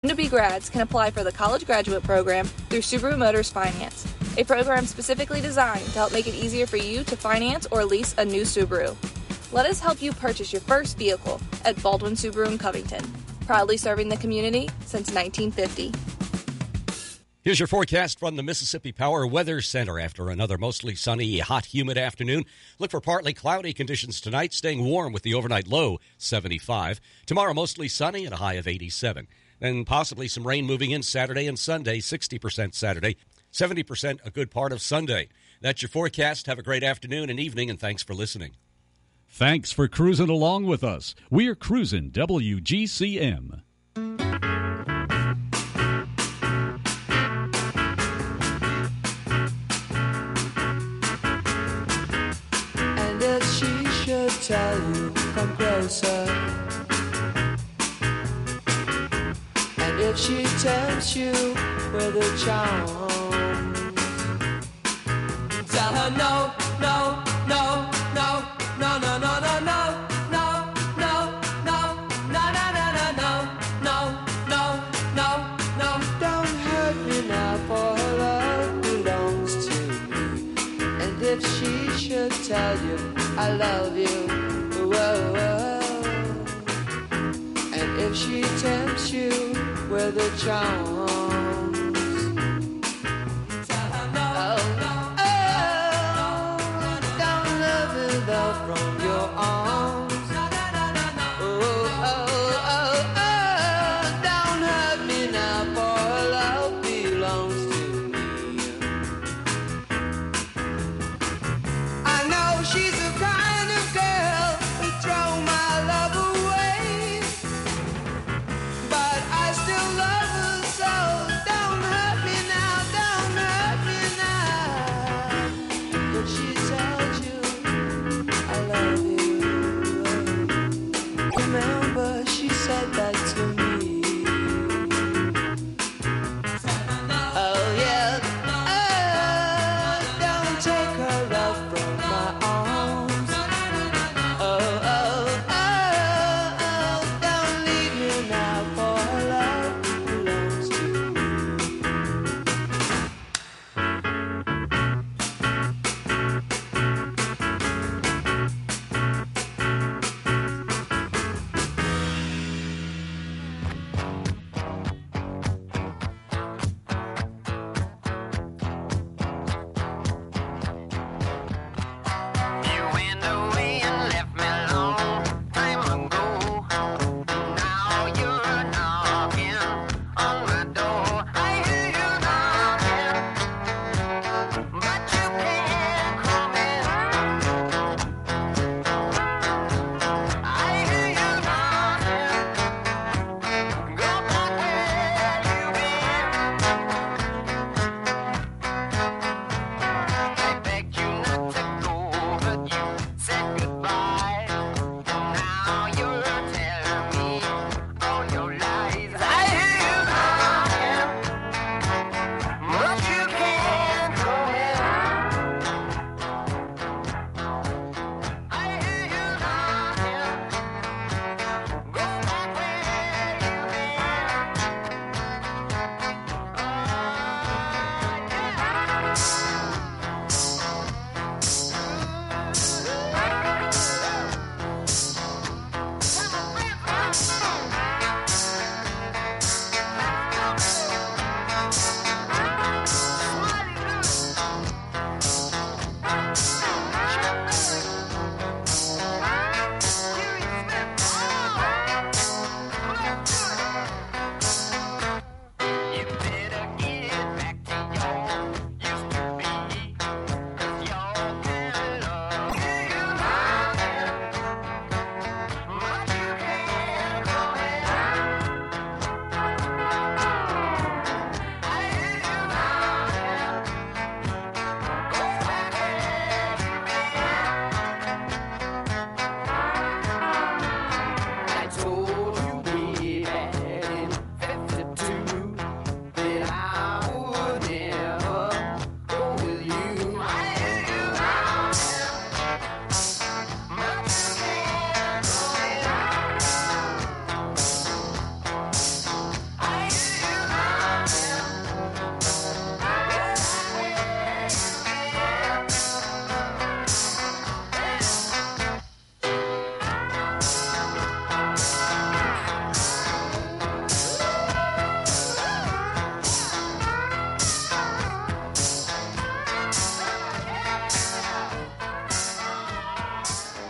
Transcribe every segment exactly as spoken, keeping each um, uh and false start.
Soon-to-be grads can apply for the College Graduate Program through Subaru Motors Finance, a program specifically designed to help make it easier for you to finance or lease a new Subaru. Let us help you purchase your first vehicle at Baldwin Subaru in Covington, proudly serving the community since nineteen fifty. Here's your forecast from the Mississippi Power Weather Center. After another mostly sunny, hot, humid afternoon, look for partly cloudy conditions tonight, staying warm with the overnight low seventy-five. Tomorrow, mostly sunny and a high of eighty-seven. Then possibly some rain moving in Saturday and Sunday, sixty percent Saturday, seventy percent a good part of Sunday. That's your forecast. Have a great afternoon and evening, and thanks for listening. Thanks for cruising along with us. We're cruising W G C M. And if she should tell you, come closer. And if she tempts you with a charm, tell her no, no, no, no, no, no, no, no, no, no, no, no, no, no, no, no, no, no. Don't hurt me now, for her love belongs to me. And if she should tell you I love you, whoa, whoa. And if she tempts you with a charm, from your arms. Oh, oh, oh, oh, don't hurt me now, for love belongs to me. I know she's the kind of girl who throw my love away, but I still love her so.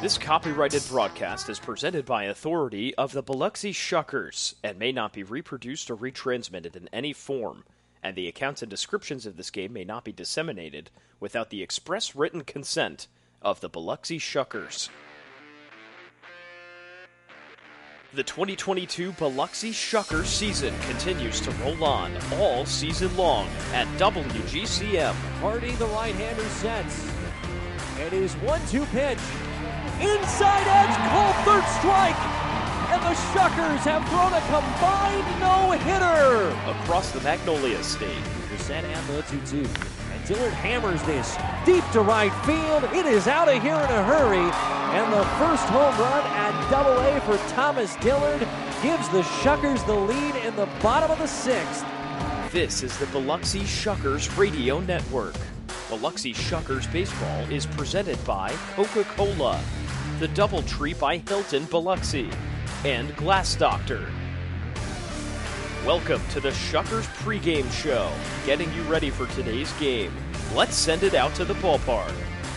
This copyrighted broadcast is presented by authority of the Biloxi Shuckers and may not be reproduced or retransmitted in any form, and the accounts and descriptions of this game may not be disseminated without the express written consent of the Biloxi Shuckers. The twenty twenty-two Biloxi Shuckers season continues to roll on all season long at W G C M. Hardy, the right-hander, sets. It is one two pitch. Inside edge, called third strike. And the Shuckers have thrown a combined no-hitter. Across the Magnolia State. The set and the two two. And Dillard hammers this deep to right field. It is out of here in a hurry. And the first home run at Double A for Thomas Dillard gives the Shuckers the lead in the bottom of the sixth. This is the Biloxi Shuckers Radio Network. Biloxi Shuckers Baseball is presented by Coca-Cola, the Doubletree by Hilton Biloxi, and Glass Doctor. Welcome to the Shuckers pregame show, getting you ready for today's game. Let's send it out to the ballpark.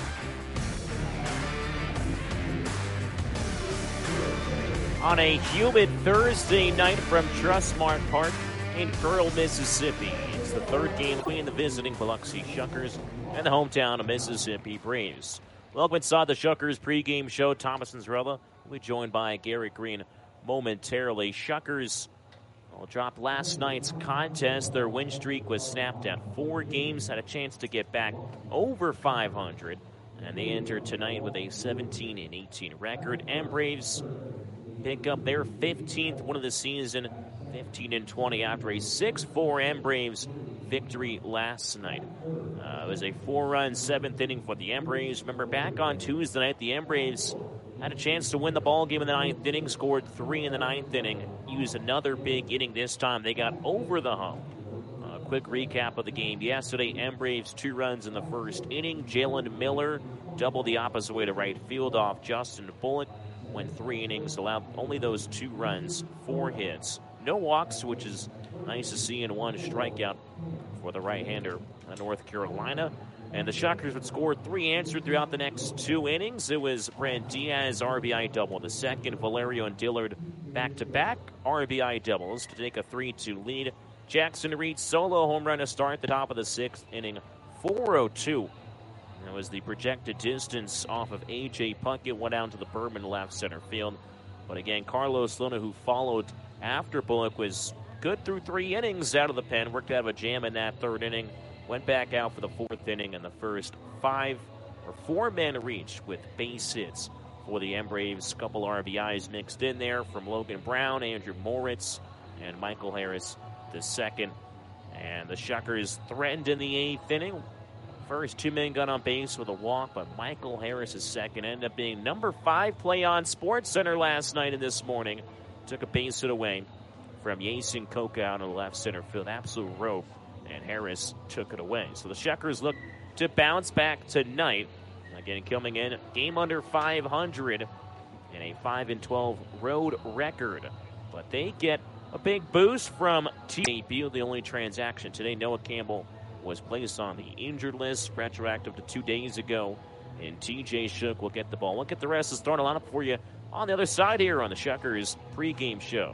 On a humid Thursday night from Trustmark Park in Pearl, Mississippi, it's the third game between the visiting Biloxi Shuckers and the hometown of Mississippi Braves. Welcome inside the Shuckers pregame show. Thomas and Zarella will be joined by Garrett Green momentarily. Shuckers well, dropped last night's contest. Their win streak was snapped at four games, had a chance to get back over five hundred, and they entered tonight with a seventeen and eighteen record. And Braves pick up their fifteenth win of the season, fifteen and twenty after a six four M Braves victory last night. Uh, it was a four-run seventh inning for the Braves. Remember, back on Tuesday night, the Braves had a chance to win the ball game in the ninth inning, scored three in the ninth inning, used another big inning this time. They got over the hump. A uh, quick recap of the game yesterday. Braves two runs in the first inning. Jalen Miller doubled the opposite way to right field off Justin Bullock. Went three innings, allowed only those two runs, four hits. No walks, which is nice to see, in one strikeout for the right-hander in North Carolina. And the Shuckers would score three answered throughout the next two innings. It was Brent Diaz, R B I double. The second, Valerio and Dillard back-to-back R B I doubles to take a three two lead. Jackson Reed solo home run to start the top of the sixth inning, four oh two. That was the projected distance off of A J Puckett, went down to the Berman left center field. But again, Carlos Luna, who followed after Bullock, was good through three innings out of the pen, worked out of a jam in that third inning, went back out for the fourth inning, and the first five or four men reached with base hits for the Braves. Couple R B Is mixed in there from Logan Brown, Andrew Moritz, and Michael Harris the second. And the Shuckers threatened in the eighth inning. First two men got on base with a walk, but Michael Harris' second ended up being number five play on SportsCenter last night and this morning. Took a base hit away from Yason Coca out in the left center field. Absolute rope, and Harris took it away. So the Shuckers look to bounce back tonight. Again, coming in game under five hundred and a five and twelve road record. But they get a big boost from T J Beal, the only transaction today. Noah Campbell was placed on the injured list, retroactive to two days ago. And T J Shook will get the ball. We'll get the rest of the starting lineup for you on the other side here on the Shuckers pregame show.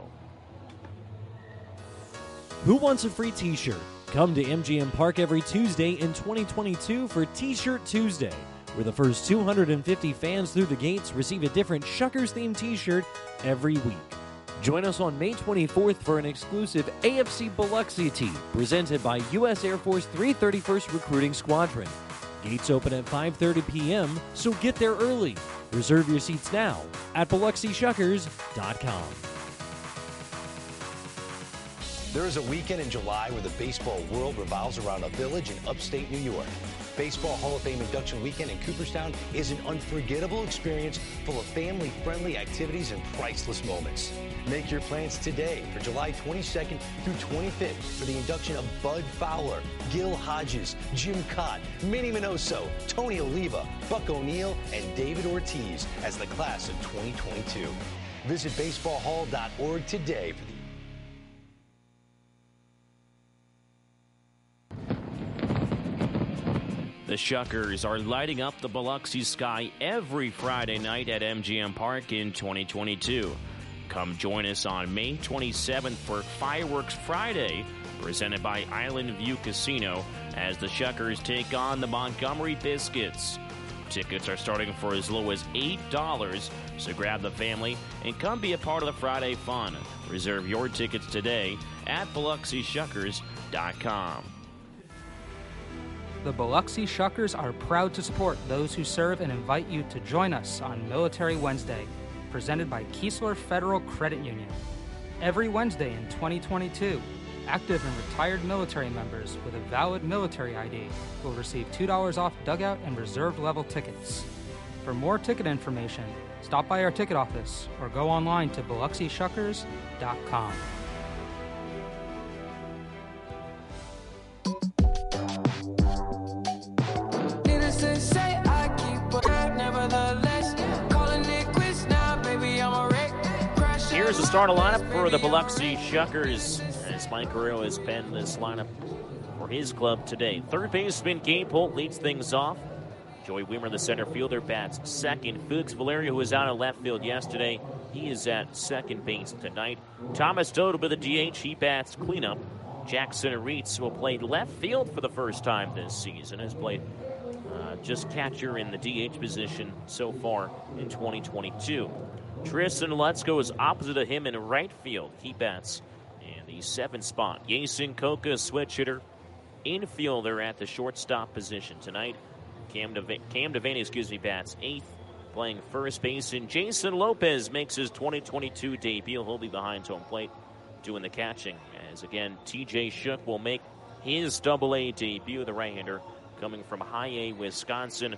Who wants a free t-shirt? Come to M G M Park every Tuesday in twenty twenty-two for T-Shirt Tuesday, where the first two hundred fifty fans through the gates receive a different Shuckers-themed t-shirt every week. Join us on May twenty-fourth for an exclusive A F C Biloxi tee presented by U S Air Force three thirty-first Recruiting Squadron. Gates open at five thirty p.m., so get there early. Reserve your seats now at Biloxi Shuckers dot com. There is a weekend in July where the baseball world revolves around a village in upstate New York. Baseball Hall of Fame Induction Weekend in Cooperstown is an unforgettable experience full of family-friendly activities and priceless moments. Make your plans today for July twenty-second through twenty-fifth for the induction of Bud Fowler, Gil Hodges, Jim Cott, Minnie Minoso, Tony Oliva, Buck O'Neill, and David Ortiz as the class of twenty twenty-two. Visit baseball hall dot org today for the The The Shuckers are lighting up the Biloxi sky every Friday night at M G M Park in twenty twenty-two. Come join us on May twenty-seventh for Fireworks Friday, presented by Island View Casino, as the Shuckers take on the Montgomery Biscuits. Tickets are starting for as low as eight dollars, so grab the family and come be a part of the Friday fun. Reserve your tickets today at Biloxi Shuckers dot com. The Biloxi Shuckers are proud to support those who serve and invite you to join us on Military Wednesday, presented by Keesler Federal Credit Union. Every Wednesday in twenty twenty-two, active and retired military members with a valid military I D will receive two dollars off dugout and reserved level tickets. For more ticket information, stop by our ticket office or go online to Biloxi Shuckers dot com. Here's the starting lineup for the Biloxi Shuckers, as Mike Guerrero has penned this lineup for his club today. Third baseman Gabe Holt leads things off. Joey Weimer, the center fielder, bats second. Felix Valerio, who was out in left field yesterday, he is at second base tonight. Thomas Dodo with the D H, he bats cleanup. Jackson Reitz will play left field for the first time this season, has played uh, just catcher in the D H position so far in twenty twenty-two. Tristan Lutzko is opposite of him in right field. He bats in the seventh spot. Jason Coca, switch hitter, infielder at the shortstop position tonight. Cam, Deva- Cam Devaney, excuse me, bats eighth, playing first base. And Jason Lopez makes his twenty twenty-two debut. He'll be behind home plate doing the catching. As again, T J Shook will make his double-A debut, the right-hander, coming from High A, Wisconsin.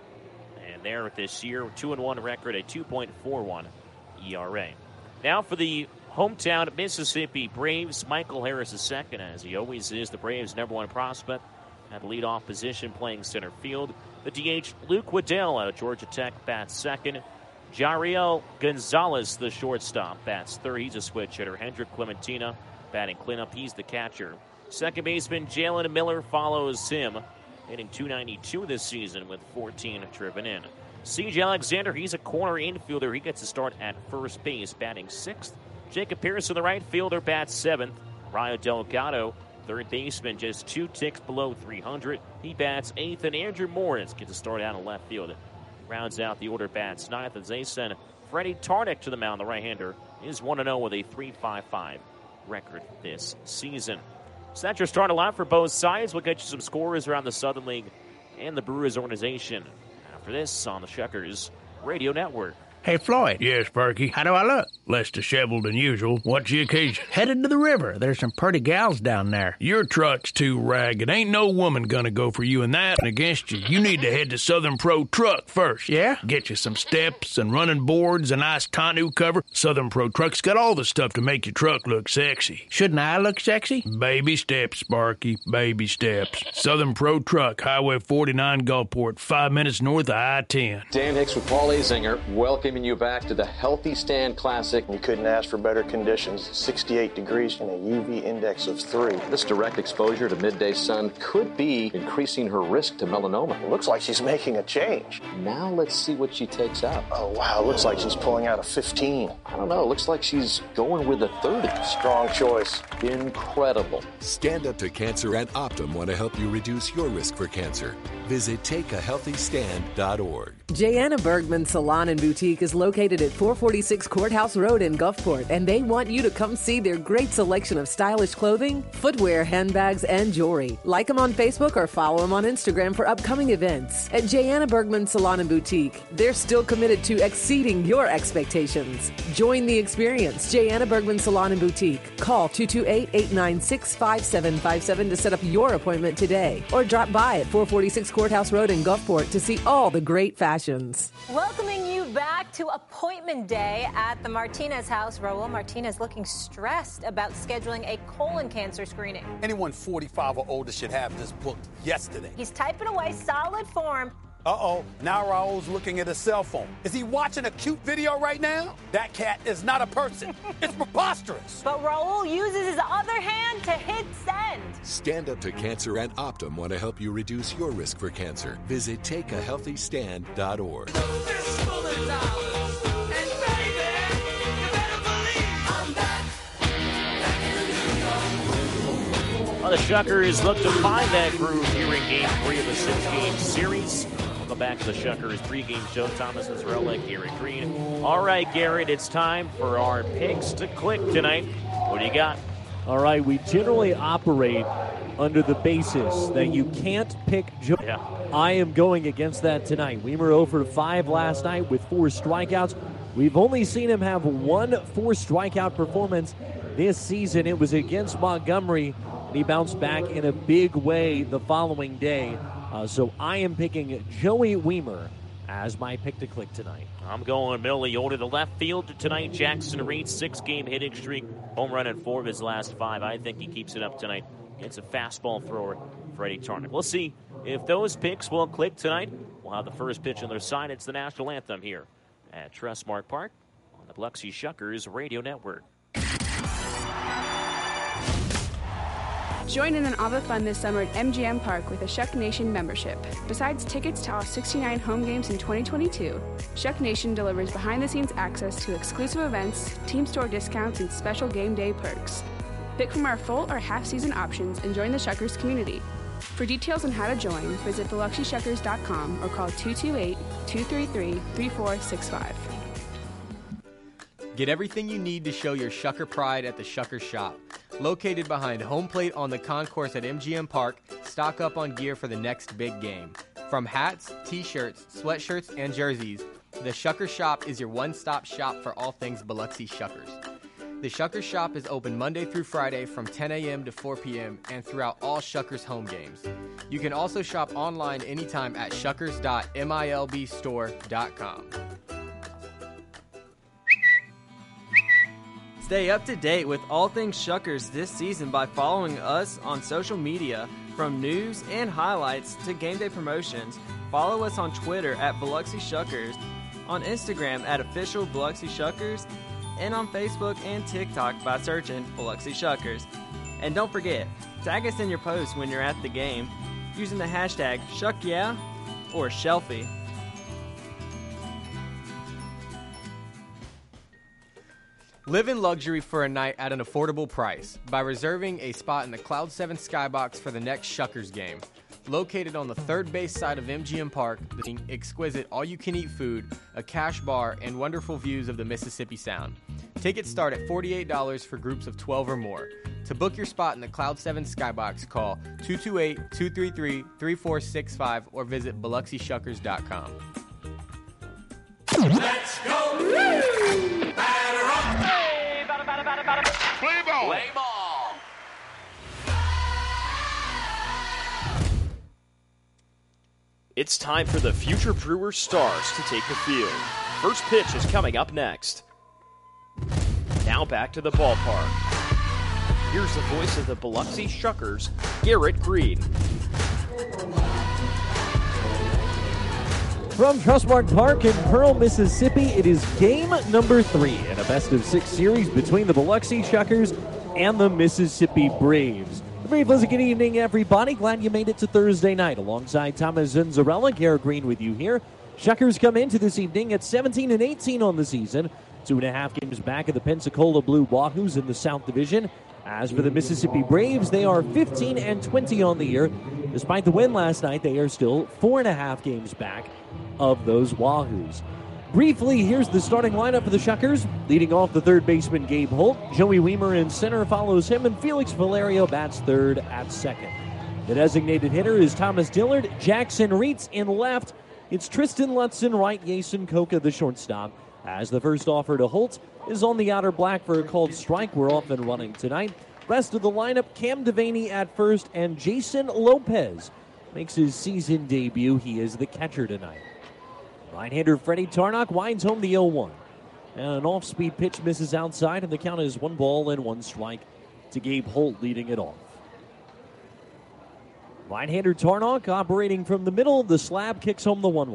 And there this year, two and one record, a two point four one E R A. Now for the hometown Mississippi Braves, Michael Harris is second, as he always is, the Braves' number one prospect at the leadoff position, playing center field. The D H, Luke Waddell out of Georgia Tech, bats second. Jariel Gonzalez, the shortstop, bats third. He's a switch hitter. Hendrik Clementina batting cleanup. He's the catcher. Second baseman Jalen Miller follows him, hitting two ninety-two this season with fourteen driven in. C J Alexander, he's a corner infielder. He gets to start at first base, batting sixth. Jacob Pearson, the right fielder, bats seventh. Rayo Delgado, third baseman, just two ticks below three hundred. He bats eighth, and Andrew Morris gets to start out in left field. Rounds out the order, bats ninth, as they send Freddie Tarnick to the mound. The right-hander is one and oh with a three five five record this season. So that's your starting line for both sides. We'll get you some scores around the Southern League and the Brewers organization after this on the Shuckers Radio Network. Hey, Floyd. Yes, Sparky. How do I look? Less disheveled than usual. What's the occasion? Headed to the river. There's some pretty gals down there. Your truck's too ragged. Ain't no woman gonna go for you in that and against you. You need to head to Southern Pro Truck first, yeah? Get you some steps and running boards, a nice tonneau cover. Southern Pro Truck's got all the stuff to make your truck look sexy. Shouldn't I look sexy? Baby steps, Sparky. Baby steps. Southern Pro Truck, Highway forty-nine, Gulfport, five minutes north of I ten. Dan Hicks with Paul Azinger. Welcome you back to the Healthy Stand Classic. We couldn't ask for better conditions. sixty-eight degrees and a U V index of three. This direct exposure to midday sun could be increasing her risk to melanoma. It looks like she's making a change. Now let's see what she takes out. Oh, wow. It looks like she's pulling out a fifteen. I don't know. It looks like she's going with a thirty. Strong choice. Incredible. Stand Up to Cancer and Optum want to help you reduce your risk for cancer. Visit take a healthy stand dot org. Jayana Bergman Salon and Boutique is located at four forty-six Courthouse Road in Gulfport, and they want you to come see their great selection of stylish clothing, footwear, handbags, and jewelry. Like them on Facebook or follow them on Instagram for upcoming events. At Jayana Bergman Salon and Boutique, they're still committed to exceeding your expectations. Join the experience. Jayana Bergman Salon and Boutique. Call two two eight, eight nine six, five seven five seven to set up your appointment today, or drop by at four forty-six Courthouse Road in Gulfport to see all the great fashions. Welcoming you back to appointment day at the Martinez house. Raul Martinez looking stressed about scheduling a colon cancer screening. Anyone forty-five or older should have this booked yesterday. He's typing away, solid form. Uh-oh, now Raul's looking at his cell phone. Is he watching a cute video right now? That cat is not a person. It's preposterous. But Raul uses his other hand to hit send. Stand Up to Cancer and Optum want to help you reduce your risk for cancer. Visit take a healthy stand dot org. Well, the Shuckers look to find that groove here in Game three of the six-game series. Welcome back to the Shuckers pregame show. Thomas Azzarella, Garrett Green. All right, Garrett, it's time for our picks to click tonight. What do you got? All right, we generally operate under the basis that you can't pick Joe. Yeah. I am going against that tonight. Weimer oh for five last night with four strikeouts. We've only seen him have one four-strikeout performance this season. It was against Montgomery, and he bounced back in a big way the following day. Uh, so I am picking Joey Weimer as my pick to click tonight. I'm going middle of the order to left field tonight. Jackson Reed, six-game hitting streak, home run in four of his last five. I think he keeps it up tonight against a fastball thrower, Freddie Tarnick. We'll see if those picks will click tonight. We'll have the first pitch on their side. It's the national anthem here at Trustmark Park on the Biloxi Shuckers Radio Network. Join in an Ava fun this summer at M G M Park with a Shuck Nation membership. Besides tickets to all sixty-nine home games in twenty twenty-two, Shuck Nation delivers behind-the-scenes access to exclusive events, team store discounts, and special game day perks. Pick from our full or half-season options and join the Shuckers community. For details on how to join, visit biloxi shuckers dot com or call two two eight, two three three, three four six five. Get everything you need to show your Shucker pride at the Shucker Shop. Located behind home plate on the concourse at M G M Park, stock up on gear for the next big game. From hats, t-shirts, sweatshirts, and jerseys, the Shucker Shop is your one-stop shop for all things Biloxi Shuckers. The Shucker Shop is open Monday through Friday from ten a.m. to four p.m. and throughout all Shuckers home games. You can also shop online anytime at shuckers dot milb store dot com. Stay up to date with all things Shuckers this season by following us on social media. From news and highlights to game day promotions, follow us on Twitter at Biloxi Shuckers, on Instagram at Official Biloxi Shuckers, and on Facebook and TikTok by searching Biloxi Shuckers. And don't forget, tag us in your posts when you're at the game using the hashtag ShuckYeah or Shelfie. Live in luxury for a night at an affordable price by reserving a spot in the Cloud seven Skybox for the next Shuckers game. Located on the third base side of M G M Park, the exquisite all-you-can-eat food, a cash bar, and wonderful views of the Mississippi Sound. Tickets start at forty-eight dollars for groups of twelve or more. To book your spot in the Cloud seven Skybox, call two two eight, two three three, three four six five or visit biloxi shuckers dot com. Let's go! Batter up! Hey, batter, batter, batter, batter. Play ball! Play ball! It's time for the future Brewers stars to take the field. First pitch is coming up next. Now back to the ballpark. Here's the voice of the Biloxi Shuckers, Garrett Green. From Trustmark Park in Pearl, Mississippi, it is game number three in a best-of-six series between the Biloxi Shuckers and the Mississippi Braves. A very pleasant good evening, everybody. Glad you made it to Thursday night. Alongside Thomas Azzarella, Garrett Green with you here. Shuckers come into this evening at seventeen and eighteen on the season. Two and a half games back of the Pensacola Blue Wahoos in the South Division. As for the Mississippi Braves, they are fifteen and twenty on the year. Despite the win last night, they are still four and a half games back of those Wahoos. Briefly, here's the starting lineup for the Shuckers. Leading off the third baseman, Gabe Holt. Joey Weimer in center follows him, and Felix Valerio bats third at second. The designated hitter is Thomas Dillard. Jackson Reitz in left. It's Tristan Lutzen right, Jason Coca the shortstop. As the first offer to Holt is on the outer black for a called strike. We're off and running tonight. Rest of the lineup, Cam Devaney at first, and Jason Lopez makes his season debut. He is the catcher tonight. Right-hander Freddie Tarnock winds home the oh one. And an off-speed pitch misses outside, and the count is one ball and one strike to Gabe Holt leading it off. Right-hander Tarnock operating from the middle. The slab kicks home the one one.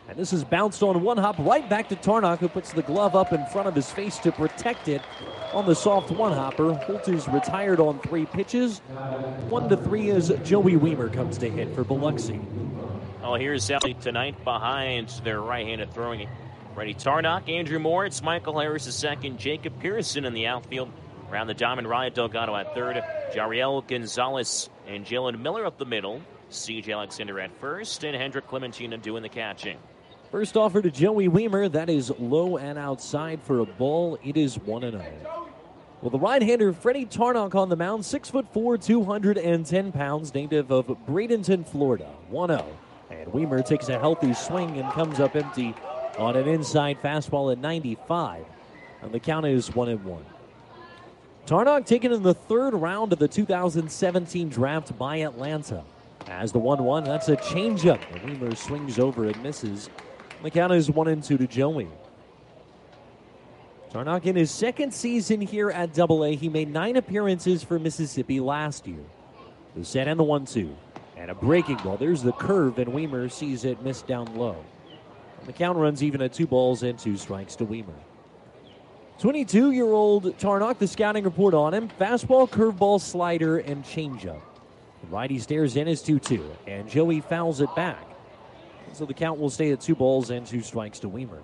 And this is bounced on one hop right back to Tarnock, who puts the glove up in front of his face to protect it on the soft one-hopper. Holt is retired on three pitches. One to three as Joey Weimer comes to hit for Biloxi. Oh, here's Sally tonight behind their right-handed throwing Freddie Tarnock, Andrew Moritz, Michael Harris is second, Jacob Pearson in the outfield. Around the diamond, Ryan Delgado at third, Jariel Gonzalez and Jalen Miller up the middle. C J Alexander at first, and Hendrik Clementina doing the catching. First offer to Joey Weimer. That is low and outside for a ball. It is one and oh. Well, the right-hander Freddie Tarnock on the mound, six foot four, two hundred ten pounds, native of Bradenton, Florida. one oh. And Weimer takes a healthy swing and comes up empty on an inside fastball at ninety-five. And the count is one and one. Tarnock taken in the third round of the two thousand seventeen draft by Atlanta. As the one one, that's a changeup. And Weimer swings over and misses. The count is one and two to Joey. Tarnock in his second season here at Double A. He made nine appearances for Mississippi last year. The set and the one two. And a breaking ball. There's the curve, and Weimer sees it missed down low. And the count runs even at two balls and two strikes to Weimer. twenty-two-year-old Tarnock, the scouting report on him. Fastball, curveball, slider, and changeup. The righty stares in as two two, and Joey fouls it back. So the count will stay at two balls and two strikes to Weimer.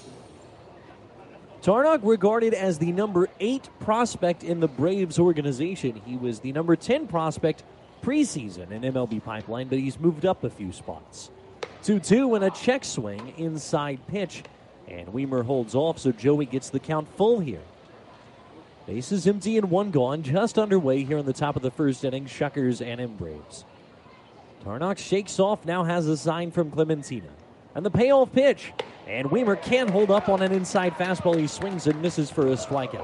Tarnock regarded as the number eight prospect in the Braves organization. He was the number ten prospect preseason in M L B Pipeline, but he's moved up a few spots. two two and a check swing, inside pitch, and Weimer holds off, so Joey gets the count full here. Bases empty and one gone, just underway here in the top of the first inning, Shuckers and M Braves. Tarnock shakes off, now has a sign from Clementina. And the payoff pitch. And Weimer can hold up on an inside fastball. He swings and misses for a strikeout.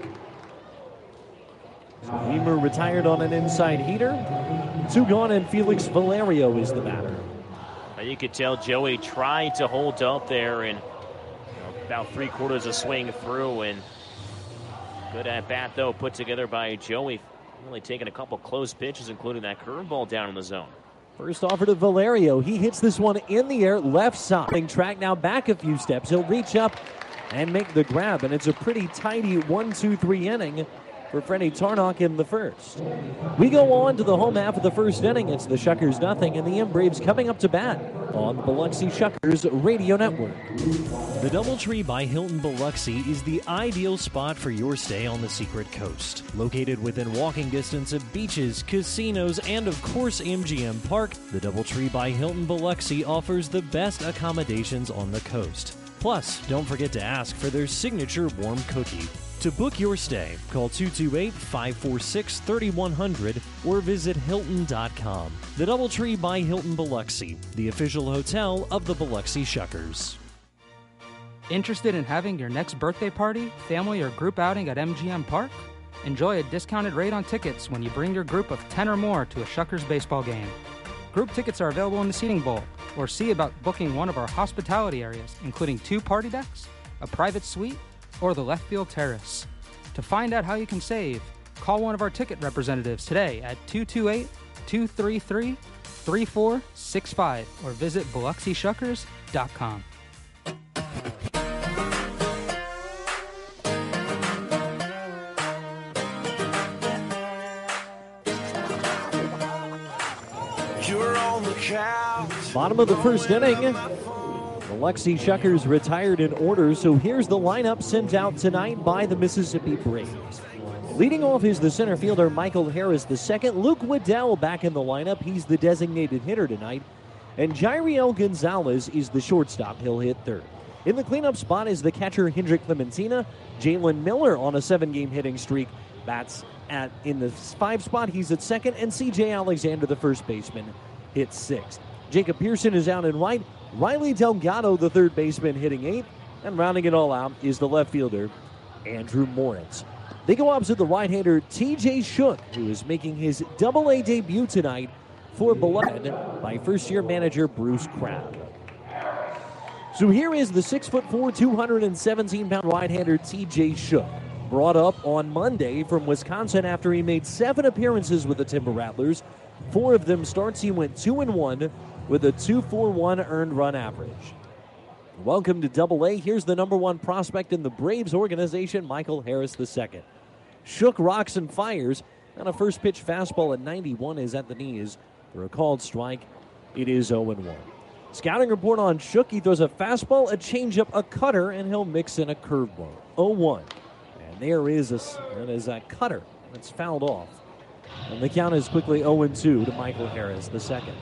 Weimer retired on an inside heater. Two gone, and Felix Valerio is the batter. You could tell Joey tried to hold up there, and you know, about three quarters of swing through, and good at bat though put together by Joey. Really taking a couple close pitches, including that curveball down in the zone. First offer to Valerio. He hits this one in the air, left side. Track now back a few steps. He'll reach up and make the grab, and it's a pretty tidy one two three inning for Freddie Tarnock in the first. We go on to the home half of the first inning. It's the Shuckers nothing, and the M Braves coming up to bat on the Biloxi Shuckers Radio Network. The Doubletree by Hilton Biloxi is the ideal spot for your stay on the Secret Coast. Located within walking distance of beaches, casinos, and of course M G M Park, the Doubletree by Hilton Biloxi offers the best accommodations on the coast. Plus, don't forget to ask for their signature warm cookie. To book your stay, call two two eight, five four six, three one zero zero or visit Hilton dot com. The Doubletree by Hilton Biloxi, the official hotel of the Biloxi Shuckers. Interested in having your next birthday party, family, or group outing at M G M Park? Enjoy a discounted rate on tickets when you bring your group of ten or more to a Shuckers baseball game. Group tickets are available in the seating bowl, or see about booking one of our hospitality areas, including two party decks, a private suite, or the left field terrace. To find out how you can save, call one of our ticket representatives today at two two eight, two three three, three four six five or visit Biloxi Shuckers dot com. Bottom of the first inning. Biloxi Shuckers retired in order, so here's the lineup sent out tonight by the Mississippi Braves. Leading off is the center fielder Michael Harris the second. Luke Waddell back in the lineup. He's the designated hitter tonight. And Jairiel Gonzalez is the shortstop. He'll hit third. In the cleanup spot is the catcher Hendrik Clementina. Jalen Miller on a seven-game hitting streak bats at in the five spot. He's at second. And C J Alexander, the first baseman, hits sixth. Jacob Pearson is out in right. Riley Delgado, the third baseman, hitting eighth. And rounding it all out is the left fielder, Andrew Moritz. They go opposite the right-hander T J Shook, who is making his double-A debut tonight for Biloxi by first-year manager Bruce Crabb. So here is the six foot four, two hundred seventeen pound right-hander T J Shook, brought up on Monday from Wisconsin after he made seven appearances with the Timber Rattlers. Four of them starts. He went two and one with a two point four one earned run average. Welcome to Double A. Here's the number one prospect in the Braves organization, Michael Harris the second. Shook rocks and fires, and a first pitch fastball at ninety-one is at the knees for a called strike. It is oh and one. Scouting report on Shook. He throws a fastball, a changeup, a cutter, and he'll mix in a curveball. oh one. And there is a, that is a cutter that's fouled off. And the count is quickly oh and two to Michael Harris the second.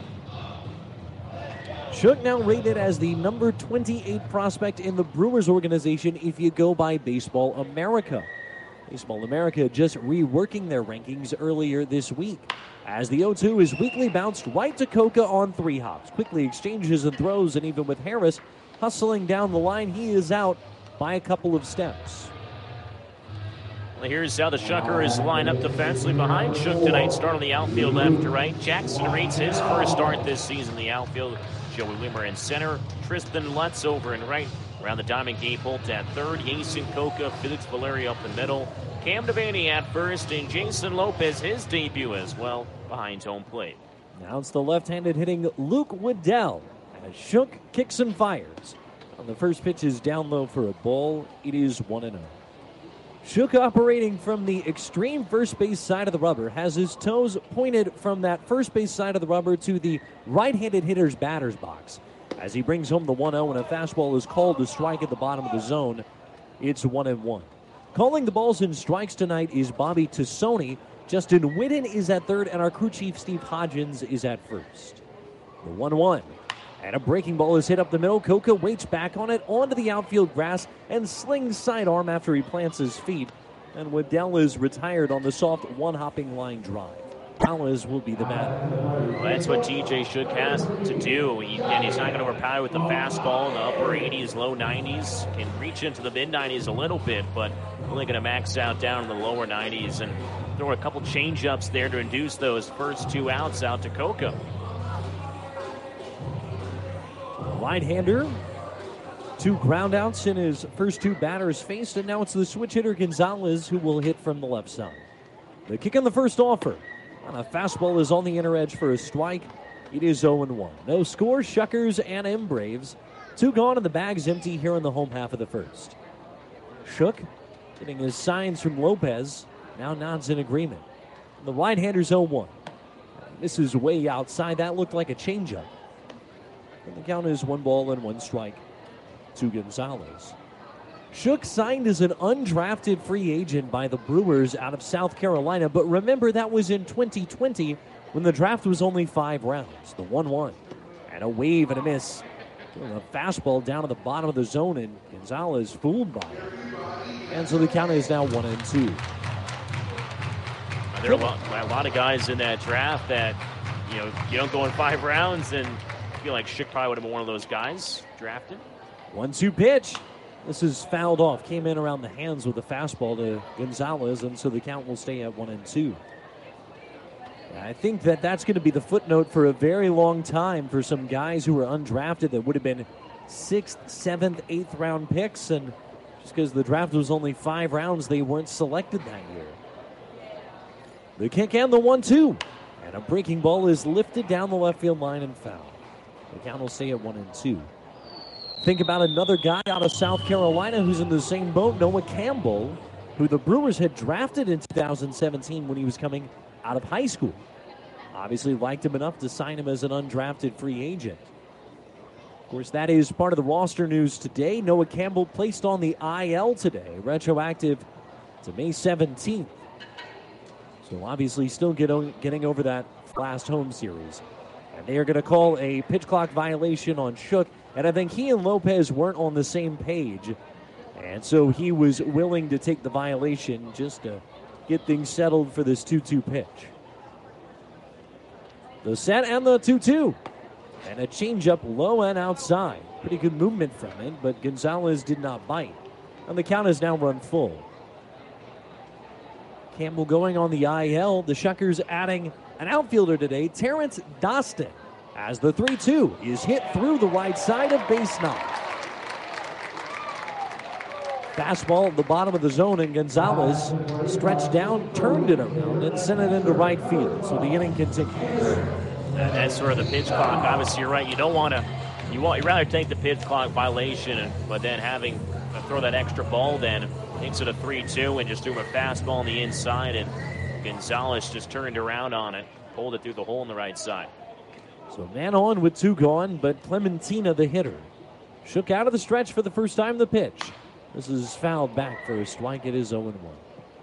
Shook now rated as the number twenty-eight prospect in the Brewers organization if you go by Baseball America. Baseball America just reworking their rankings earlier this week, as the oh two is weakly bounced right to Coca on three hops. Quickly exchanges and throws, and even with Harris hustling down the line, he is out by a couple of steps. Well, here's how the Shuckers line up defensively behind Shook tonight. Start on the outfield left to right. Jackson Reed's his first start this season in the outfield. Joey Wimmer in center. Tristan Lutz over in right. Around the diamond, Gabe Holt at third. Jason Coca, Felix Valerio up the middle. Cam Devaney at first, and Jason Lopez, his debut as well, behind home plate. Now it's the left-handed hitting Luke Waddell as Shook kicks and fires. On the first pitch is down low for a ball. It is one and oh. Shook, operating from the extreme first base side of the rubber, has his toes pointed from that first base side of the rubber to the right-handed hitter's batter's box. As he brings home the one oh, and a fastball is called to strike at the bottom of the zone. It's one and one. Calling the balls and strikes tonight is Bobby Tassoni. Justin Whitten is at third, and our crew chief Steve Hodgins is at first. The one one. And a breaking ball is hit up the middle. Coca waits back on it, onto the outfield grass, and slings sidearm after he plants his feet. And Waddell is retired on the soft one-hopping line drive. Dallas will be the batter. Well, that's what T J Shook has to do. He, and he's not going to overpower with the fastball in the upper eighties, low nineties. Can reach into the mid nineties a little bit, but only going to max out down in the lower nineties. And throw a couple change-ups there to induce those first two outs out to Coca. Right-hander, two groundouts in his first two batters faced, and now it's the switch hitter Gonzalez who will hit from the left side. The kick on the first offer, and a fastball is on the inner edge for a strike. It is oh and one. No score, Shuckers and M Braves. Two gone and the bag's empty here in the home half of the first. Shook, getting his signs from Lopez, now nods in agreement. And the right-hander's oh one. This is way outside. That looked like a changeup. And the count is one ball and one strike to Gonzalez. Shook signed as an undrafted free agent by the Brewers out of South Carolina, but remember that was in twenty twenty when the draft was only five rounds. The one one. And a wave and a miss. A fastball down to the bottom of the zone, and Gonzalez fooled by it. And so the count is now one and two. There are a lot, a lot of guys in that draft that, you know, you don't go in five rounds, and I feel like Shook probably would have been one of those guys drafted. one two pitch. This is fouled off. Came in around the hands with the fastball to Gonzalez, and so the count will stay at one and two. I think that that's going to be the footnote for a very long time for some guys who were undrafted that would have been sixth, seventh, eighth round picks, and just because the draft was only five rounds, they weren't selected that year. The kick and the one two. And a breaking ball is lifted down the left field line and foul. The count will stay at one and two. Think about another guy out of South Carolina who's in the same boat, Noah Campbell, who the Brewers had drafted in two thousand seventeen when he was coming out of high school. Obviously liked him enough to sign him as an undrafted free agent. Of course, that is part of the roster news today. Noah Campbell placed on the I L today, retroactive to May seventeenth. So obviously still get o- getting over that last home series. And they are going to call a pitch clock violation on Shook. And I think he and Lopez weren't on the same page. And so he was willing to take the violation just to get things settled for this two two pitch. The set and the two two. And a changeup low and outside. Pretty good movement from it, but Gonzalez did not bite. And the count is now run full. Campbell going on the I L. The Shuckers adding an outfielder today, Terrence Dostin, as the three two is hit through the right side of base nine. Fastball at the bottom of the zone, and Gonzalez stretched down, turned it around, and sent it into right field. So the inning continues. That's sort of the pitch clock. Obviously, you're right. You don't want to You want you rather take the pitch clock violation, but then having uh, throw that extra ball then makes it a three two and just threw him a fastball on the inside, and Gonzalez just turned around on it, pulled it through the hole on the right side. So man on with two gone, but Clementina, the hitter, shook out of the stretch for the first time the pitch. This is fouled back for a strike. It is oh and one.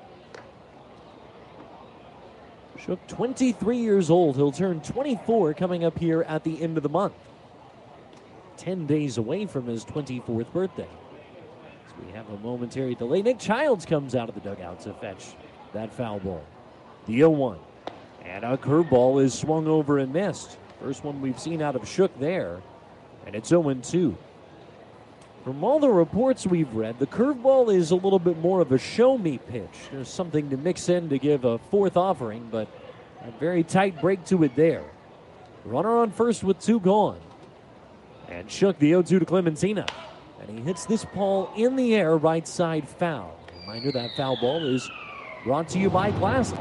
Shook, twenty-three years old. He'll turn twenty-four coming up here at the end of the month. Ten days away from his twenty-fourth birthday. So we have a momentary delay. Nick Childs comes out of the dugout to fetch that foul ball. The oh one. And a curveball is swung over and missed. First one we've seen out of Shook there. And it's oh and two. From all the reports we've read, the curveball is a little bit more of a show-me pitch. There's something to mix in to give a fourth offering, but a very tight break to it there. Runner on first with two gone. And Shook the oh two to Clementina. And he hits this ball in the air, right side foul. Reminder that foul ball is brought to you by Classic.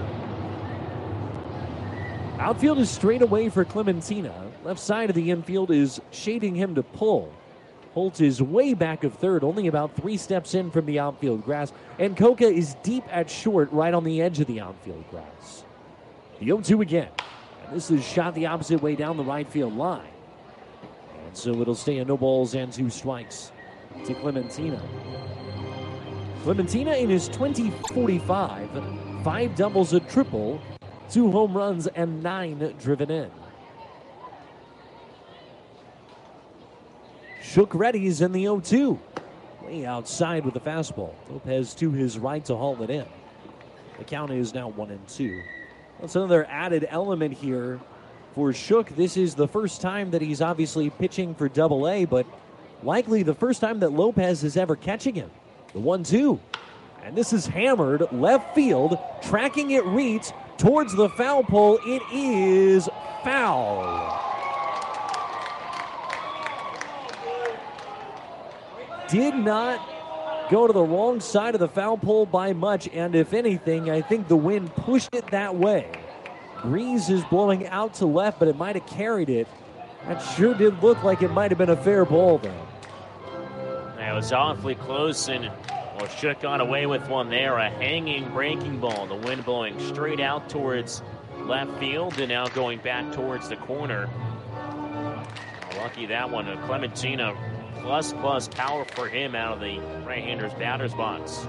Outfield is straight away for Clementina. Left side of the infield is shading him to pull. Holt is way back of third, only about three steps in from the outfield grass. And Coca is deep at short, right on the edge of the outfield grass. The oh two again. And this is shot the opposite way down the right field line. And so it'll stay a no balls and two strikes to Clementina. Clementina in his twenty forty-five, five doubles, a triple, two home runs, and nine driven in. Shook readies in the oh two. Way outside with the fastball. Lopez to his right to haul it in. The count is now one and two. That's another added element here for Shook. This is the first time that he's obviously pitching for Double A, but likely the first time that Lopez is ever catching him. The one two. And this is hammered left field. Tracking it reads towards the foul pole. It is foul. Did not go to the wrong side of the foul pole by much, and if anything, I think the wind pushed it that way. Breeze is blowing out to left, but it might have carried it. That sure did look like it might have been a fair ball, though. It was awfully close, and well, Shook got away with one there, a hanging breaking ball. The wind blowing straight out towards left field, and now going back towards the corner. Lucky that one. Clementina, plus plus power for him out of the right-hander's batter's box.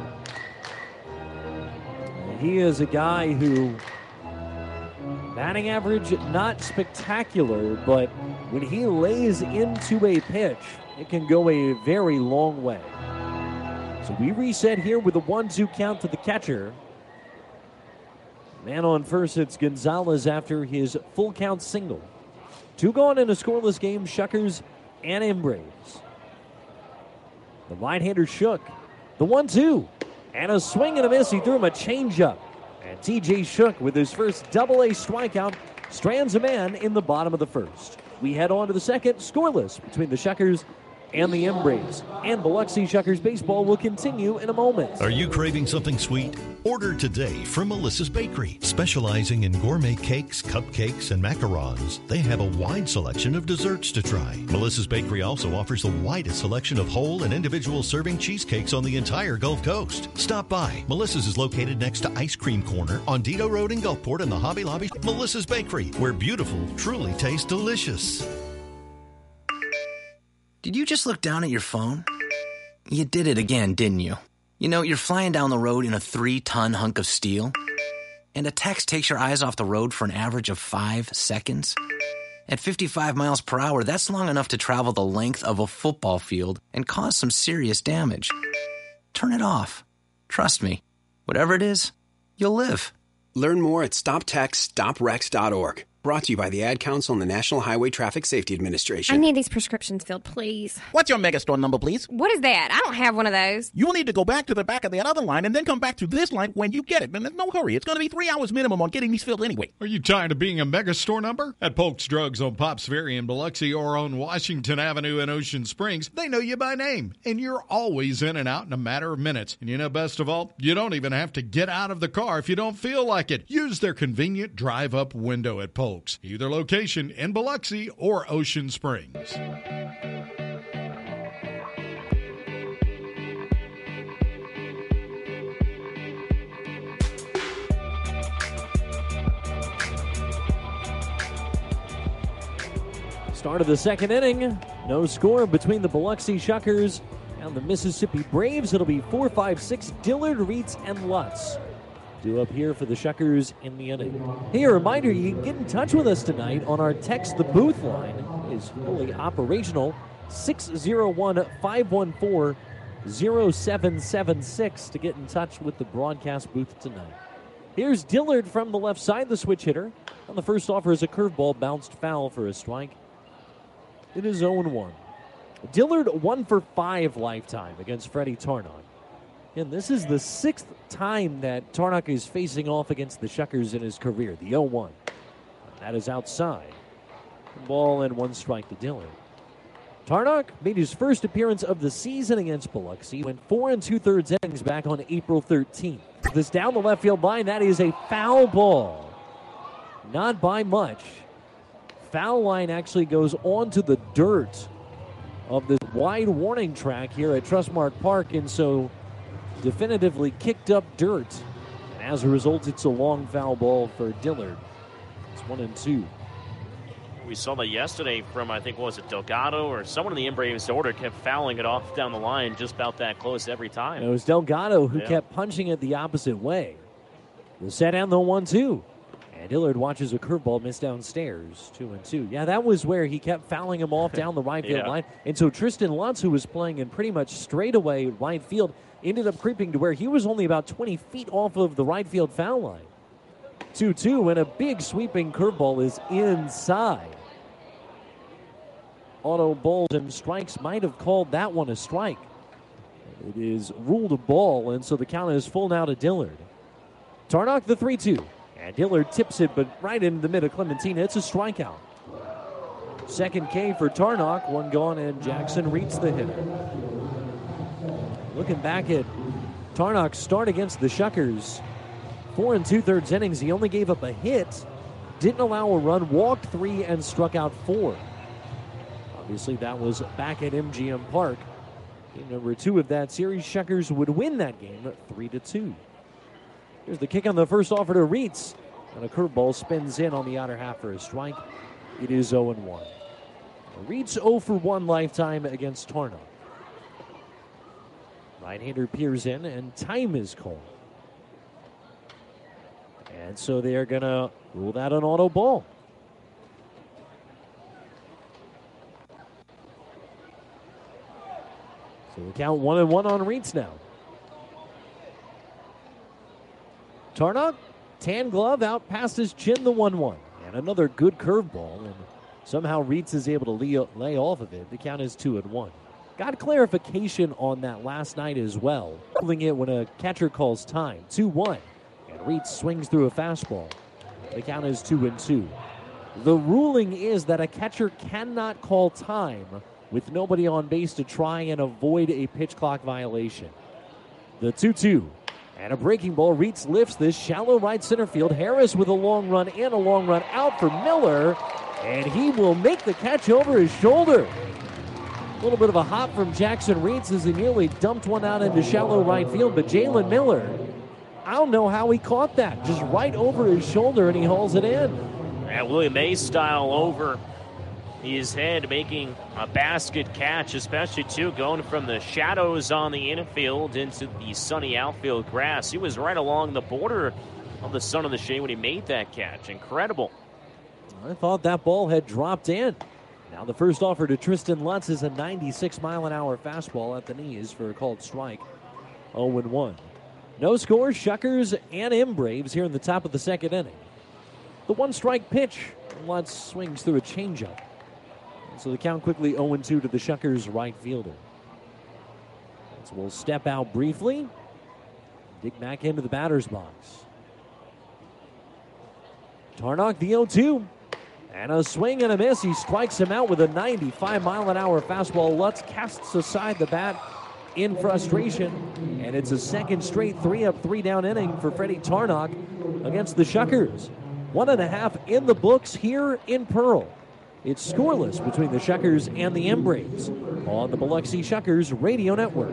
He is a guy who, batting average not spectacular, but when he lays into a pitch, it can go a very long way. So we reset here with a one two count to the catcher. Man on first, it's Gonzalez after his full count single. Two gone in a scoreless game, Shuckers and Embrace. The right-hander Shook. The one two. And a swing and a miss. He threw him a changeup. And T J Shook, with his first double A strikeout, strands a man in the bottom of the first. We head on to the second, scoreless between the Shuckers and the Embrace. And Biloxi Shuckers baseball will continue in a moment. Are you craving something sweet? Order today from Melissa's Bakery. Specializing in gourmet cakes, cupcakes, and macarons, they have a wide selection of desserts to try. Melissa's Bakery also offers the widest selection of whole and individual serving cheesecakes on the entire Gulf Coast. Stop by. Melissa's is located next to Ice Cream Corner on Dido Road in Gulfport and the Hobby Lobby. Melissa's Bakery, where beautiful truly tastes delicious. Did you just look down at your phone? You did it again, didn't you? You know, you're flying down the road in a three-ton hunk of steel, and a text takes your eyes off the road for an average of five seconds. At fifty-five miles per hour, that's long enough to travel the length of a football field and cause some serious damage. Turn it off. Trust me, whatever it is, you'll live. Learn more at stop text stop wrecks dot org. Brought to you by the Ad Council and the National Highway Traffic Safety Administration. I need these prescriptions filled, please. What's your Megastore number, please? What is that? I don't have one of those. You'll need to go back to the back of that other line and then come back to this line when you get it. And there's no hurry. It's going to be three hours minimum on getting these filled anyway. Are you tired of being a Megastore number? At Polk's Drugs on Pops Ferry in Biloxi or on Washington Avenue in Ocean Springs, they know you by name, and you're always in and out in a matter of minutes. And you know, best of all, you don't even have to get out of the car if you don't feel like it. Use their convenient drive-up window at Polk's. Polks, either location in Biloxi or Ocean Springs. Start of the second inning. No score between the Biloxi Shuckers and the Mississippi Braves. It'll be four five six, Dillard, Reitz, and Lutz. Due up here for the Shuckers in the inning. Hey, a reminder, you can get in touch with us tonight on our Text the Booth line. It is fully operational. six oh one, five one four, oh seven seven six to get in touch with the broadcast booth tonight. Here's Dillard from the left side, the switch hitter. On the first offer is a curveball, bounced foul for a strike. It is oh one. Dillard one for five lifetime against Freddie Tarnok. And this is the sixth time that Tarnok is facing off against the Shuckers in his career, the oh one. That is outside. Ball and one strike to Dillard. Tarnok made his first appearance of the season against Biloxi, went four and two-thirds innings back on April thirteenth. This down the left field line, that is a foul ball. Not by much. Foul line actually goes onto the dirt of this wide warning track here at Trustmark Park, and so definitively kicked up dirt. And as a result, it's a long foul ball for Dillard. It's one and two. We saw that yesterday from, I think, what was it, Delgado or someone in the Braves order kept fouling it off down the line just about that close every time. It was Delgado who yeah. kept punching it the opposite way. The set down the one two. And Dillard watches a curveball miss downstairs, two and two. Yeah, that was where he kept fouling him off down the right field yeah. line. And so Tristan Lutz, who was playing in pretty much straightaway right field, ended up creeping to where he was only about twenty feet off of the right field foul line. two two, and a big sweeping curveball is inside. Auto balls and strikes might have called that one a strike. It is ruled a ball, and so the count is full now to Dillard. Tarnok the three two. And Dillard tips it, but right into the mid of Clementina. It's a strikeout. Second K for Tarnok. One gone, and Jackson Reitz the hitter. Looking back at Tarnok's start against the Shuckers, four and two-thirds innings. He only gave up a hit, didn't allow a run, walked three, and struck out four. Obviously, that was back at M G M Park. Game number two of that series, Shuckers would win that game three to two. Here's the kick on the first offer to Reitz. And a curveball spins in on the outer half for a strike. It is oh and one. Reitz oh for one lifetime against Tarnok. Right-hander peers in, and time is called. And so they are going to rule that an auto ball. So we count one and one on Reitz now. Tarnok, tan glove out past his chin, the one one. And another good curveball, and somehow Reitz is able to lay, lay off of it. The count is two and one. Got clarification on that last night as well. Holding it when a catcher calls time. two one. And Reitz swings through a fastball. The count is two and two. The ruling is that a catcher cannot call time with nobody on base to try and avoid a pitch clock violation. The two two. And a breaking ball. Reitz lifts this shallow right center field. Harris with a long run and a long run out for Miller. And he will make the catch over his shoulder. A little bit of a hop from Jackson Reitz as he nearly dumped one out into shallow right field. But Jalen Miller, I don't know how he caught that. Just right over his shoulder, and he hauls it in. And William Mays style over his head, making a basket catch, especially too going from the shadows on the infield into the sunny outfield grass. He was right along the border of the sun and the shade when he made that catch. Incredible. I thought that ball had dropped in. Now the first offer to Tristan Lutz is a ninety-six mile an hour fastball at the knees for a called strike. oh and one. No score, Shuckers and M Braves here in the top of the second inning. The one strike pitch. Lutz swings through a changeup. So the count quickly oh and two to the Shuckers right fielder. So we'll step out briefly. Dig back into the batter's box. Tarnok the oh two. And a swing and a miss. He strikes him out with a ninety-five mile an hour fastball. Lutz casts aside the bat in frustration. And it's a second straight three up, three down inning for Freddie Tarnok against the Shuckers. One and a half in the books here in Pearl. It's scoreless between the Shuckers and the Embraves on the Biloxi Shuckers Radio Network.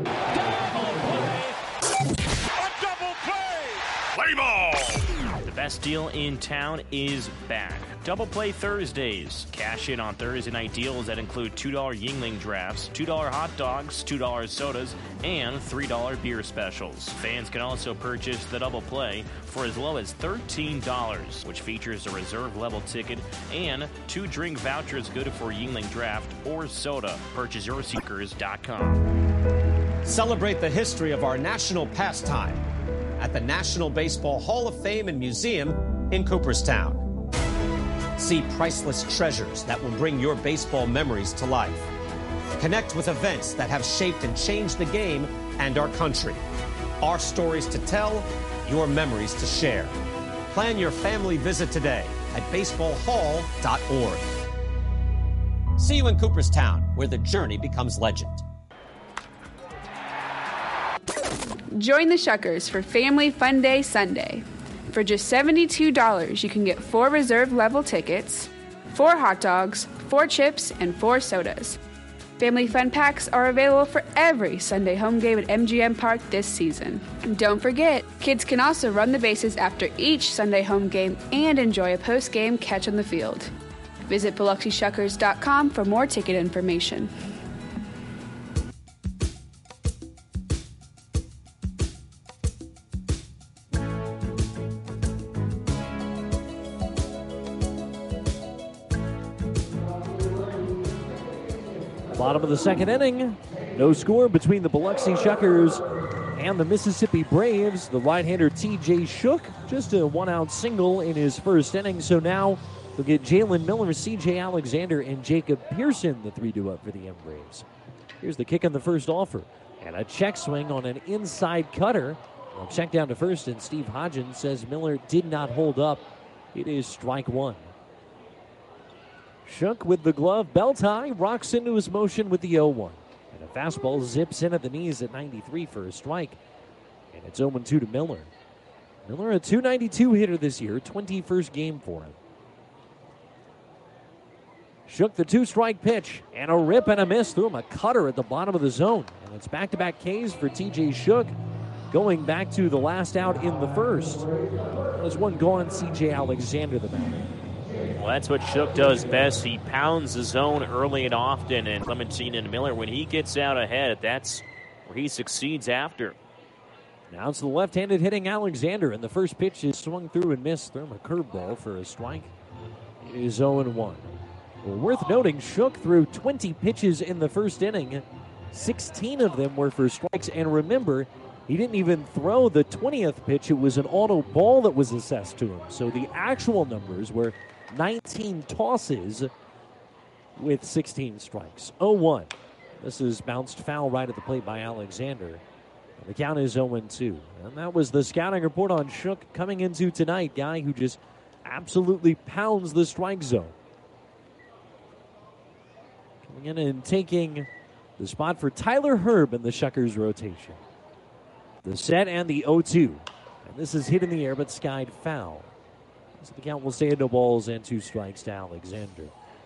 Play ball! The best deal in town is back. Double Play Thursdays. Cash in on Thursday night deals that include two dollar Yingling drafts, two dollar hot dogs, two dollar sodas, and three dollar beer specials. Fans can also purchase the Double Play for as low as thirteen dollars, which features a reserve level ticket and two drink vouchers good for Yingling draft or soda. Purchase your seekers dot com. Celebrate the history of our national pastime at the National Baseball Hall of Fame and Museum in Cooperstown. See priceless treasures that will bring your baseball memories to life. Connect with events that have shaped and changed the game and our country. Our stories to tell, your memories to share. Plan your family visit today at baseball hall dot org. See you in Cooperstown, where the journey becomes legend. Join the Shuckers for Family Fun Day Sunday. For just seventy-two dollars, you can get four reserve level tickets, four hot dogs, four chips, and four sodas. Family Fun Packs are available for every Sunday home game at M G M Park this season. And don't forget, kids can also run the bases after each Sunday home game and enjoy a post-game catch on the field. Visit Biloxi Shuckers dot com for more ticket information. Bottom of the second inning. No score between the Biloxi Shuckers and the Mississippi Braves. The right-hander T J Shook, just a one-out single in his first inning. So now they'll get Jalen Miller, C J Alexander, and Jacob Pearson, the three two up for the M Braves. Here's the kick on the first offer. And a check swing on an inside cutter. Well, check down to first, and Steve Hodgins says Miller did not hold up. It is strike one. Shook with the glove, belt high, rocks into his motion with the oh one. And a fastball zips in at the knees at ninety-three for a strike. And it's oh two to Miller. Miller, a two ninety-two hitter this year, twenty-first game for him. Shook the two-strike pitch, and a rip and a miss. Threw him a cutter at the bottom of the zone. And it's back-to-back Ks for T J Shook, going back to the last out in the first. There's one gone, C J Alexander, the batter. Well, that's what Shook does best. He pounds the zone early and often, and Clementine and Miller, when he gets out ahead, that's where he succeeds after. Now it's the left-handed hitting Alexander, and the first pitch is swung through and missed. Threw him a curveball for a strike. It is oh one. Well, worth noting, Shook threw twenty pitches in the first inning. sixteen of them were for strikes, and remember, he didn't even throw the twentieth pitch. It was an auto ball that was assessed to him. So the actual numbers were nineteen tosses with sixteen strikes. oh one. This is bounced foul right at the plate by Alexander. The count is oh two. And that was the scouting report on Shook coming into tonight. Guy who just absolutely pounds the strike zone. Coming in and taking the spot for Tyler Herb in the Shuckers rotation. The set and the oh two. And this is hit in the air but skied foul. So the count will stay at no balls and two strikes to Alexander.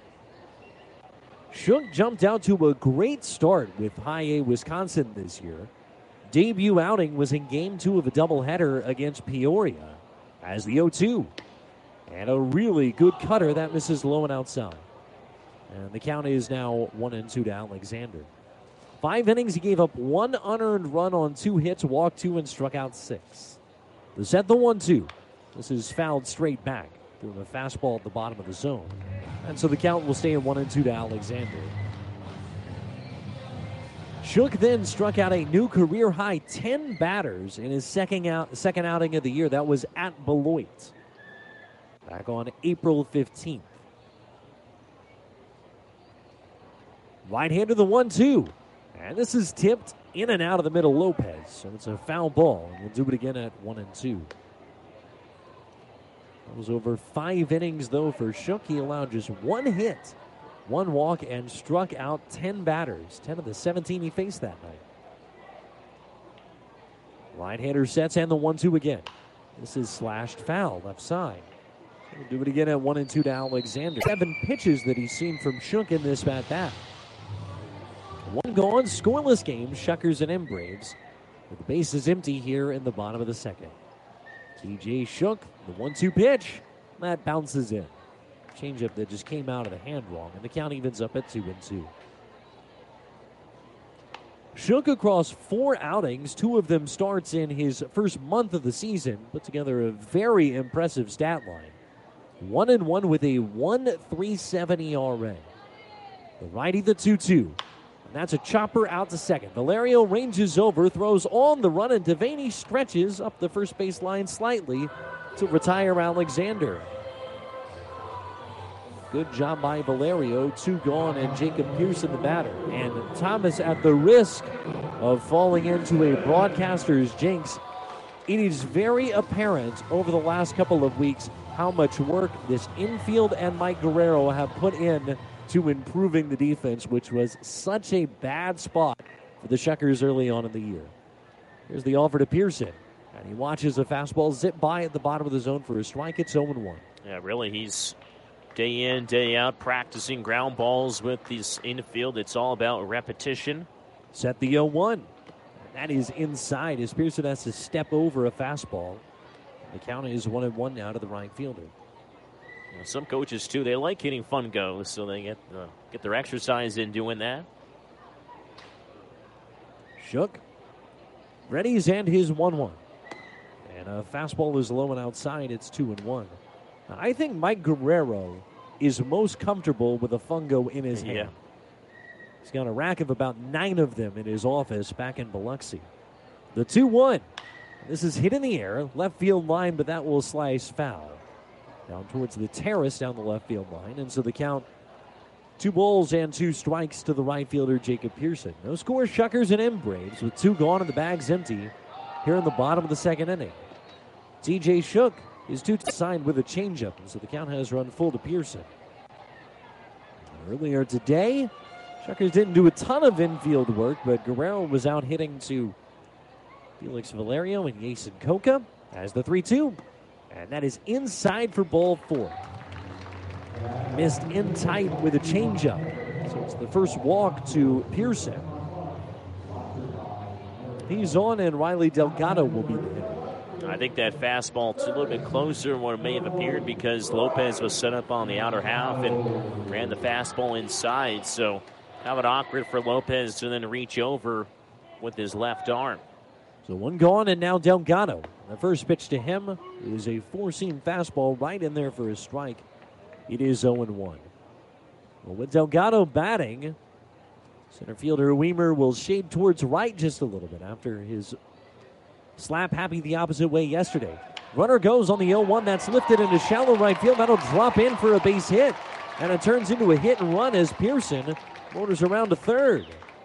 Shook jumped out to a great start with High A Wisconsin this year. Debut outing was in game two of a doubleheader against Peoria as the oh two. And a really good cutter that misses low and outside. And the count is now one and two to Alexander. Five innings, he gave up one unearned run on two hits, walked two, and struck out six. The set, the one two. This is fouled straight back. Threw him a fastball at the bottom of the zone. And so the count will stay at one and two to Alexander. Shook then struck out a new career-high ten batters in his second, out, second outing of the year. That was at Beloit back on April fifteenth. Right-hander the one two. And this is tipped in and out of the middle, Lopez. So it's a foul ball. And we'll do it again at one and two. That was over five innings, though, for Shook. He allowed just one hit, one walk, and struck out ten batters. ten of the seventeen he faced that night. Right-hander sets and the one two again. This is slashed foul, left side. We'll do it again at one and two to Alexander. Seven pitches that he's seen from Shook in this at-bat. One gone, scoreless game, Shuckers and M Braves. With the bases empty here in the bottom of the second. T J Shook, the one two pitch, that bounces in. Changeup that just came out of the hand wrong, and the count evens up at two and two. Shook across four outings, two of them starts in his first month of the season, put together a very impressive stat line. One and one with a one point three seven E R A. The righty, the two two. And that's a chopper out to second. Valerio ranges over, throws on the run, and Devaney stretches up the first base line slightly to retire Alexander. Good job by Valerio. Two gone, and Jacob Pearson, the batter. And Thomas, at the risk of falling into a broadcaster's jinx, it is very apparent over the last couple of weeks how much work this infield and Mike Guerrero have put in to improving the defense, which was such a bad spot for the Shuckers early on in the year. Here's the offer to Pearson, and he watches a fastball zip by at the bottom of the zone for a strike. It's oh and one. Yeah, really, he's day in, day out practicing ground balls with this infield. It's all about repetition. Set the oh one. That is inside as Pearson has to step over a fastball. The count is one and one now to the right fielder. Well, some coaches, too, they like hitting fun goes, so they get uh, get their exercise in doing that. Shook. Ready's and his one one. And a fastball is low and outside. It's two and one. Now, I think Mike Guerrero is most comfortable with a fungo in his hand. Yeah. He's got a rack of about nine of them in his office back in Biloxi. The two one. This is hit in the air, left field line, but that will slice foul. Down towards the terrace down the left field line. And so the count, two balls and two strikes to the right fielder, Jacob Pearson. No score, Shuckers and M Braves with two gone and the bags empty here in the bottom of the second inning. T J Shook is two signed with a changeup, and so the count has run full to Pearson. Earlier today, Shuckers didn't do a ton of infield work, but Guerrero was out hitting to Felix Valerio and Jason Coca as the three two. And that is inside for ball four. Missed in tight with a changeup. So it's the first walk to Pearson. He's on, and Riley Delgado will be the hitter. I think that fastball a little bit closer than what it may have appeared because Lopez was set up on the outer half and ran the fastball inside. So kind of an awkward for Lopez to then reach over with his left arm. So one gone, and now Delgado. The first pitch to him is a four-seam fastball right in there for a strike. It is oh and one. Well, with Delgado batting, center fielder Weimer will shade towards right just a little bit after his slap happy the opposite way yesterday. Runner goes on the oh one. That's lifted into shallow right field. That'll drop in for a base hit. And it turns into a hit and run as Pearson motors around to third.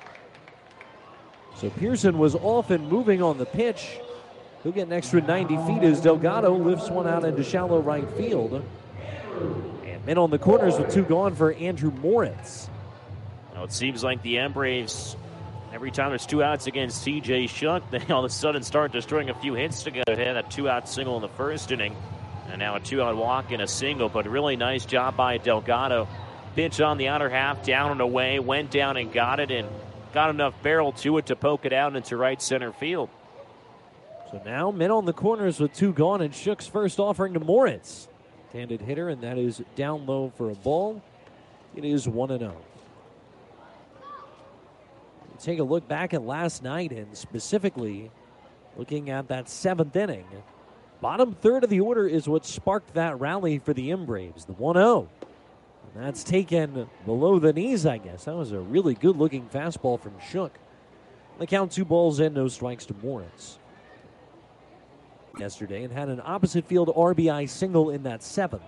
So Pearson was off and moving on the pitch. He'll get an extra ninety feet as Delgado lifts one out into shallow right field. And men on the corners with two gone for Andrew Moritz. Now it seems like the M Braves, every time there's two outs against T J Shook, they all of a sudden start destroying a few hits together. They had a two-out single in the first inning, and now a two-out walk and a single. But a really nice job by Delgado. Pitch on the outer half, down and away, went down and got it, and got enough barrel to it to poke it out into right center field. So now men on the corners with two gone, and Shook's first offering to Moritz. Handed hitter, and that is down low for a ball. It is one and oh. Take a look back at last night, and specifically looking at that seventh inning. Bottom third of the order is what sparked that rally for the M Braves, the one oh. And that's taken below the knees, I guess. That was a really good-looking fastball from Shook. The count two balls and no strikes to Moritz. Yesterday and had an opposite field R B I single in that seventh.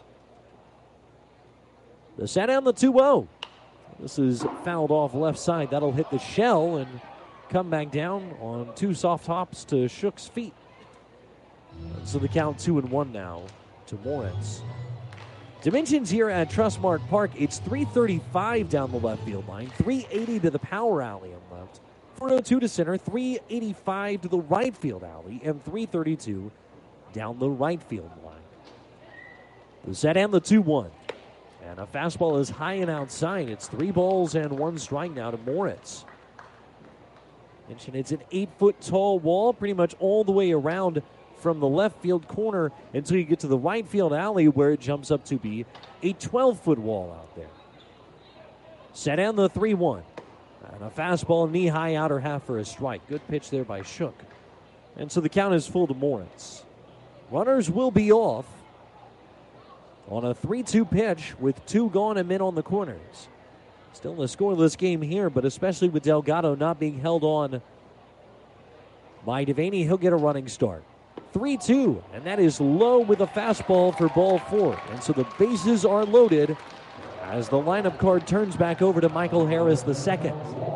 The set down the two oh. This is fouled off left side. That'll hit the shell and come back down on two soft hops to Shook's feet. And so the count two and one now to Moritz. Dimensions here at Trustmark Park. It's three thirty-five down the left field line, three eighty to the power alley on left, four oh two to center, three eighty-five to the right field alley, and three thirty-two down the right field line. The set and the two one. And a fastball is high and outside. It's three balls and one strike now to Moritz. Mentioned it's an eight-foot tall wall, pretty much all the way around from the left field corner until you get to the right field alley where it jumps up to be a twelve-foot wall out there. Set and the three one. And a fastball knee-high outer half for a strike. Good pitch there by Shook. And so the count is full to Moritz. Runners will be off on a three two pitch with two gone and men on the corners. Still a scoreless game here, but especially with Delgado not being held on by Devaney, he'll get a running start. three two, and that is low with a fastball for ball four. And so the bases are loaded as the lineup card turns back over to Michael Harris the second.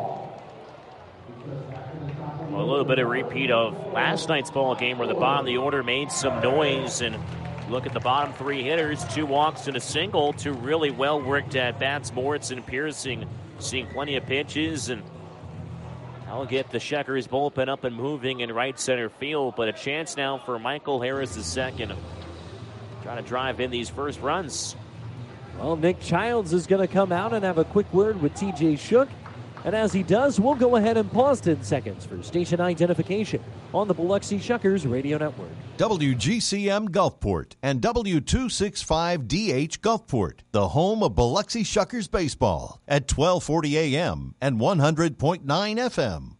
Well, a little bit of repeat of last night's ball game where the bottom of the order made some noise. And look at the bottom three hitters, two walks and a single, two really well-worked at-bats. Moritz and Piercing seeing plenty of pitches, and I'll get the Shuckers bullpen up and moving in right center field. But a chance now for Michael Harris the second, trying to drive in these first runs. Well, Nick Childs is going to come out and have a quick word with T J Shook. And as he does, we'll go ahead and pause ten seconds for station identification on the Biloxi Shuckers Radio Network. W G C M Gulfport and W two sixty-five D H Gulfport, the home of Biloxi Shuckers baseball at twelve forty A M and one hundred point nine F M.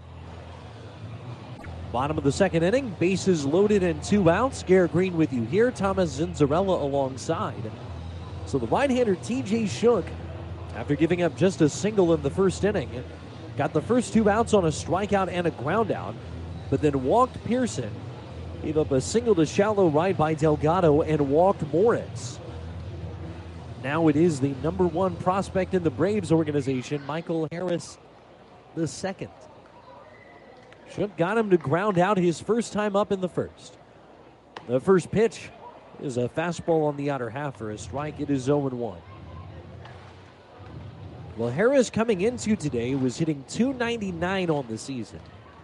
Bottom of the second inning, bases loaded and two outs. Garrett Green with you here, Thomas Zinzarella alongside. So the right-hander T J Shook, after giving up just a single in the first inning, got the first two outs on a strikeout and a groundout, but then walked Pearson, gave up a single to shallow right by Delgado, and walked Moritz. Now it is the number one prospect in the Braves organization, Michael Harris the second. Shook got him to ground out his first time up in the first. The first pitch is a fastball on the outer half for a strike. It is oh and one. Well, Harris coming into today was hitting two ninety-nine on the season.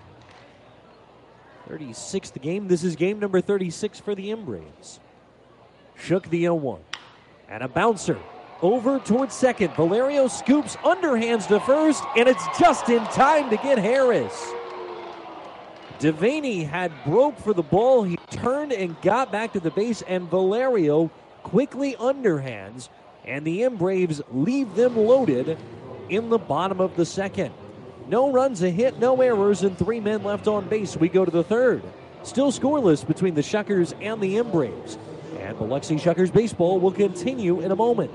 thirty-sixth game. This is game number thirty-six for the M Braves. Shook the oh one. And a bouncer over towards second. Valerio scoops underhands to first, and it's just in time to get Harris. Devaney had broke for the ball. He turned and got back to the base, and Valerio quickly underhands, and the M Braves leave them loaded in the bottom of the second. No runs, a hit, no errors, and three men left on base. We go to the third. Still scoreless between the Shuckers and the M Braves. And Biloxi Shuckers baseball will continue in a moment.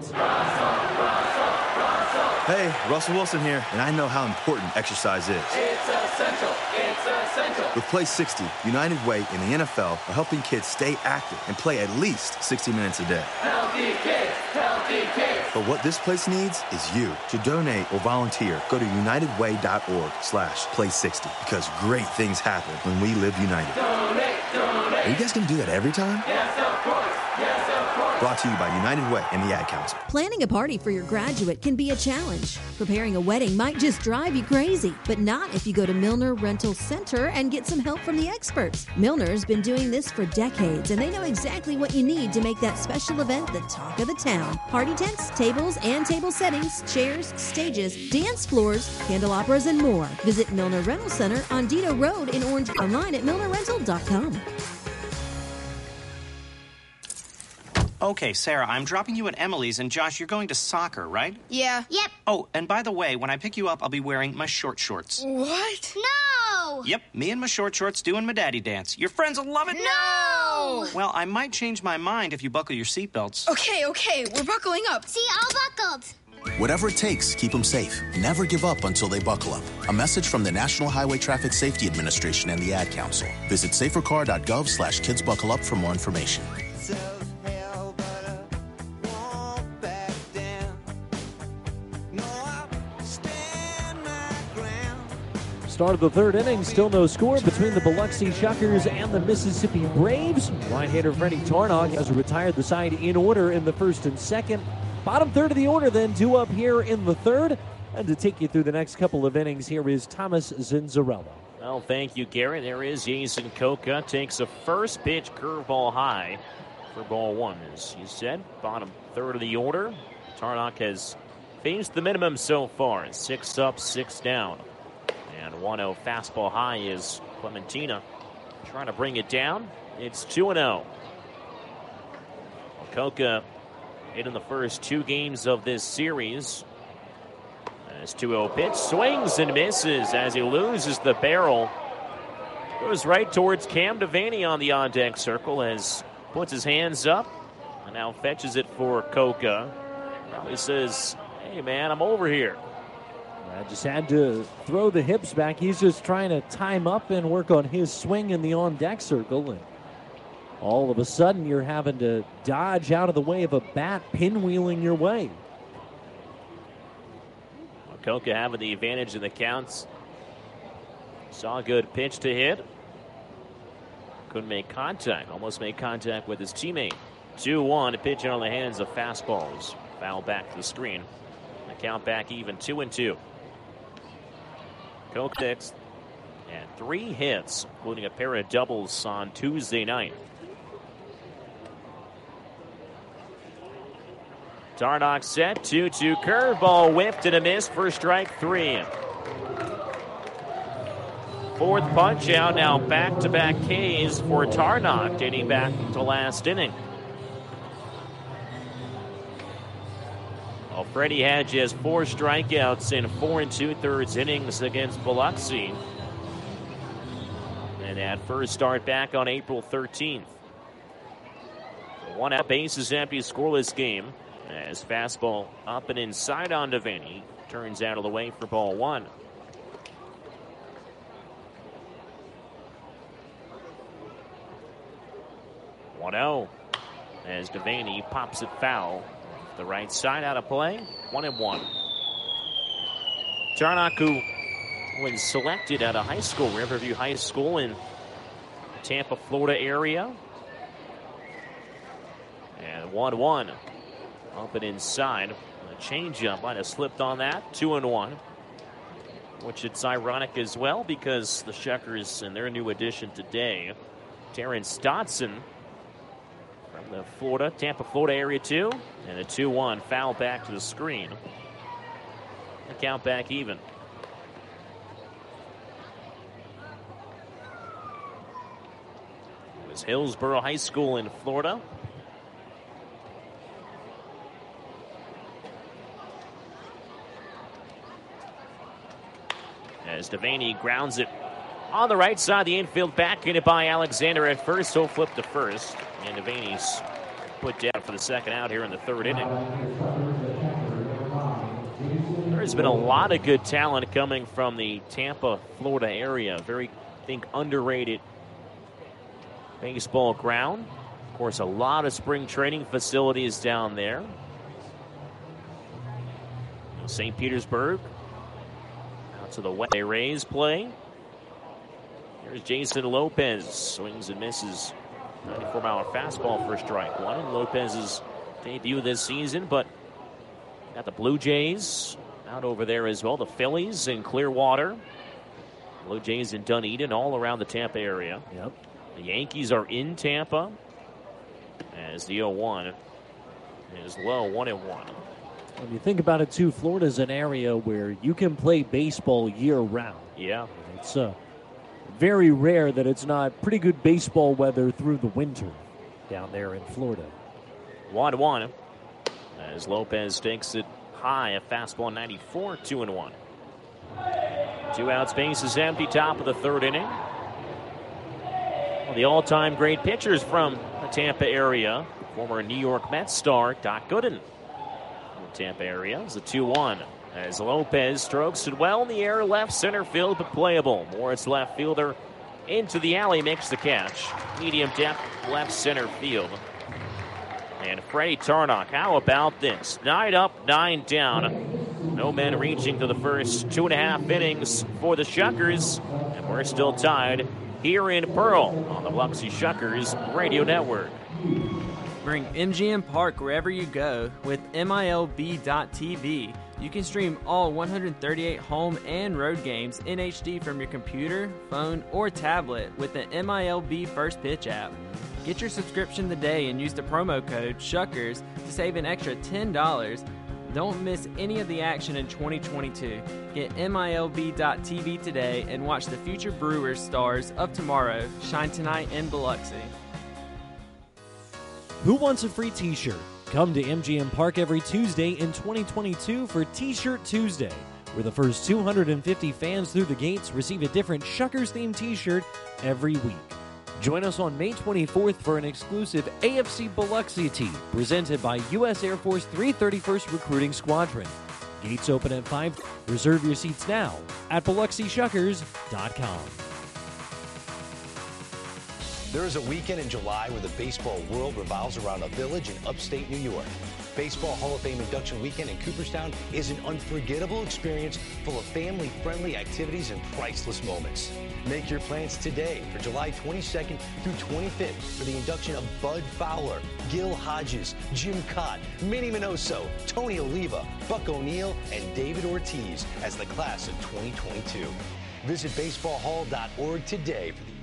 Hey, Russell Wilson here, and I know how important exercise is. It's essential. It's essential. With Play sixty, United Way and the N F L are helping kids stay active and play at least sixty minutes a day. Healthy kids, healthy kids. But what this place needs is you. To donate or volunteer, go to unitedway.org slash play 60 because great things happen when we live united. Donate, donate. Are you guys going to do that every time? Yes, of course. Yes, of course. Brought to you by United Way and the Ad Council. Planning a party for your graduate can be a challenge. Preparing a wedding might just drive you crazy, but not if you go to Milner Rental Center and get some help from the experts. Milner's been doing this for decades, and they know exactly what you need to make that special event the talk of the town. Party tents, tables and table settings, chairs, stages, dance floors, candelabras, and more. Visit Milner Rental Center on Dido Road in Orange, online at milner rental dot com. Okay, Sarah, I'm dropping you at Emily's, and Josh, you're going to soccer, right? Yeah. Yep. Oh, and by the way, when I pick you up, I'll be wearing my short shorts. What? No! Yep, me and my short shorts doing my daddy dance. Your friends will love it. No! Well, I might change my mind if you buckle your seatbelts. Okay, okay, we're buckling up. See, all buckled. Whatever it takes, keep them safe. Never give up until they buckle up. A message from the National Highway Traffic Safety Administration and the Ad Council. Visit safercar.gov slash kidsbuckleup for more information. Start of the third inning, still no score between the Biloxi Shuckers and the Mississippi Braves. Right-hander Freddie Tarnok has retired the side in order in the first and second. Bottom third of the order then due up here in the third. And to take you through the next couple of innings, here is Thomas Zinzarella. Well, thank you, Gary. There is Jason Coca. Takes a first pitch curveball high. for ball one. As you said, bottom third of the order. Tarnock has faced the minimum so far. Six up, six down. And one oh fastball high is Clementina trying to bring it down. It's two and oh. Koka hit in the first two games of this series. As two oh pitch swings and misses as he loses the barrel. Goes right towards Cam Devaney on the on-deck circle as puts his hands up and now fetches it for Koka. Probably says, hey man, I'm over here. I just had to throw the hips back. He's just trying to time up and work on his swing in the on-deck circle. And all of a sudden, you're having to dodge out of the way of a bat pinwheeling your way. Koka having the advantage in the counts. Saw a good pitch to hit. Couldn't make contact. Almost made contact with his teammate. two one, pitch on the hands of fastballs. Foul back to the screen. The count back even two and two. Koka sixth and three hits, including a pair of doubles on Tuesday night. Tarnock set, two two curveball, whipped and a miss for strike three. Fourth punch out, now back-to-back Ks for Tarnock, dating back to last inning. Well, Freddie Hadge has four strikeouts in four and two-thirds innings against Biloxi. And that first start back on April thirteenth. One out, bases empty, scoreless game. As fastball up and inside on Devaney. Turns out of the way for ball one. one oh as Devaney pops it foul. The right side out of play. One and one. Tarnock, who was selected at a high school, Riverview High School in Tampa, Florida area. And one one. Up and inside. A changeup might have slipped on that. Two and one. Which it's ironic as well because the Shuckers and their new addition today, Terrence Dotson from the Florida, Tampa, Florida area too. And a two one foul back to the screen. The count back even. It was Hillsborough High School in Florida. As Devaney grounds it on the right side of the infield, back in it by Alexander at first. So flip to first. And Devaney's put down for the second out here in the third inning. There's been a lot of good talent coming from the Tampa, Florida area. Very, I think, underrated baseball ground. Of course, a lot of spring training facilities down there. Saint Petersburg. To the west, they Rays play. Here's Jason Lopez. Swings and misses. ninety-four mile fastball for strike one. And Lopez's debut this season, but got the Blue Jays out over there as well. The Phillies in Clearwater. Blue Jays in Dunedin, all around the Tampa area. Yep. The Yankees are in Tampa as the oh one is low, one and one. When you think about it, too, Florida's an area where you can play baseball year-round. Yeah. It's uh, very rare that it's not pretty good baseball weather through the winter down there in Florida. one one as Lopez takes it high, a fastball ninety-four, two and one. Two outs, bases empty, top of the third inning. Well, the all-time great pitchers from the Tampa area, former New York Mets star Doc Gooden. Tampa area is a two one as Lopez strokes it well in the air, left center field, but playable. Morris left fielder into the alley, makes the catch. Medium depth, left center field. And Freddie Tarnock, how about this? Nine up, nine down. No men reaching to the first two and a half innings for the Shuckers. And we're still tied here in Pearl on the Biloxi Shuckers Radio Network. Bring M G M Park wherever you go with M I L B dot T V. You can stream all one hundred thirty-eight home and road games in H D from your computer, phone, or tablet with the M I L B First Pitch app. Get your subscription today and use the promo code SHUCKERS to save an extra ten dollars. Don't miss any of the action in twenty twenty-two. Get M I L B dot T V today and watch the future Brewers stars of tomorrow shine tonight in Biloxi. Who wants a free t-shirt? Come to M G M Park every Tuesday in twenty twenty-two for T-Shirt Tuesday, where the first two hundred fifty fans through the gates receive a different Shuckers-themed t-shirt every week. Join us on May twenty-fourth for an exclusive A F C Biloxi tee presented by U S Air Force three thirty-first Recruiting Squadron. Gates open at five. Reserve your seats now at Biloxi Shuckers dot com. There is a weekend in July where the baseball world revolves around a village in upstate New York. Baseball Hall of Fame induction weekend in Cooperstown is an unforgettable experience full of family-friendly activities and priceless moments. Make your plans today for July twenty-second through twenty-fifth for the induction of Bud Fowler, Gil Hodges, Jim Cott, Minnie Minoso, Tony Oliva, Buck O'Neill, and David Ortiz as the class of twenty twenty-two. Visit baseball hall dot org today for the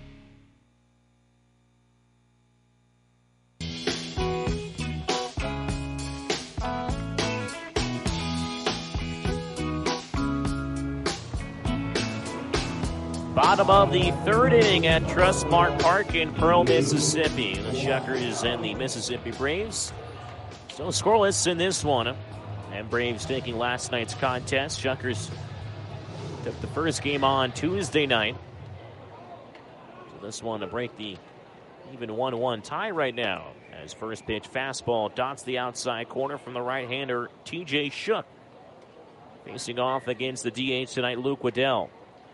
Bottom of the third inning at Trustmark Park in Pearl, Mississippi. The Shuckers and the Mississippi Braves still scoreless in this one. And Braves taking last night's contest. Shuckers took the first game on Tuesday night. So this one to break the even one one tie right now. As first pitch fastball dots the outside corner from the right-hander T J Shook. Facing off against the D H tonight, Luke Waddell.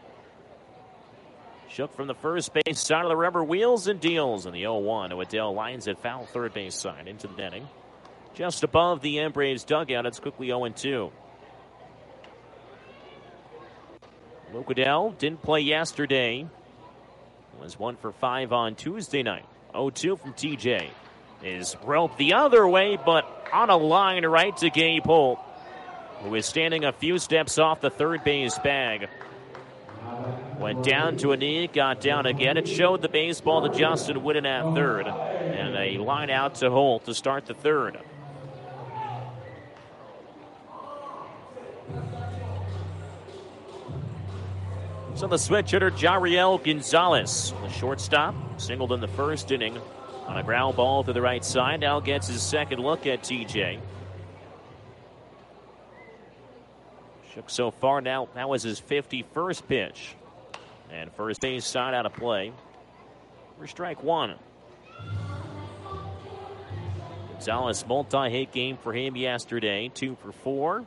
Shook from the first base side of the rubber, wheels and deals. And the oh one, Waddell lines it foul third base side into the netting. Just above the M Braves dugout, it's quickly oh two. Luke Waddell didn't play yesterday. Was one for five on Tuesday night. oh two from T J. Is roped the other way, but on a line right to Gabe Holt, who is standing a few steps off the third base bag. Went down to a knee, got down again. It showed the baseball to Justin Whitten at third. And a line out to Holt to start the third. So the switch hitter, Jariel Gonzalez, the shortstop, singled in the first inning on a ground ball to the right side. Now gets his second look at T J. Shook so far now, that was his fifty-first pitch. And first base side out of play for strike one. Gonzalez, multi-hit game for him yesterday, two for four.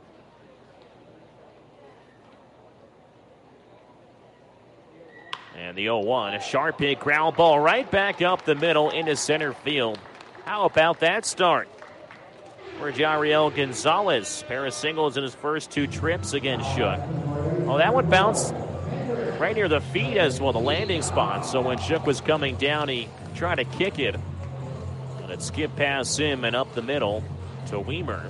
And the oh one, a sharp hit ground ball right back up the middle into center field. How about that start for Jariel Gonzalez? Pair of singles in his first two trips against Shook. Oh, that one bounced right near the feet as well, the landing spot. So when Shook was coming down, he tried to kick it. And it skipped past him and up the middle to Weimer.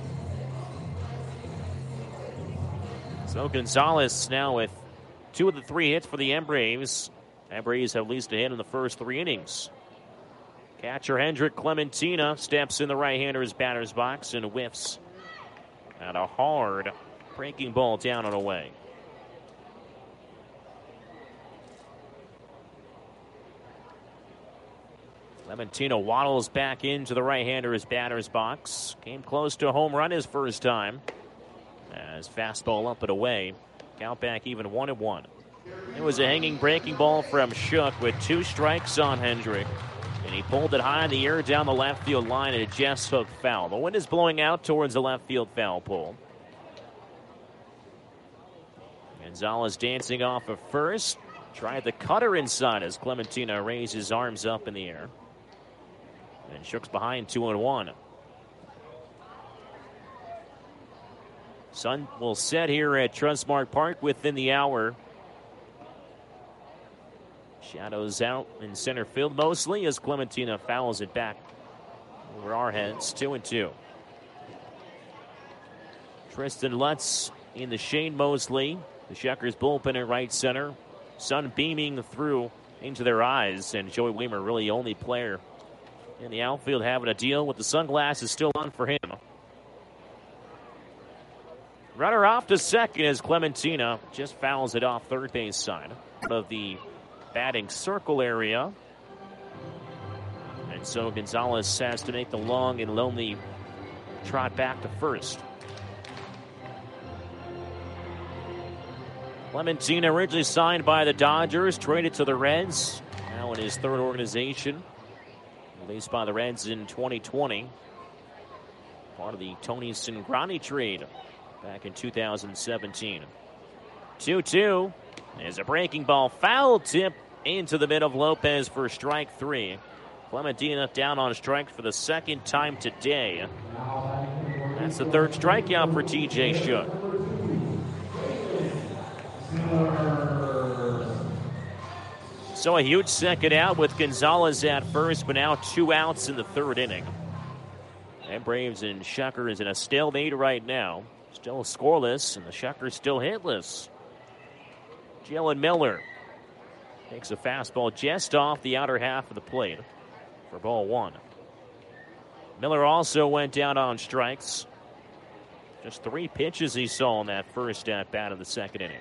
So Gonzalez now with two of the three hits for the M Braves. M Braves have at least a hit in the first three innings. Catcher Hendrik Clementina steps in the right-hander's batter's box and whiffs at a hard breaking ball down and away. Clementina waddles back into the right-hander's batter's box. Came close to a home run his first time. As fastball up and away. Count back even one and one. It was a hanging breaking ball from Shook with two strikes on Hendrick. And he pulled it high in the air down the left field line and it just hooked foul. The wind is blowing out towards the left field foul pole. Gonzalez dancing off of first. Tried the cutter inside as Clementina raised his arms up in the air. And Shook's behind two and one. Sun will set here at Trustmark Park within the hour. Shadows out in center field mostly as Clementina fouls it back over our heads. Two and two. Tristan Lutz in the Shane Mosley. The Shuckers bullpen at right center. Sun beaming through into their eyes. And Joey Weimer really only player in the outfield having a deal with the sunglasses still on for him. Runner off to second as Clementina just fouls it off third base side of the batting circle area. And so Gonzalez has to make the long and lonely trot back to first. Clementina originally signed by the Dodgers, traded to the Reds. Now in his third organization. Released by the Reds in twenty twenty. Part of the Tony Cingrani trade back in two thousand seventeen. two two is a breaking ball. Foul tip into the mid of Lopez for strike three. Clementina down on strikes for the second time today. That's the third strikeout for T J Shook. So a huge second out with Gonzalez at first, but now two outs in the third inning. And Braves and Shuckers in a stalemate right now. Still scoreless, and the Shuckers still hitless. Jalen Miller takes a fastball just off the outer half of the plate for ball one. Miller also went down on strikes. Just three pitches he saw in that first at bat of the second inning.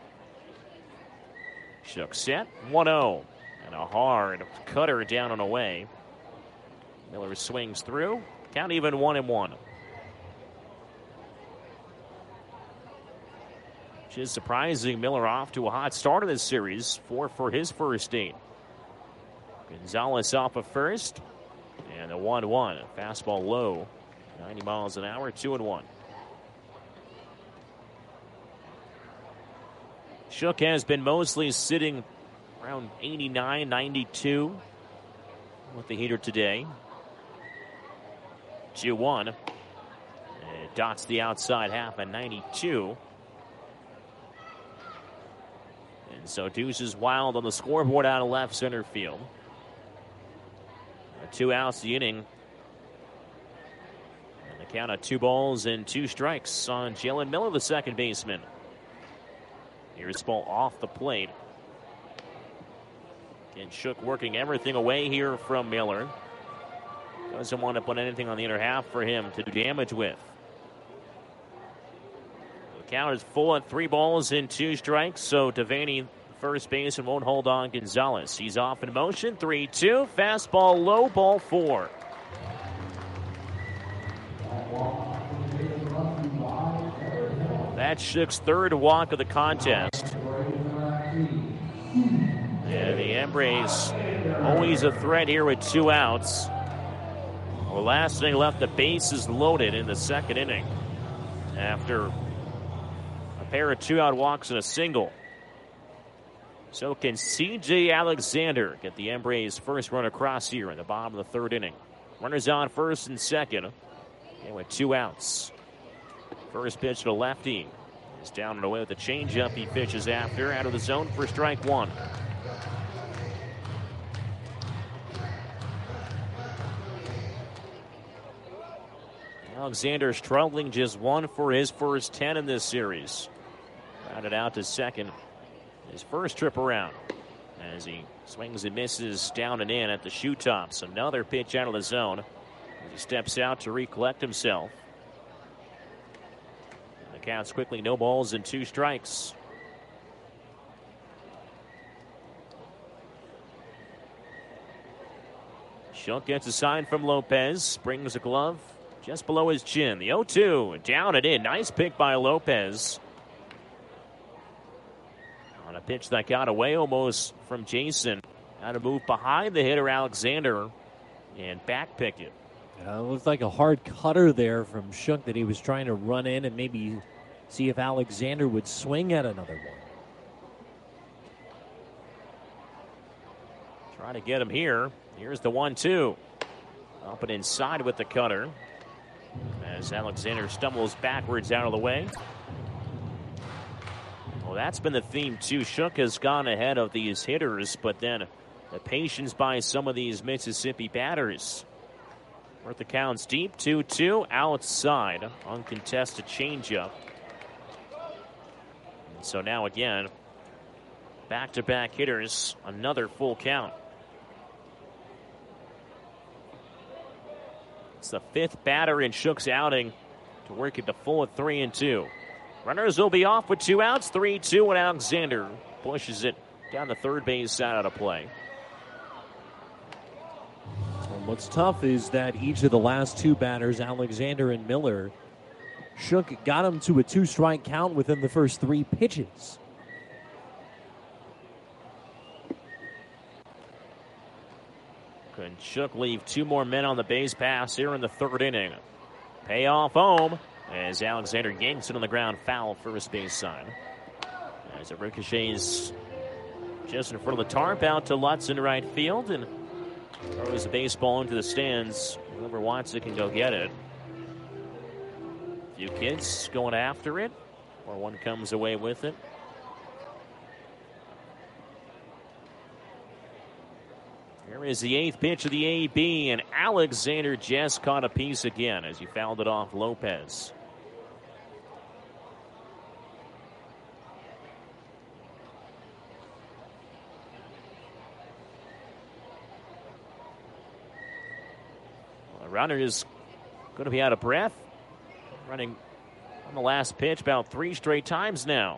Shook set, one oh. And a hard cutter down and away. Miller swings through. Count even one and one. Which is surprising. Miller off to a hot start of this series. Four for his first eight. Gonzalez off of first. And a one one. Fastball low. ninety miles an hour, two and one. Shook has been mostly sitting around eighty-nine, ninety-two with the heater today. two one. It dots the outside half at ninety-two. And so Deuce is wild on the scoreboard out of left center field. Two outs the inning. And the count of two balls and two strikes on Jalen Miller, the second baseman. Here's ball off the plate. And Shook working everything away here from Miller. Doesn't want to put anything on the inner half for him to do damage with. The count is full at three balls and two strikes. So Devaney, first baseman, won't hold on Gonzalez. He's off in motion. three two. Fastball low, ball four. That's Shook's third walk of the contest. And the Embrace always a threat here with two outs. Well, last inning left the bases loaded in the second inning after a pair of two-out walks and a single. So can C J Alexander get the Embrace first run across here in the bottom of the third inning? Runners on first and second, and with two outs. First pitch to lefty. He's down and away with the changeup he pitches after. Out of the zone for strike one. Alexander struggling, just one for his first ten in this series. Rounded out to second. His first trip around. As he swings and misses down and in at the shoe tops. Another pitch out of the zone. As he steps out to recollect himself. Counts quickly, no balls and two strikes. Shook gets a sign from Lopez. Brings a glove just below his chin. The oh two, down and in. Nice pick by Lopez. On a pitch that got away almost from Jason. Had to move behind the hitter, Alexander, and back pick it. Uh, it looked like a hard cutter there from Shook that he was trying to run in and maybe see if Alexander would swing at another one. Trying to get him here. Here's the one two. Up and inside with the cutter. As Alexander stumbles backwards out of the way. Well, that's been the theme too. Shook has gone ahead of these hitters, but then the patience by some of these Mississippi batters. Worth the counts deep, two two, outside, uncontested changeup. And so now again, back-to-back hitters, another full count. It's the fifth batter in Shook's outing to work it to full at three and two. Runners will be off with two outs, three two, and Alexander pushes it down the third base side out of play. And what's tough is that each of the last two batters, Alexander and Miller, Shook got him to a two-strike count within the first three pitches. Could Shook leave two more men on the base pass here in the third inning? Payoff home as Alexander yanks it on the ground, foul first base side. As it ricochets just in front of the tarp out to Lutz in right field and throws the baseball into the stands. Whoever wants it can go get it. A few kids going after it, or one comes away with it. Here is the eighth pitch of the A B, and Alexander just caught a piece again as he fouled it off Lopez. Well, the runner is going to be out of breath, running on the last pitch about three straight times now.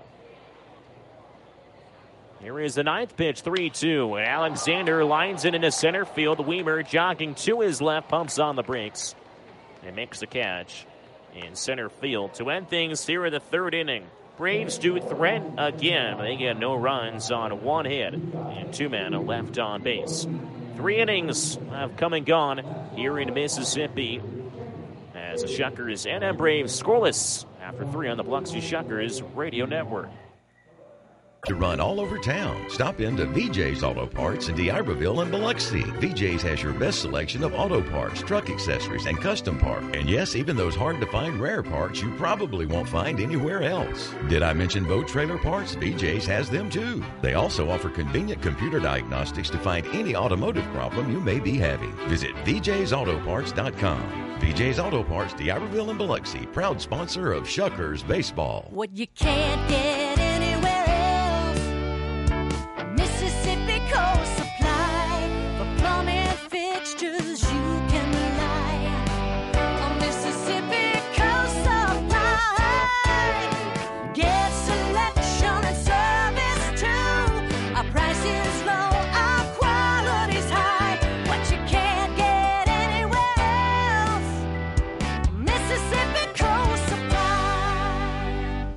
Here is the ninth pitch, three two, and Alexander lines it into center field. Weimer jogging to his left, pumps on the brakes, and makes the catch in center field to end things here in the third inning. Braves do threaten again. They get no runs on one hit, and two men left on base. Three innings have come and gone here in Mississippi as the Shuckers and M Braves scoreless after three on the Biloxi Shuckers Radio Network. To run all over town, stop into V J's Auto Parts in D'Iberville and Biloxi. V J's has your best selection of auto parts, truck accessories, and custom parts. And yes, even those hard-to-find rare parts you probably won't find anywhere else. Did I mention boat trailer parts? V J's has them too. They also offer convenient computer diagnostics to find any automotive problem you may be having. Visit V J's Auto Parts dot com. V J's Auto Parts, D'Iberville and Biloxi, proud sponsor of Shuckers Baseball. What you can't get anywhere else. Mississippi Coast Supply. For plumbing fixtures you can rely on Mississippi Coast Supply. Get selection and service too. Our prices low, our quality's high. What you can't get anywhere else. Mississippi Coast Supply.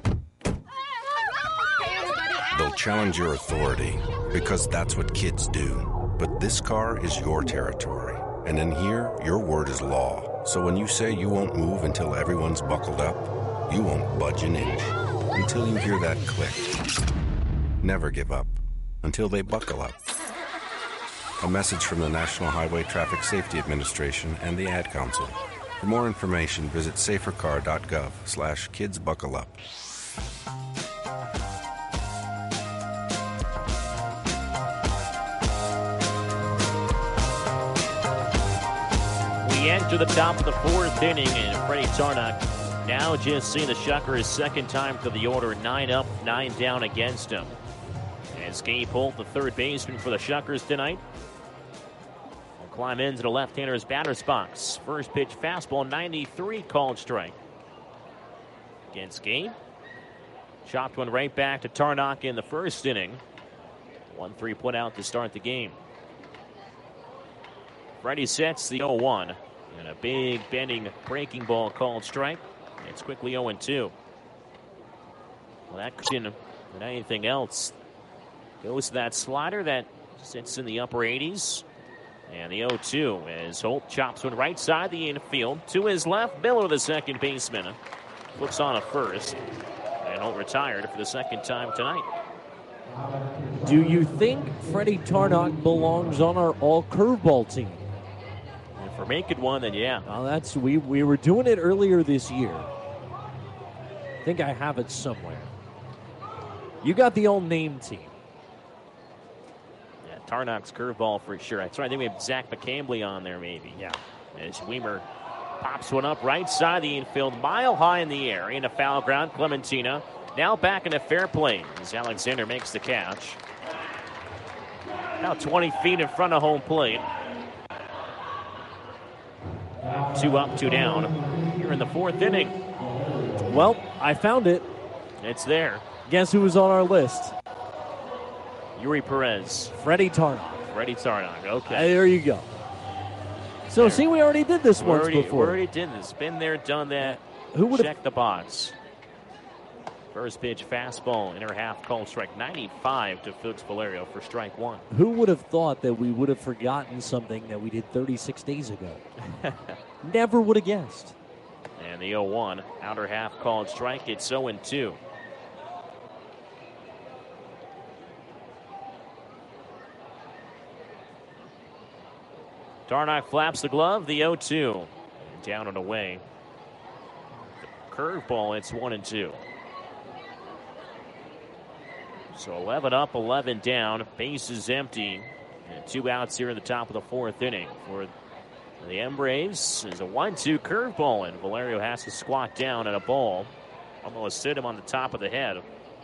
They'll challenge your authority because that's what kids do. But this car is your territory. And in here, your word is law. So when you say you won't move until everyone's buckled up, you won't budge an inch until you hear that click. Never give up until they buckle up. A message from the National Highway Traffic Safety Administration and the Ad Council. For more information, visit safercar.gov slash kids buckle up. We enter the top of the fourth inning, and Freddie Tarnock now just seeing the Shuckers second time to the order, nine up, nine down against him. As Gabe Holt, the third baseman for the Shuckers tonight, will climb into the left-hander's batter's box. First pitch fastball, ninety-three, called strike. Against Gabe. Chopped one right back to Tarnock in the first inning. one three put out to start the game. Freddie sets the oh one. And a big bending breaking ball called strike. It's quickly oh two. Well, that question than anything else goes to that slider that sits in the upper eighties. And the oh two as Holt chops one right side the infield. To his left, Miller, the second baseman, looks on a first. And Holt retired for the second time tonight. Do you think Freddie Tarnock belongs on our all curveball team? For making one, then yeah. Well, that's we we were doing it earlier this year. I think I have it somewhere. You got the all name team. Yeah, Tarnock's curveball for sure. That's right. I think we have Zach McCambly on there, maybe. Yeah. As Weimer pops one up right side of the infield, mile high in the air, into foul ground. Clementina now back into fair play as Alexander makes the catch. Now twenty feet in front of home plate. two up, two down here in the fourth inning. Well, I found it. It's there. Guess who was on our list? Yuri Perez. Freddie Tarnok. Freddie Tarnok, okay. Uh, there you go. So, there. see, we already did this we once already, before. We already did this. Been there, done that. Who would Check the box. First pitch, fastball, inner half, called strike ninety-five to Felix Valerio for strike one. Who would have thought that we would have forgotten something that we did thirty-six days ago? Never would have guessed. And the oh one, outer half, called strike. It's oh and two. Tarnok flaps the glove, the oh two. Down and away. Curveball, it's one and two. So eleven up, eleven down. Base is empty. And two outs here in the top of the fourth inning for the M Braves. Is a one two curveball, and Valerio has to squat down at a ball. Almost hit him on the top of the head.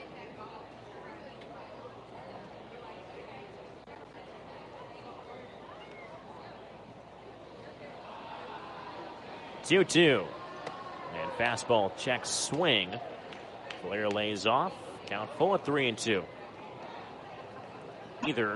two two. And fastball check swing. Valerio lays off. Count full at three and two. Either.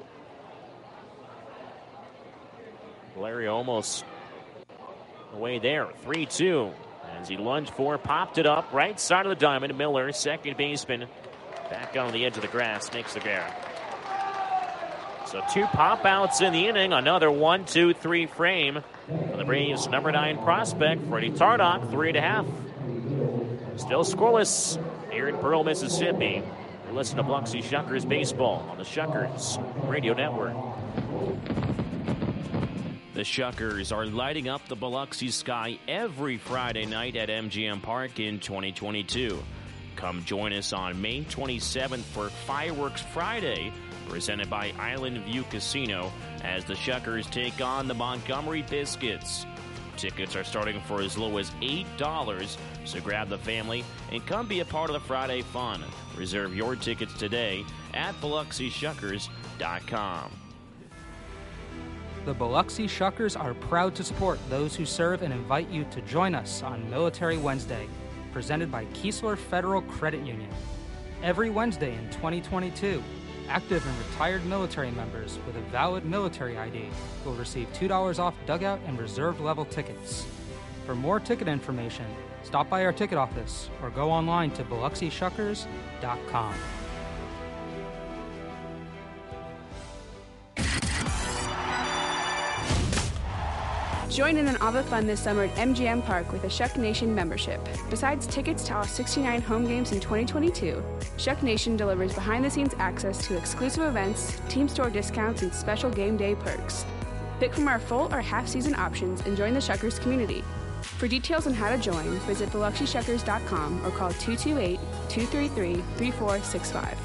Valerio almost away there. three two. As he lunged for, popped it up. Right side of the diamond. Miller, second baseman. Back on the edge of the grass. Makes the grab. So two pop outs in the inning. Another one, two, three frame. For the Braves, number nine prospect, Freddie Tarnok, three and a half. Still scoreless here in Pearl, Mississippi. You listen to Biloxi Shuckers Baseball on the Shuckers Radio Network. The Shuckers are lighting up the Biloxi sky every Friday night at M G M Park in twenty twenty-two. Come join us on May twenty-seventh for Fireworks Friday, presented by Island View Casino, as the Shuckers take on the Montgomery Biscuits. Tickets are starting for as low as eight dollars, so grab the family and come be a part of the Friday fun. Reserve your tickets today at Biloxi Shuckers dot com. The Biloxi Shuckers are proud to support those who serve and invite you to join us on Military Wednesday, presented by Keesler Federal Credit Union. Every Wednesday in twenty twenty-two, active and retired military members with a valid military I D will receive two dollars off dugout and reserve level tickets. For more ticket information, stop by our ticket office or go online to Biloxi Shuckers dot com. Join in on all the fun this summer at M G M Park with a Shuck Nation membership. Besides tickets to all sixty-nine home games in twenty twenty-two, Shuck Nation delivers behind-the-scenes access to exclusive events, team store discounts, and special game day perks. Pick from our full or half-season options and join the Shuckers community. For details on how to join, visit Biloxi Shuckers dot com or call two two eight, two three three, three four six five.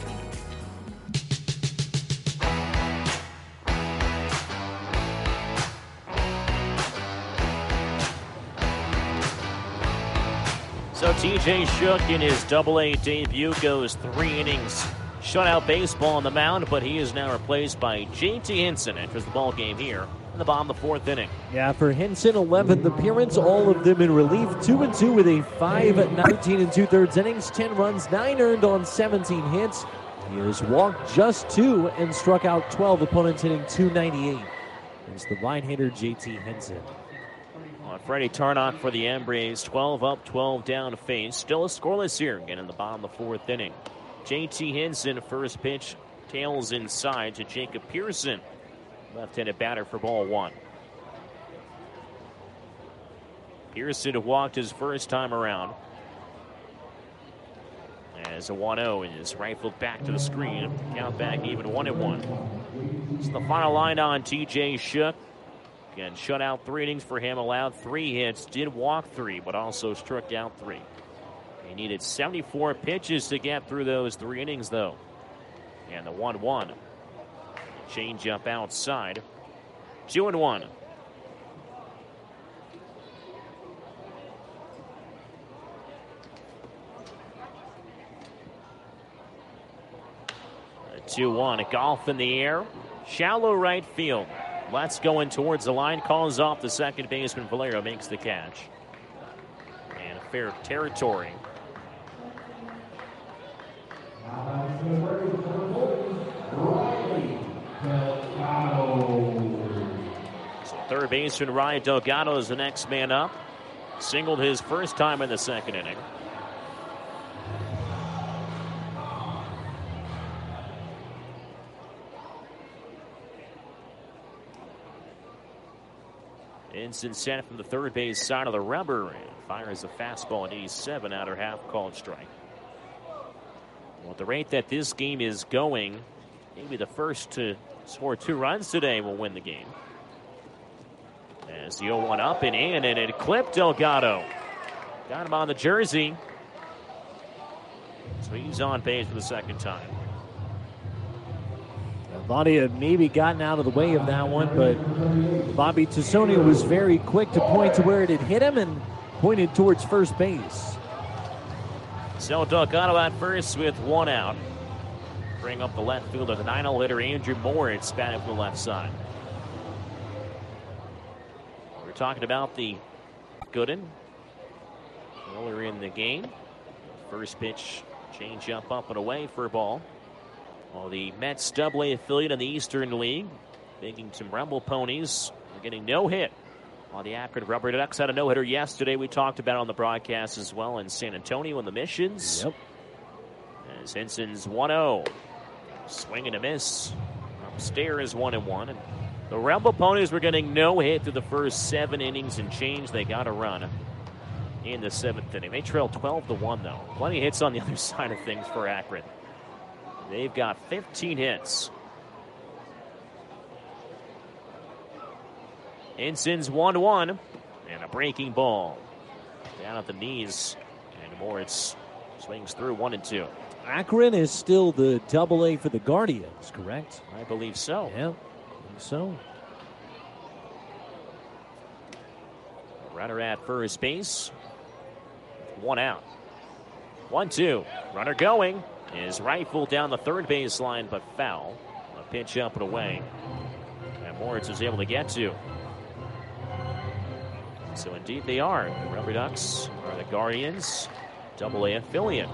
So T J Shook in his double A debut goes three innings shutout baseball on the mound, but he is now replaced by J T Henson. Enters the ball game here in the bottom of the fourth inning. Yeah, for Henson, eleventh appearance, all of them in relief. Two and two with a five nineteen and two-thirds innings, ten runs, nine earned on seventeen hits. He has walked just two and struck out twelve opponents, hitting two ninety-eight. It's the right-hander J T Henson. Uh, Freddie Tarnok for the M Braves, twelve up, twelve down to face. Still a scoreless here again in the bottom of the fourth inning. J T Henson, first pitch, tails inside to Jacob Pearson. Left-handed batter for ball one. Pearson walked his first time around. As a one oh is rifled back to the screen. Count back even one and one. It's the final line on T J Shook. Again, shut out three innings for him, allowed three hits, did walk three, but also struck out three. He needed seventy-four pitches to get through those three innings, though. And the one one. Change up outside. Two and one. two one. A golf in the air. Shallow right field. Let's going towards the line. Calls off the second baseman. Valero makes the catch. And fair territory. So third baseman Ryan Delgado is the next man up. Singled his first time in the second inning. Ensign sent from the third base side of the rubber and fires a fastball at eighty-seven, outer half, called strike. Well, at the rate that this game is going, maybe the first to score two runs today will win the game. As the oh one up and in, and it clipped Delgado. Got him on the jersey. So he's on base for the second time. Thought he had maybe gotten out of the way of that one, but Bobby Tassoni was very quick to point to where it had hit him and pointed towards first base. So Delgado at first with one out. Bring up the left fielder, the nine-oh hitter Andrew Moritz, batting from the left side. We're talking about the Gooden earlier in the game. First pitch, change up, up and away for a ball. Well, the Mets double A affiliate in the Eastern League, making some Rumble Ponies. They're getting no hit on the Akron Rubber Ducks. Had a no-hitter yesterday. We talked about it on the broadcast as well in San Antonio in the Missions. Yep. As Henson's one oh. Swing and a miss. Upstairs one and one. And the Rumble Ponies were getting no hit through the first seven innings and change. They got a run in the seventh inning. They trailed twelve to one, though. Plenty of hits on the other side of things for Akron. They've got fifteen hits. Inson's one one. And a breaking ball. Down at the knees. And Moritz swings through one and two. Akron is still the double A for the Guardians, correct? I believe so. Yeah, I think so. Runner at first base. One out. One two. Runner going. Is rifled down the third base line, but foul. A pitch up and away. And Moritz is able to get to. So indeed they are. The Rubber Ducks are the Guardians, double A affiliate.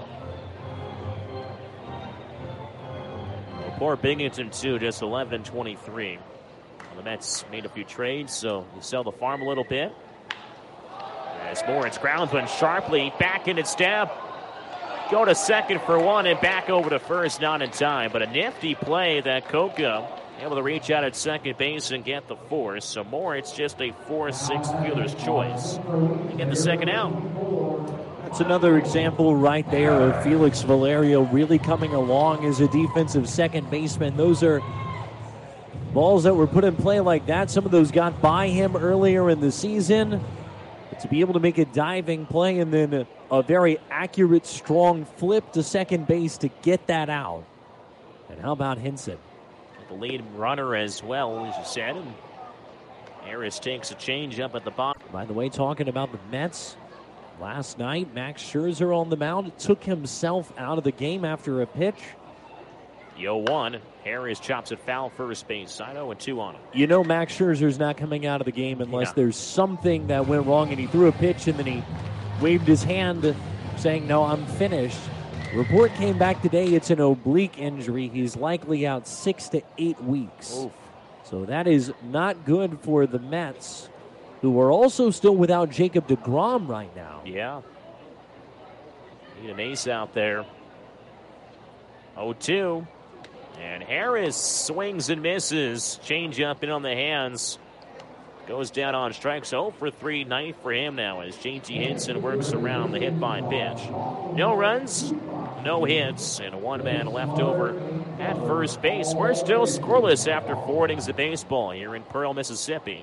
Well, poor Binghamton, too, just eleven and twenty-three. Well, the Mets made a few trades, so you sell the farm a little bit. As Moritz grounds one sharply, back in its step. Go to second for one and back over to first, not in time. But a nifty play that Coca able to reach out at second base and get the force. So Moritz just a fourth, sixth fielder's choice. And get the second out. That's another example right there of Felix Valerio really coming along as a defensive second baseman. Those are balls that were put in play like that. Some of those got by him earlier in the season. But to be able to make a diving play and then a, a very accurate, strong flip to second base to get that out. And how about Henson? The lead runner as well, as you said. And Harris takes a change up at the bottom. By the way, talking about the Mets, last night, Max Scherzer on the mound took himself out of the game after a pitch. The oh one. Harris chops it foul first base side. oh and two on him. You know Max Scherzer's not coming out of the game unless yeah. there's something that went wrong and he threw a pitch and then he waved his hand saying, no, I'm finished. Report came back today it's an oblique injury. He's likely out six to eight weeks. Oof. So that is not good for the Mets, who are also still without Jacob deGrom right now. Yeah. Need an ace out there. oh two. And Harris swings and misses. Change up in on the hands. Goes down on strikes. oh for three, ninth for him now as J T Henson works around the hit by pitch. No runs, no hits, and one man left over at first base. We're still scoreless after four innings of baseball here in Pearl, Mississippi.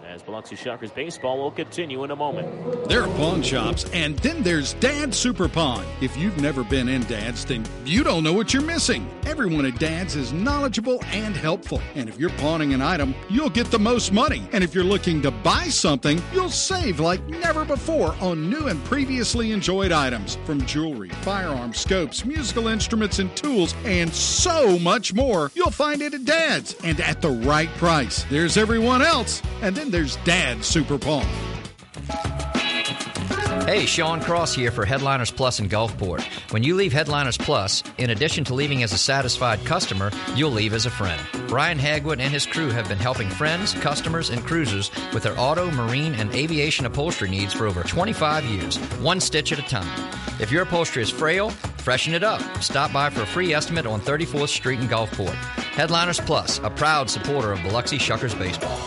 as Biloxi Shuckers baseball will continue in a moment. There are pawn shops, and then there's Dad's Super Pawn. If you've never been in Dad's, then you don't know what you're missing. Everyone at Dad's is knowledgeable and helpful. And if you're pawning an item, you'll get the most money. And if you're looking to buy something, you'll save like never before on new and previously enjoyed items. From jewelry, firearms, scopes, musical instruments, and tools, and so much more. You'll find it at Dad's, and at the right price. There's everyone else, and then there's Dad's Super Pawn. Hey, Sean Cross here for Headliners Plus in Gulfport. When you leave Headliners Plus, in addition to leaving as a satisfied customer, you'll leave as a friend. Brian Hagwood and his crew have been helping friends, customers, and cruisers with their auto, marine, and aviation upholstery needs for over twenty-five years, one stitch at a time. If your upholstery is frail, freshen it up. Stop by for a free estimate on thirty-fourth Street in Gulfport. Headliners Plus, a proud supporter of Biloxi Shuckers baseball.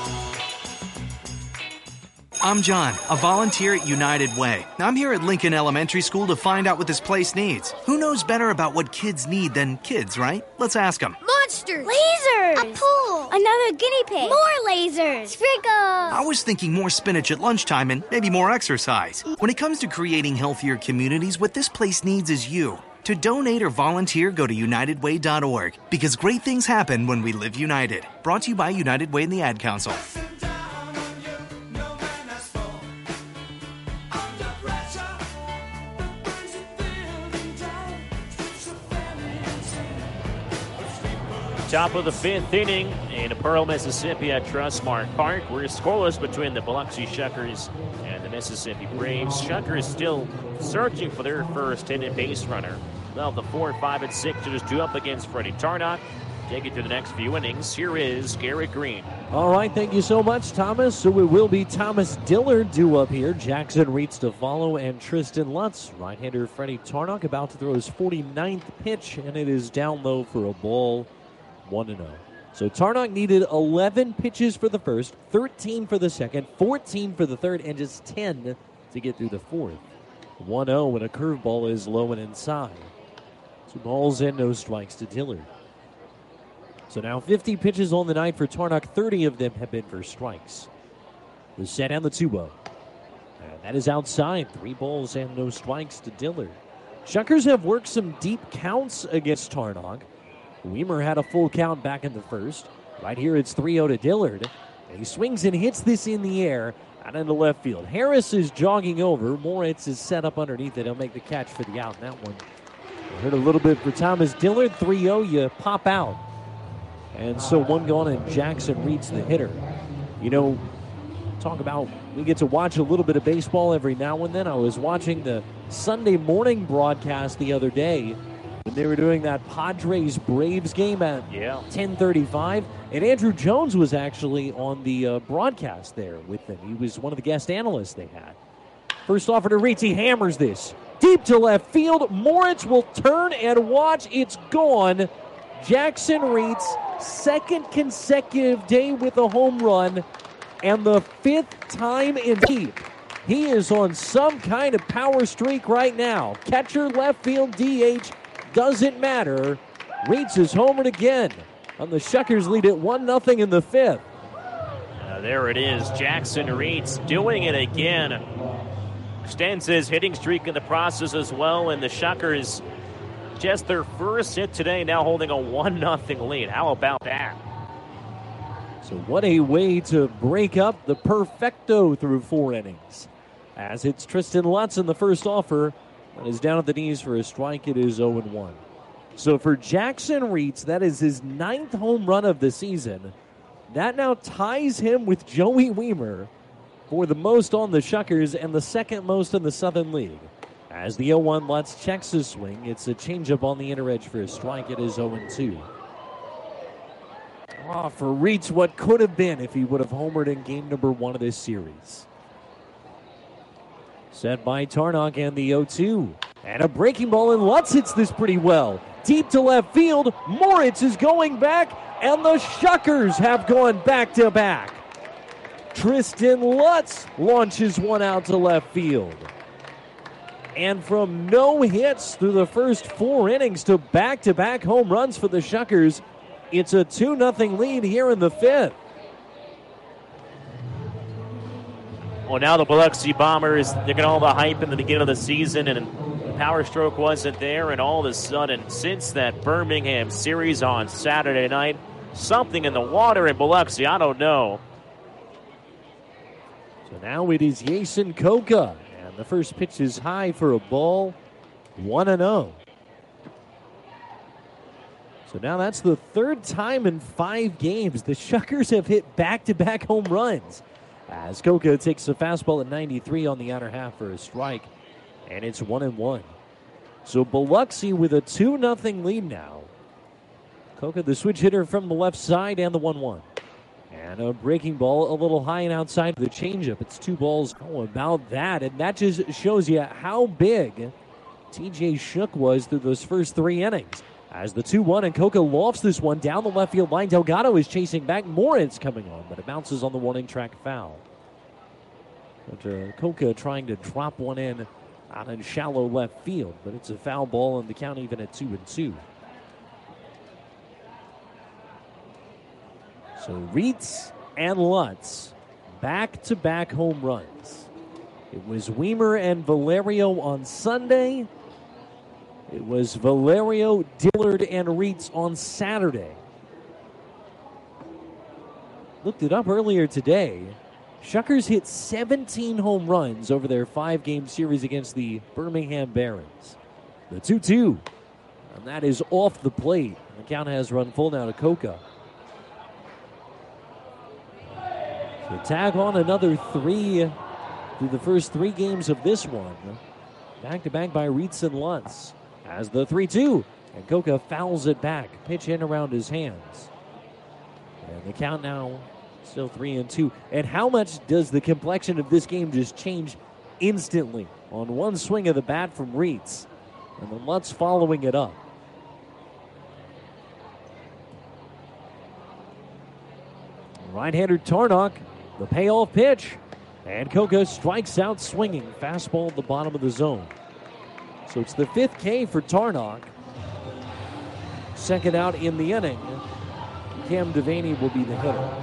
I'm John, a volunteer at United Way. I'm here at Lincoln Elementary School to find out what this place needs. Who knows better about what kids need than kids, right? Let's ask them. Monsters! Lasers! A pool! Another guinea pig! More lasers! Sprinkles! I was thinking more spinach at lunchtime and maybe more exercise. When it comes to creating healthier communities, what this place needs is you. To donate or volunteer, go to united way dot org, because great things happen when we live united. Brought to you by United Way and the Ad Council. Top of the fifth inning in Pearl, Mississippi at Trustmark Park. We're scoreless between the Biloxi Shuckers and the Mississippi Braves. Shuckers still searching for their first hidden base runner. Well, the four, five, and six are due up against Freddie Tarnock. Take it to the next few innings. Here is Garrett Green. All right, thank you so much, Thomas. So it will be Thomas Dillard due up here. Jackson Reitz to follow, and Tristan Lutz. Right-hander Freddie Tarnock about to throw his forty-ninth pitch, and it is down low for a ball. one and oh. So Tarnock needed eleven pitches for the first, thirteen for the second, fourteen for the third, and just ten to get through the fourth. one oh, and a curveball is low and inside. Two balls and no strikes to Dillard. So now fifty pitches on the night for Tarnock. thirty of them have been for strikes. The set and the two-oh. And that is outside. Three balls and no strikes to Dillard. Shuckers have worked some deep counts against Tarnock. Weimer had a full count back in the first. Right here it's three oh to Dillard. And he swings and hits this in the air out into left field. Harris is jogging over. Moritz is set up underneath it. He'll make the catch for the out in that one. I heard a little bit for Thomas Dillard. three oh, you pop out. And so one gone, and Jackson Reitz the hitter. You know, talk about, we get to watch a little bit of baseball every now and then. I was watching the Sunday morning broadcast the other day when they were doing that Padres-Braves game at yeah. ten thirty-five. And Andrew Jones was actually on the uh, broadcast there with them. He was one of the guest analysts they had. First offer to Reitz, he hammers this. Deep to left field. Moritz will turn and watch. It's gone. Jackson Reitz, second consecutive day with a home run, and the fifth time in deep. He is on some kind of power streak right now. Catcher, left field, D H, doesn't matter. Reitz is homered again. And the Shuckers lead at one nothing in the fifth. Uh, there it is. Jackson Reitz doing it again. Extends his hitting streak in the process as well, and the Shuckers just their first hit today, now holding a one nothing lead. How about that? So what a way to break up the perfecto through four innings. As it's Tristan Lutz in the first offer, and is down at the knees for a strike. It is oh and one. So for Jackson Reitz, that is his ninth home run of the season. That now ties him with Joey Weimer for the most on the Shuckers and the second most in the Southern League. As the oh one Lutz checks his swing, it's a changeup on the inner edge for a strike. It is oh and two. Oh, for Reitz, what could have been if he would have homered in game number one of this series. Set by Tarnock and the oh two. And a breaking ball, and Lutz hits this pretty well. Deep to left field. Moritz is going back, and the Shuckers have gone back to back. Tristan Lutz launches one out to left field. And from no hits through the first four innings to back-to-back home runs for the Shuckers, it's a two nothing lead here in the fifth. Well, now the Biloxi Bombers, they get all the hype in the beginning of the season, and the power stroke wasn't there, and all of a sudden, since that Birmingham series on Saturday night, something in the water in Biloxi, I don't know. So now it is Jason Koka, and the first pitch is high for a ball, one and oh. So now that's the third time in five games the Shuckers have hit back-to-back home runs, as Koka takes a fastball at ninety-three on the outer half for a strike, and it's one and one. So Biloxi with a two nothing lead now. Koka, the switch hitter from the left side, and the one one. And a breaking ball a little high and outside of the changeup. It's two balls. Oh, about that. And that just shows you how big T J Shook was through those first three innings. As the two one, and Koka lofts this one down the left field line. Delgado is chasing back. Moritz coming on, but it bounces on the warning track foul. But, uh, Koka trying to drop one in out in shallow left field, but it's a foul ball, and the count even at two and two. So Reitz and Lutz back-to-back home runs. It was Weimer and Valerio on Sunday. It was Valerio, Dillard, and Reitz on Saturday. Looked it up earlier today. Shuckers hit seventeen home runs over their five-game series against the Birmingham Barons. The two two, and that is off the plate. The count has run full now to Koka. So tag on another three through the first three games of this one. Back-to-back by Reitz and Lutz. As the three two, and Koka fouls it back. Pitch in around his hands. And the count now still three and two. And how much does the complexion of this game just change instantly on one swing of the bat from Reitz? And then Lutz following it up. Right-hander Tarnock, the payoff pitch. And Koka strikes out swinging. Fastball at the bottom of the zone. So it's the fifth K for Tarnock. Second out in the inning. Cam Devaney will be the hitter.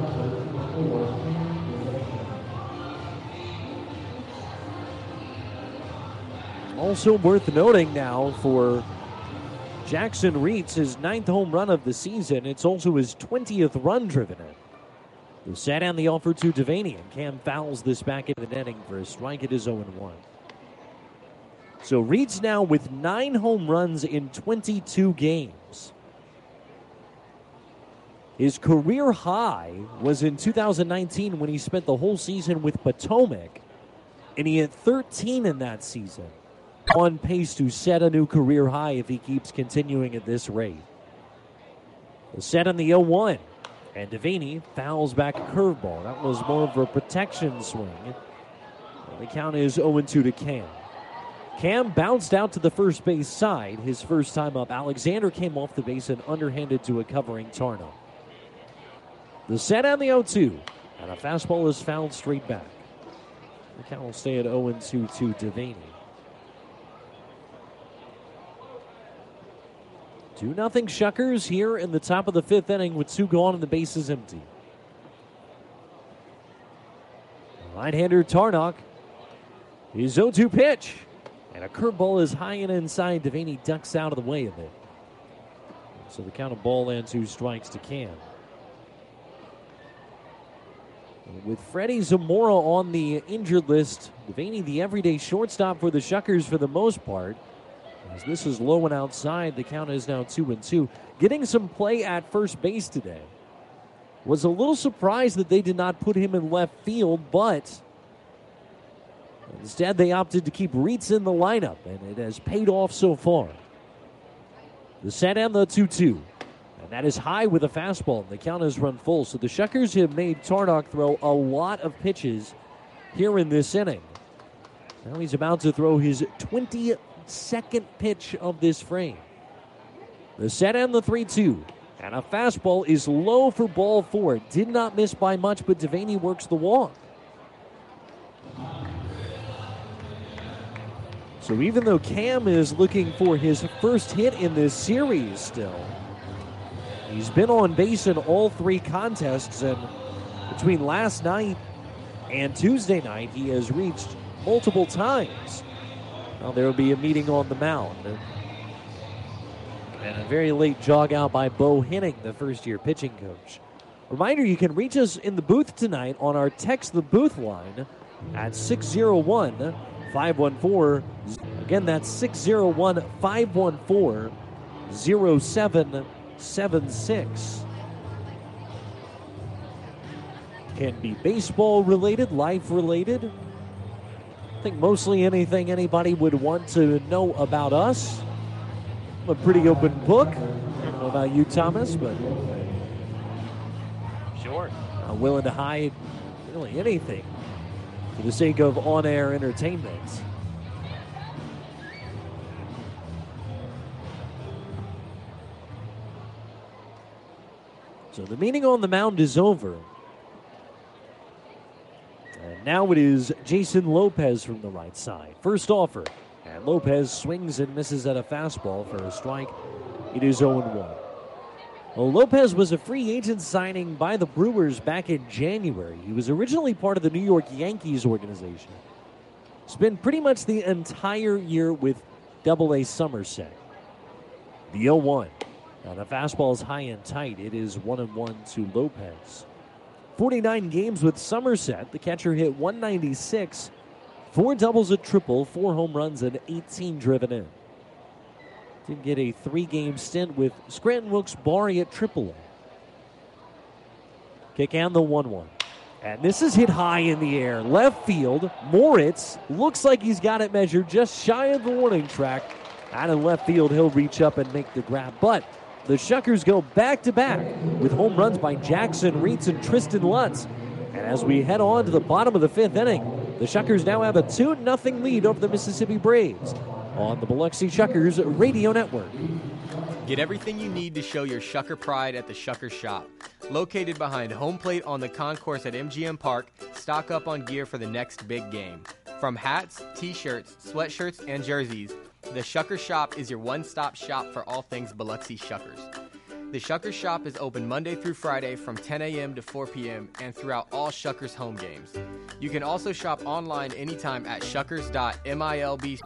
Also worth noting now for Jackson Reitz, his ninth home run of the season. It's also his twentieth run driven in. The set and the offer to Devaney, and Cam fouls this back into the netting for a strike. It is oh and one. So Reitz now with nine home runs in twenty-two games. His career high was in two thousand nineteen when he spent the whole season with Potomac, and he had thirteen in that season. On pace to set a new career high if he keeps continuing at this rate. The set on the oh one, and Devaney fouls back a curveball. That was more of a protection swing. The count is oh and two to Cam. Cam bounced out to the first base side his first time up. Alexander came off the base and underhanded to a covering Tarnock. The set on the oh two, and a fastball is fouled straight back. The count will stay at oh and two to Devaney. two nothing Shuckers here in the top of the fifth inning with two gone and the bases empty. Right-hander Tarnock. His oh two pitch. And a curveball is high and inside. Devaney ducks out of the way of it. So the count of ball and two strikes to Cam. With Freddie Zamora on the injured list, Devaney the everyday shortstop for the Shuckers for the most part. As this is low and outside, the count is now two and two. Getting some play at first base today. Was a little surprised that they did not put him in left field, but instead they opted to keep Reitz in the lineup, and it has paid off so far. The set and the two two. And that is high with a fastball, and the count has run full. So the Shuckers have made Tarnock throw a lot of pitches here in this inning. Now he's about to throw his twenty-second pitch of this frame. The set and the three two. And a fastball is low for ball four. Did not miss by much, but Devaney works the walk. So even though Cam is looking for his first hit in this series still, he's been on base in all three contests, and between last night And Tuesday night, he has reached multiple times. Well, there will be a meeting on the mound. And a very late jog out by Bo Henning, the first-year pitching coach. Reminder, you can reach us in the booth tonight on our Text the Booth line at six oh one, five one four. Again, that's six oh one, five one four, oh seven seven six. Can be baseball-related, life-related. I think mostly anything anybody would want to know about us. I'm a pretty open book. I don't know about you, Thomas, but sure, I'm willing to hide really anything for the sake of on-air entertainment. So the meeting on the mound is over. And now it is Jason Lopez from the right side. First offer. And Lopez swings and misses at a fastball for a strike. It is oh one. Well, Lopez was a free agent signing by the Brewers back in January. He was originally part of the New York Yankees organization. Spent pretty much the entire year with Double A Somerset. The oh one. Now the fastball is high and tight. It is one and one to Lopez. forty-nine games with Somerset. The catcher hit one ninety-six. Four doubles, a triple, four home runs, and eighteen driven in. Did get a three-game stint with Scranton Wilkes-Barre at triple A. Kick and the one one. And this is hit high in the air. Left field, Moritz looks like he's got it measured just shy of the warning track. Out of left field, he'll reach up and make the grab. But the Shuckers go back-to-back with home runs by Jackson Reitz and Tristan Lutz. And as we head on to the bottom of the fifth inning, the Shuckers now have a two nothing lead over the Mississippi Braves on the Biloxi Shuckers Radio Network. Get everything you need to show your Shucker pride at the Shucker Shop. Located behind home plate on the concourse at M G M Park, stock up on gear for the next big game. From hats, t-shirts, sweatshirts, and jerseys, the Shucker Shop is your one-stop shop for all things Biloxi Shuckers. The Shucker Shop is open Monday through Friday from ten a.m. to four p.m. and throughout all Shuckers home games. You can also shop online anytime at shuckers dot milb.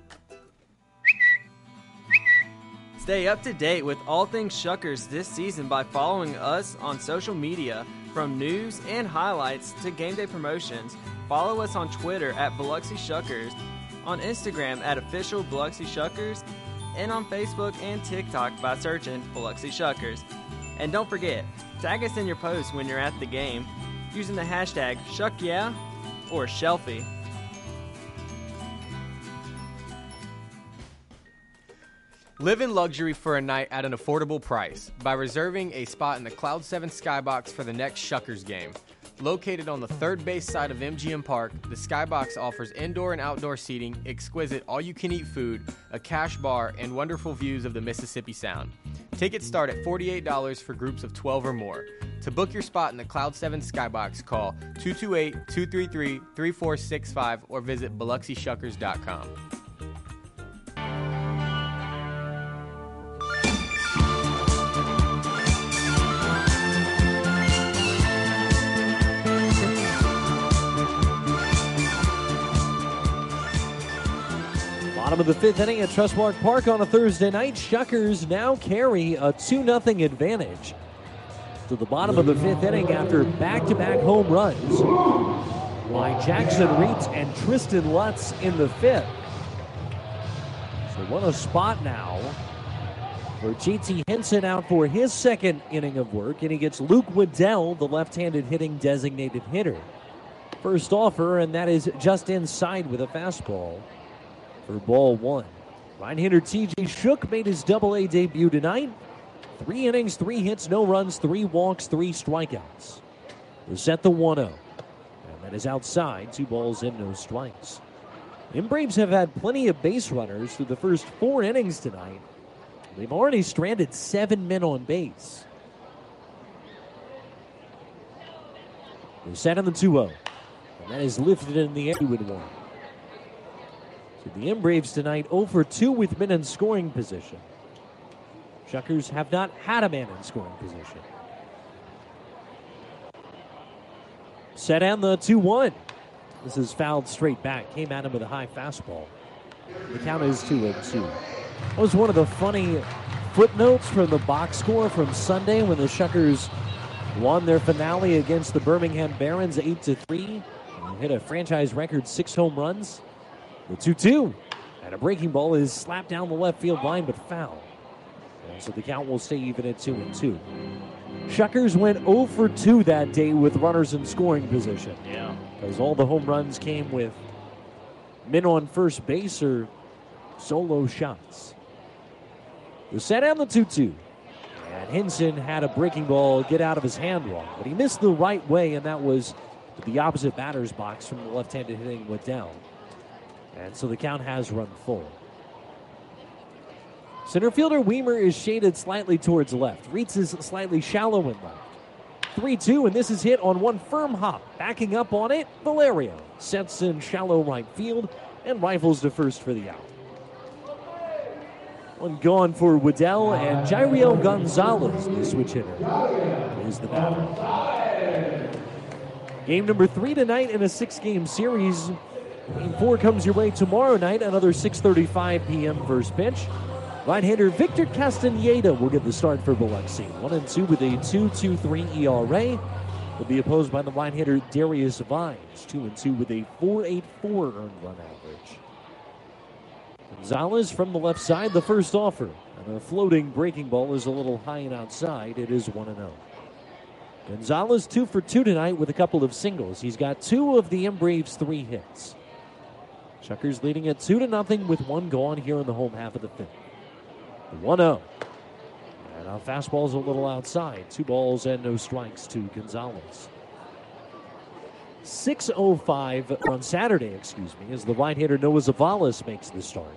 Stay up to date with all things Shuckers this season by following us on social media. From news and highlights to game day promotions, follow us on Twitter at Biloxi Shuckers, on Instagram at Official Biloxi Shuckers, and on Facebook and TikTok by searching Biloxi Shuckers. And don't forget, tag us in your posts when you're at the game using the hashtag ShuckYeah or Shelfie. Live in luxury for a night at an affordable price by reserving a spot in the Cloud seven Skybox for the next Shuckers game. Located on the third base side of M G M Park, the Skybox offers indoor and outdoor seating, exquisite all-you-can-eat food, a cash bar, and wonderful views of the Mississippi Sound. Tickets start at forty-eight dollars for groups of twelve or more. To book your spot in the Cloud seven Skybox, call two two eight, two three three, three four six five or visit biloxi shuckers dot com. Bottom of the fifth inning at Trustmark Park on a Thursday night. Shuckers now carry a two nothing advantage to the bottom of the fifth inning after back-to-back home runs by Jackson Reitz and Tristan Lutz in the fifth. So what a spot now for J T Henson out for his second inning of work, and he gets Luke Waddell, the left-handed hitting designated hitter. First offer, and that is just inside with a fastball for ball one. Right-hander T J Shook made his Double A debut tonight. Three innings, three hits, no runs, three walks, three strikeouts. We're set the one oh. And that is outside, two balls in, no strikes. The Braves have had plenty of base runners through the first four innings tonight. They've already stranded seven men on base. They're set on the two oh. And that is lifted in the air with one. The Braves tonight oh for two with men in scoring position. Shuckers have not had a man in scoring position. Set and the two one. This is fouled straight back. Came at him with a high fastball. The count is two and two. That was one of the funny footnotes from the box score from Sunday when the Shuckers won their finale against the Birmingham Barons eight to three. And hit a franchise record six home runs. The two two. And a breaking ball is slapped down the left field line but foul. And so the count will stay even at two and two. Shuckers went oh for two that day with runners in scoring position. Yeah. Because all the home runs came with men on first base or solo shots. The set and the two two. And Hinson had a breaking ball get out of his hand wrong, but he missed the right way, and that was to the opposite batter's box from the left-handed hitting went down. And so the count has run full. Center fielder Weimer is shaded slightly towards left. Reitz is slightly shallow in left. three two, and this is hit on one firm hop. Backing up on it, Valerio sets in shallow right field and rifles to first for the out. One gone for Waddell, and Jairiel Gonzalez, the switch hitter, is the batter. Game number three tonight in a six-game series. Game four comes your way tomorrow night, another six thirty-five p.m. first pitch. Right-hander Victor Castaneda will get the start for Biloxi. One and two with a two point two three E R A. Will be opposed by the right-hander Darius Vines. Two and two with a four point eight four earned run average. Gonzalez from the left side, the first offer. And a floating breaking ball is a little high and outside. It is one and oh. Gonzalez two for two tonight with a couple of singles. He's got two of the M Braves' three hits. Shuckers leading at two to nothing with one gone here in the home half of the fifth. one oh. And our fastball's a little outside. Two balls and no strikes to Gonzalez. six oh five on Saturday, excuse me, as the right-hander Noah Zavalis makes the start.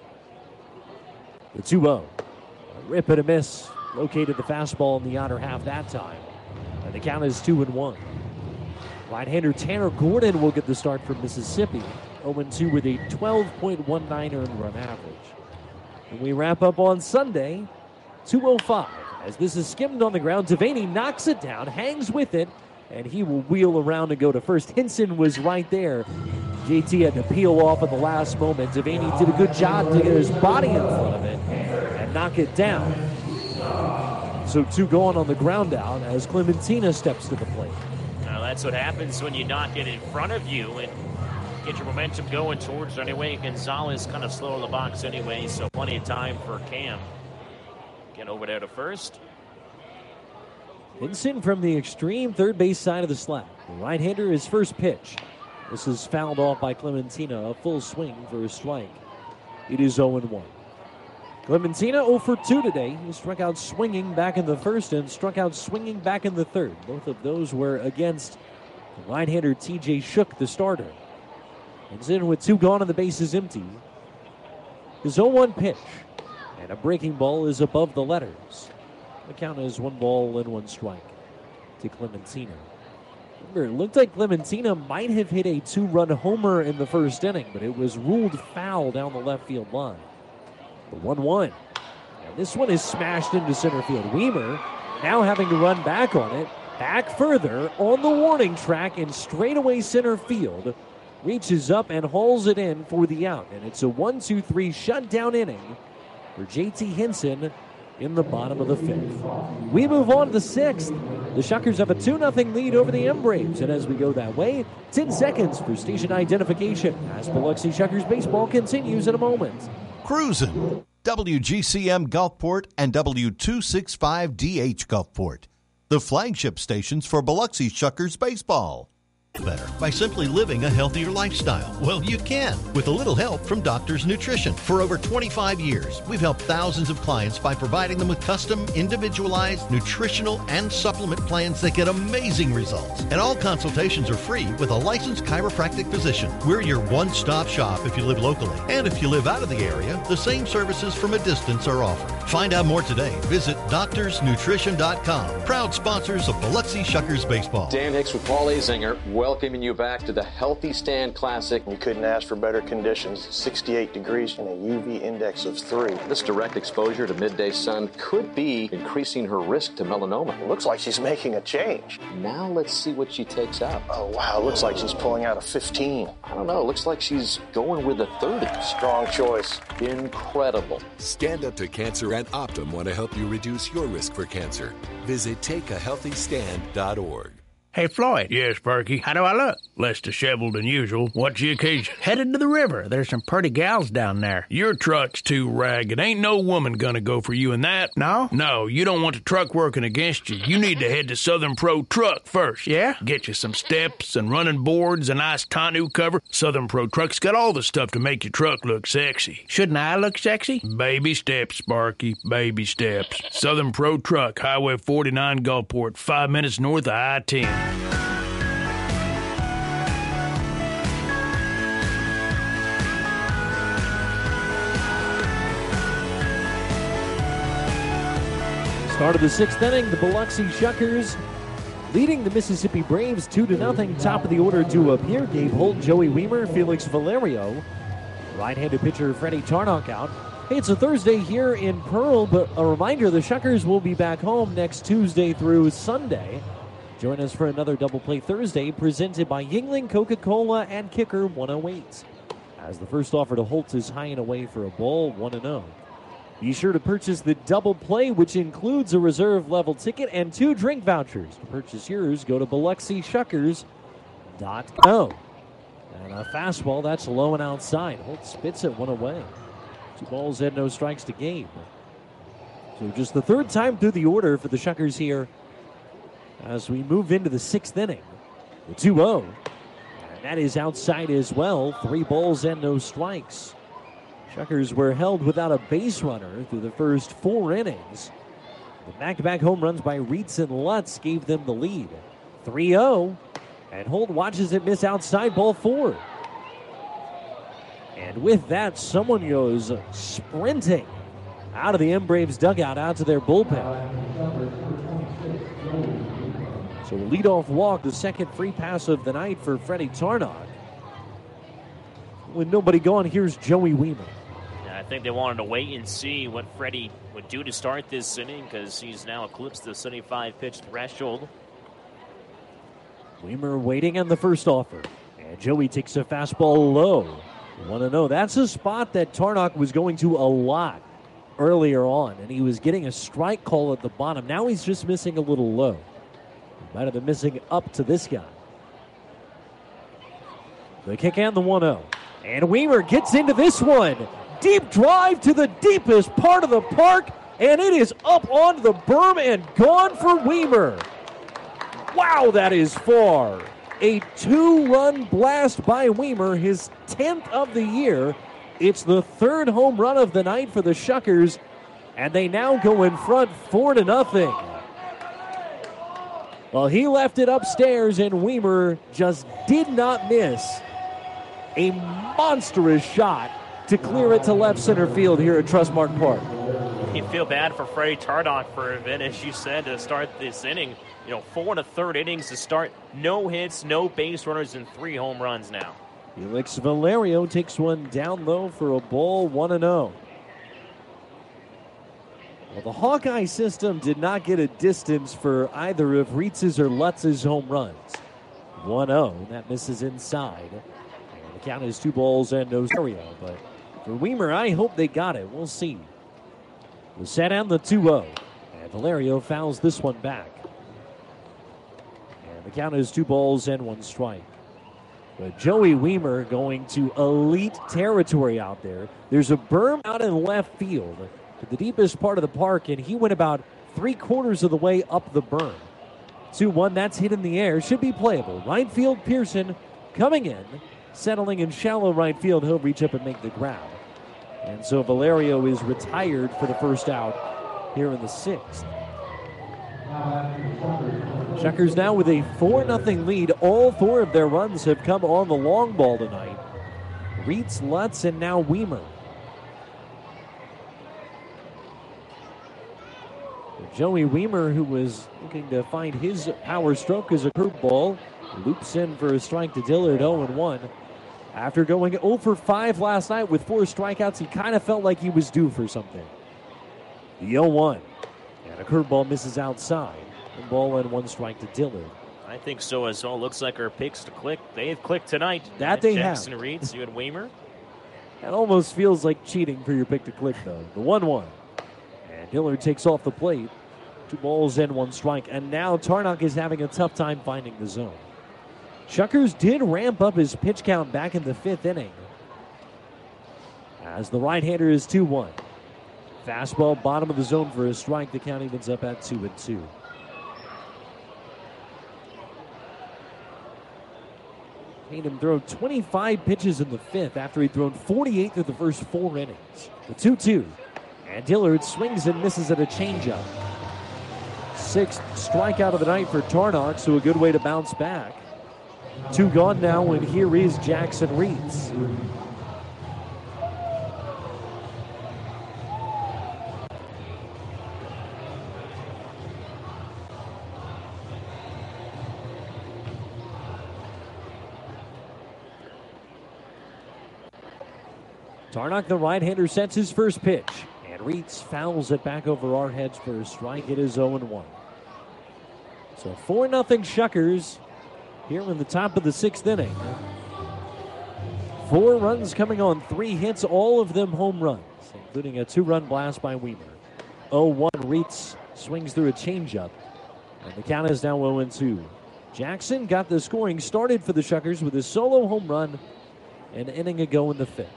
The two oh. A rip and a miss. Located the fastball in the outer half that time. And the count is two and one. Right-hander Tanner Gordon will get the start from Mississippi. oh and two with a twelve point one nine earned run average. And we wrap up on Sunday, two oh five. As this is skimmed on the ground, Devaney knocks it down, hangs with it, and he will wheel around and go to first. Hinson was right there. J T had to peel off at the last moment. Devaney did a good job to get his body in front of it and knock it down. So two gone on the ground out as Clementina steps to the plate. Now that's what happens when you knock it in front of you and get your momentum going towards it anyway. Gonzalez kind of slow in the box anyway, so plenty of time for Cam. Get over there to first. Hinson from the extreme third base side of the slab. The right-hander is first pitch. This is fouled off by Clementina. A full swing for a strike. It is oh and one. Clementina oh for two today. He struck out swinging back in the first and struck out swinging back in the third. Both of those were against the right-hander T J Shook, the starter. Hinson with two gone and the base is empty. His oh one pitch. And a breaking ball is above the letters. The count is one ball and one strike to Clementina. Remember, it looked like Clementina might have hit a two-run homer in the first inning, but it was ruled foul down the left field line. The one one. And this one is smashed into center field. Weimer now having to run back on it. Back further on the warning track in straightaway center field. Reaches up and hauls it in for the out. And it's a one two three shutdown inning for J T Hinson in the bottom of the fifth. We move on to the sixth. The Shuckers have a two nothing lead over the M Braves. And as we go that way, ten seconds for station identification as Biloxi Shuckers baseball continues in a moment. Cruisin'. W G C M Gulfport and W two sixty-five D H Gulfport. The flagship stations for Biloxi Shuckers baseball. Better by simply living a healthier lifestyle. Well, you can with a little help from Doctor's Nutrition. For over twenty-five years, we've helped thousands of clients by providing them with custom, individualized nutritional and supplement plans that get amazing results. And all consultations are free with a licensed chiropractic physician. We're your one-stop shop if you live locally. And if you live out of the area, the same services from a distance are offered. Find out more today. Visit doctors nutrition dot com. Proud sponsors of Biloxi Shuckers baseball. Dan Hicks with Paul Azinger. welcoming you back to the Healthy Stand Classic. You couldn't ask for better conditions. sixty-eight degrees and a U V index of three. This direct exposure to midday sun could be increasing her risk to melanoma. It looks like she's making a change. Now let's see what she takes out. Oh, wow. Looks like she's pulling out a fifteen. I don't know. Looks like she's going with a thirty. Strong choice. Incredible. Stand Up to Cancer and Optum want to help you reduce your risk for cancer. Visit take a healthy stand dot org. Hey, Floyd. Yes, Perky. How do I look? Less disheveled than usual. What's the occasion? Headed to the river. There's some pretty gals down there. Your truck's too ragged. Ain't no woman gonna go for you in that. No? No, you don't want the truck working against you. You need to head to Southern Pro Truck first. Yeah? Get you some steps and running boards, a nice tonneau cover. Southern Pro Truck's got all the stuff to make your truck look sexy. Shouldn't I look sexy? Baby steps, Sparky. Baby steps. Southern Pro Truck, Highway forty-nine, Gulfport, five minutes north of I ten. Start of the sixth inning, the Biloxi Shuckers leading the Mississippi Braves two to nothing. Top of the order to appear: Gabe Holt, Joey Weimer, Felix Valerio. Right-handed pitcher Freddie Tarnock out. Hey, it's a Thursday here in Pearl, but a reminder, the Shuckers will be back home next Tuesday through Sunday. Join us for another Double Play Thursday presented by Yuengling Coca-Cola and Kicker one oh eight. As the first offer to Holt is high and away for a ball, one and oh. Be sure to purchase the Double Play, which includes a reserve level ticket and two drink vouchers. To purchase yours, go to Biloxi Shuckers dot com. And a fastball that's low and outside. Holt spits it one away. Two balls and no strikes to Gabe. So just the third time through the order for the Shuckers here as we move into the sixth inning. The two oh. And that is outside as well. Three balls and no strikes. Shuckers were held without a base runner through the first four innings. The back-to-back home runs by Reitz and Lutz gave them the lead. three oh. And Holt watches it miss outside, ball four. And with that, someone goes sprinting out of the M-Braves dugout out to their bullpen. So a leadoff walk, the second free pass of the night for Freddie Tarnock. With nobody gone, here's Joey Weimer. Yeah, I think they wanted to wait and see what Freddie would do to start this inning because he's now eclipsed the seventy-five pitch threshold. Weimer waiting on the first offer. And Joey takes a fastball low. one oh. That's a spot that Tarnock was going to a lot earlier on, and he was getting a strike call at the bottom. Now he's just missing a little low. Might have been missing up to this guy. The kick and the one oh. And Weimer gets into this one. Deep drive to the deepest part of the park, and it is up onto the berm and gone for Weimer. Wow, that is far. A two-run blast by Weimer, his tenth of the year. It's the third home run of the night for the Shuckers, and they now go in front four to nothing. Well, he left it upstairs, and Weimer just did not miss a monstrous shot to clear it to left center field here at Trustmark Park. You feel bad for Freddie Tarnock for a bit, as you said, to start this inning. You know, four and a third innings to start. No hits, no base runners, and three home runs now. Felix Valerio takes one down low for a ball, one and oh. Well, the Hawkeye system did not get a distance for either of Reitz's or Lutz's home runs. one oh, that misses inside. And the count is two balls and no stereo. But for Weimer, I hope they got it. We'll see. The set and the two oh. And Valerio fouls this one back. And the count is two balls and one strike. But Joey Weimer going to elite territory out there. There's a berm out in left field to the deepest part of the park, and he went about three quarters of the way up the berm. two one, that's hit in the air. Should be playable. Right field, Pearson coming in, settling in shallow right field. He'll reach up and make the grab. And so Valerio is retired for the first out here in the sixth. Shuckers now with a four nothing lead. All four of their runs have come on the long ball tonight. Reitz, Lutz, and now Weimer. Joey Weimer, who was looking to find his power stroke as a curveball, loops in for a strike to Dillard, oh and one. After going oh for five last night with four strikeouts, he kind of felt like he was due for something. The oh one. And a curveball misses outside. One ball and one strike to Dillard. I think so as well. Looks like our picks to click. They've clicked tonight. That they have. Jackson Reeds, you and Weimer. That almost feels like cheating for your pick to click, though. The one one. And Dillard takes off the plate. Two balls and one strike. And now Tarnock is having a tough time finding the zone. Shuckers did ramp up his pitch count back in the fifth inning, as the right-hander is two one. Fastball bottom of the zone for a strike. The count evens up at two and two. Made him throw twenty-five pitches in the fifth after he'd thrown forty-eight through the first four innings. The two two. And Dillard swings and misses at a changeup. Sixth strikeout of the night for Tarnock, so a good way to bounce back. Two gone now, and here is Jackson Reeds. Tarnock, the right-hander, sets his first pitch, and Reeds fouls it back over our heads for a strike. It is oh and one. So four nothing Shuckers here in the top of the sixth inning. Four runs coming on three hits, all of them home runs, including a two-run blast by Weimer. oh one, Reeds swings through a changeup, and the count is now oh and two. Jackson got the scoring started for the Shuckers with a solo home run an inning ago in the fifth.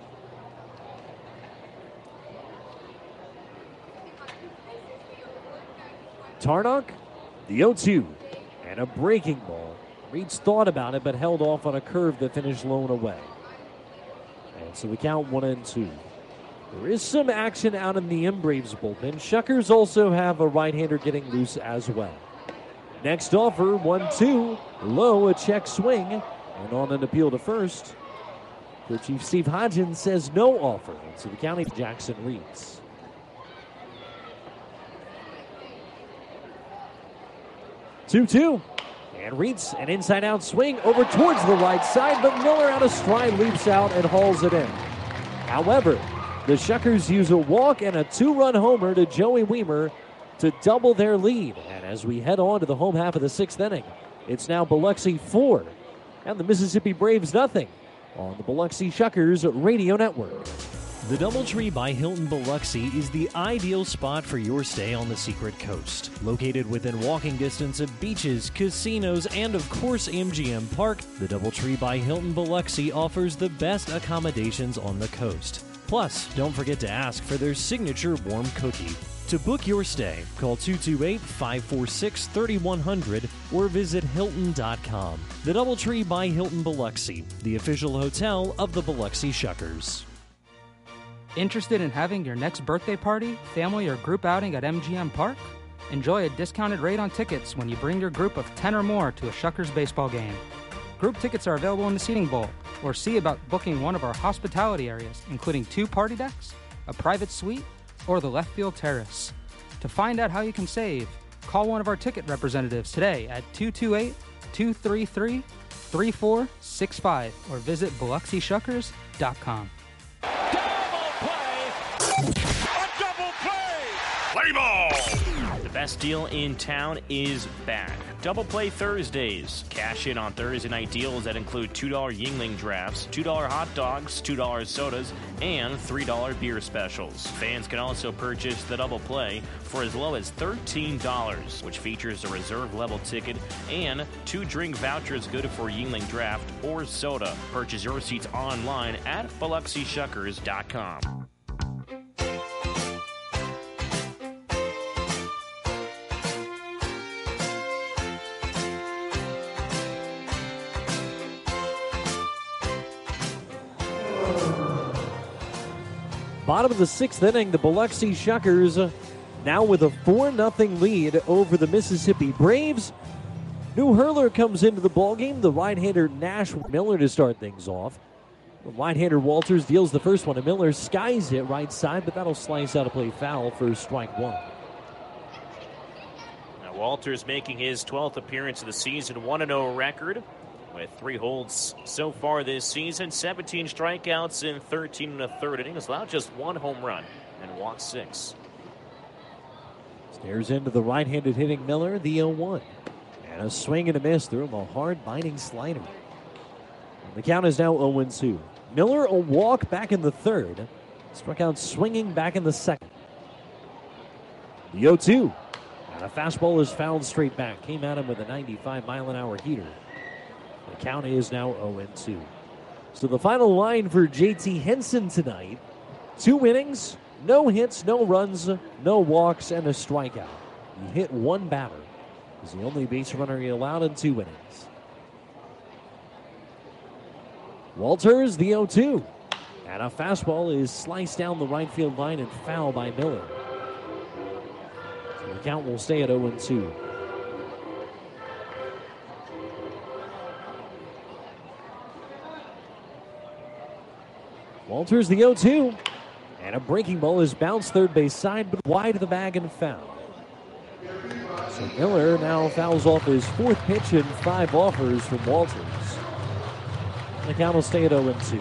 Tarnock, the oh two, and a breaking ball. Reeds thought about it, but held off on a curve that finished low and away. And so we count one and two. There is some action out in the M Braves bullpen. Shuckers also have a right-hander getting loose as well. Next offer, one two, low, a check swing, and on an appeal to first. The Chief Steve Hodgins says no offer. And so the county Jackson Reeds. two two. And Reeds, an inside-out swing over towards the right side, but Miller out of stride leaps out and hauls it in. However, the Shuckers use a walk and a two-run homer to Joey Weimer to double their lead. And as we head on to the home half of the sixth inning, it's now Biloxi four and the Mississippi Braves nothing on the Biloxi Shuckers Radio Network. The Doubletree by Hilton Biloxi is the ideal spot for your stay on the Secret Coast. Located within walking distance of beaches, casinos, and of course M G M Park, the Doubletree by Hilton Biloxi offers the best accommodations on the coast. Plus, don't forget to ask for their signature warm cookie. To book your stay, call two two eight, five four six, three one zero zero or visit Hilton dot com. The Doubletree by Hilton Biloxi, the official hotel of the Biloxi Shuckers. Interested in having your next birthday party, family, or group outing at M G M Park? Enjoy a discounted rate on tickets when you bring your group of ten or more to a Shuckers baseball game. Group tickets are available in the seating bowl, or see about booking one of our hospitality areas, including two party decks, a private suite, or the left field terrace. To find out how you can save, call one of our ticket representatives today at two two eight, two three three, three four six five or visit Biloxi Shuckers dot com. Play ball! The best deal in town is back. Double Play Thursdays. Cash in on Thursday night deals that include two dollar Yingling drafts, two dollar hot dogs, two dollar sodas, and three dollar beer specials. Fans can also purchase the Double Play for as low as thirteen dollars, which features a reserve level ticket and two drink vouchers good for Yingling draft or soda. Purchase your seats online at Biloxi Shuckers dot com. Bottom of the sixth inning, the Biloxi Shuckers now with a four nothing lead over the Mississippi Braves. New hurler comes into the ballgame, the right-hander Nash Miller to start things off. The right-hander Walters deals the first one, and Miller skies it right side, but that'll slice out a play foul for strike one. Now Walters making his twelfth appearance of the season, one and oh record with three holds so far this season, seventeen strikeouts in thirteen and a third innings, allowed just one home run and walked six. Stares into the right-handed hitting Miller, the oh one. And a swing and a miss through him, a hard biting slider. The count is now oh two. Miller a walk back in the third. Struck out swinging back in the second. The oh two. And a fastball is fouled straight back. Came at him with a ninety-five mile an hour heater. The count is now oh two. So the final line for J T Henson tonight. Two innings, no hits, no runs, no walks, and a strikeout. He hit one batter. He's the only base runner he allowed in two innings. Walters, the oh two. And a fastball is sliced down the right field line and foul by Miller. So the count will stay at oh two. Walters, the oh two. And a breaking ball is bounced third base side, but wide of the bag and foul. So Miller now fouls off his fourth pitch and five offers from Walters. The count will stay at oh two.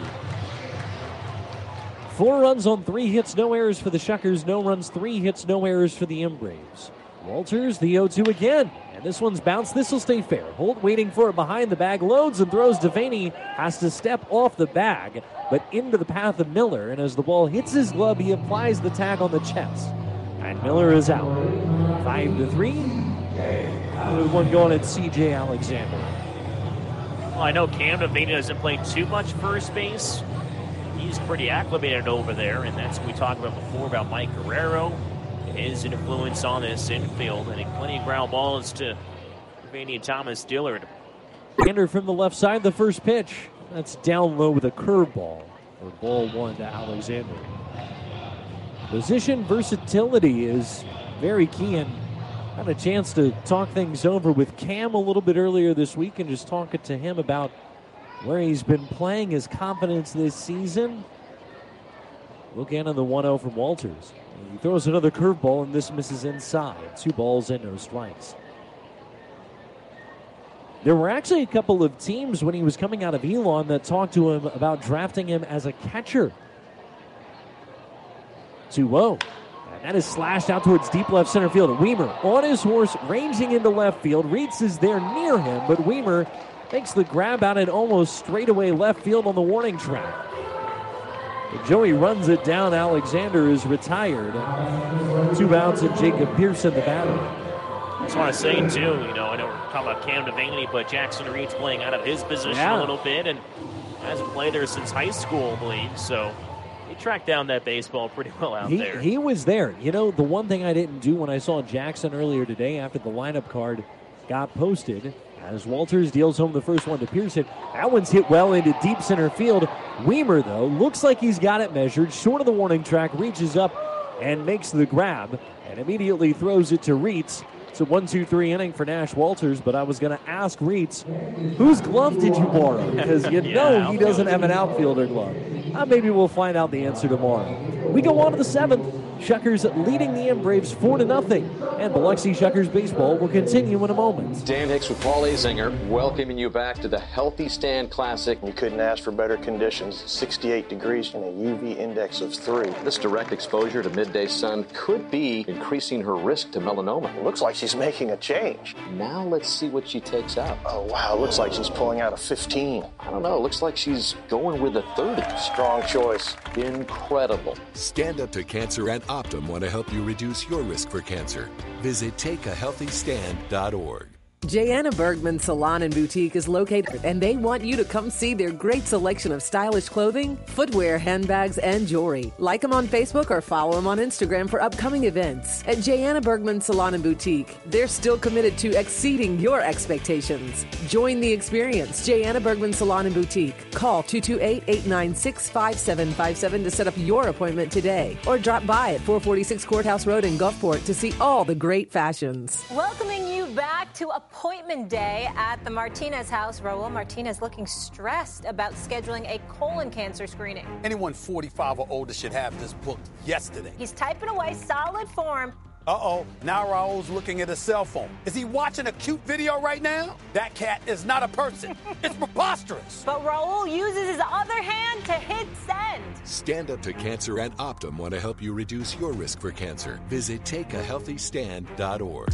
Four runs on three hits, no errors for the Shuckers. No runs, three hits, no errors for the Embraves. Walters, the oh two again. And this one's bounced. This will stay fair. Holt waiting for it behind the bag. Loads and throws. Devaney has to step off the bag, but into the path of Miller. And as the ball hits his glove, he applies the tag on the chest. And Miller is out. Five to three. With one going at C J Alexander. Well, I know Cam Devaney doesn't play too much first base. He's pretty acclimated over there, and that's what we talked about before about Mike Guerrero, his influence on this infield. I think plenty of ground balls to Devaney and Thomas Dillard. Alexander from the left side, the first pitch. That's down low with a curveball for ball one to Alexander. Position versatility is very key, and had a chance to talk things over with Cam a little bit earlier this week and just talking to him about where he's been playing, his confidence this season. Look in on the one oh from Walters. He throws another curveball, and this misses inside. Two balls and no strikes. There were actually a couple of teams when he was coming out of Elon that talked to him about drafting him as a catcher. two oh. And that is slashed out towards deep left center field. Weimer on his horse, ranging into left field. Reitz is there near him, but Weimer makes the grab out at almost straightaway left field on the warning track. But Joey runs it down. Alexander is retired. Two outs and Jacob Pearson, the batter. I just want to say, too, you know, I know we're talking about Cam Devaney, but Jackson Reitz playing out of his position yeah. a little bit and hasn't played there since high school, I believe. So he tracked down that baseball pretty well out he, there. He was there. You know, the one thing I didn't do when I saw Jackson earlier today after the lineup card got posted, as Walters deals home the first one to Pearson. That one's hit well into deep center field. Weimer, though, looks like he's got it measured. Short of the warning track, reaches up and makes the grab and immediately throws it to Reitz. It's a one two three inning for Nash Walters, but I was going to ask Reitz, whose glove did you borrow? Because you yeah, know he doesn't have an outfielder glove. Uh, maybe we'll find out the answer tomorrow. We go on to the seventh. Shuckers leading the Embraves four to nothing. And Biloxi Shuckers baseball will continue in a moment. Dan Hicks with Paul Azinger, welcoming you back to the Healthy Stand Classic. You couldn't ask for better conditions. sixty-eight degrees and a U V index of three. This direct exposure to midday sun could be increasing her risk to melanoma. It looks like she's making a change. Now let's see what she takes out. Oh, wow. Looks like she's pulling out a fifteen. I don't know. Looks like she's going with a thirty. Strong choice. Incredible. Stand Up to Cancer and Optum want to help you reduce your risk for cancer. Visit take a healthy stand dot org. Jayana Bergman Salon and Boutique is located, and they want you to come see their great selection of stylish clothing, footwear, handbags, and jewelry. Like them on Facebook or follow them on Instagram for upcoming events. At Jayana Bergman Salon and Boutique, they're still committed to exceeding your expectations. Join the experience. Jayana Bergman Salon and Boutique. Call two two eight, eight nine six, five seven five seven to set up your appointment today, or drop by at four forty-six Courthouse Road in Gulfport to see all the great fashions. Welcoming you back to appointment day at the Martinez house. Raul Martinez looking stressed about scheduling a colon cancer screening. Anyone forty-five or older should have this booked yesterday. He's typing away solid form Uh-oh, now Raul's looking at his cell phone. Is he watching a cute video right now? That cat is not a person. It's preposterous. But Raul uses his other hand to hit send. Stand Up to Cancer and Optum want to help you reduce your risk for cancer. Visit take a healthy stand dot org.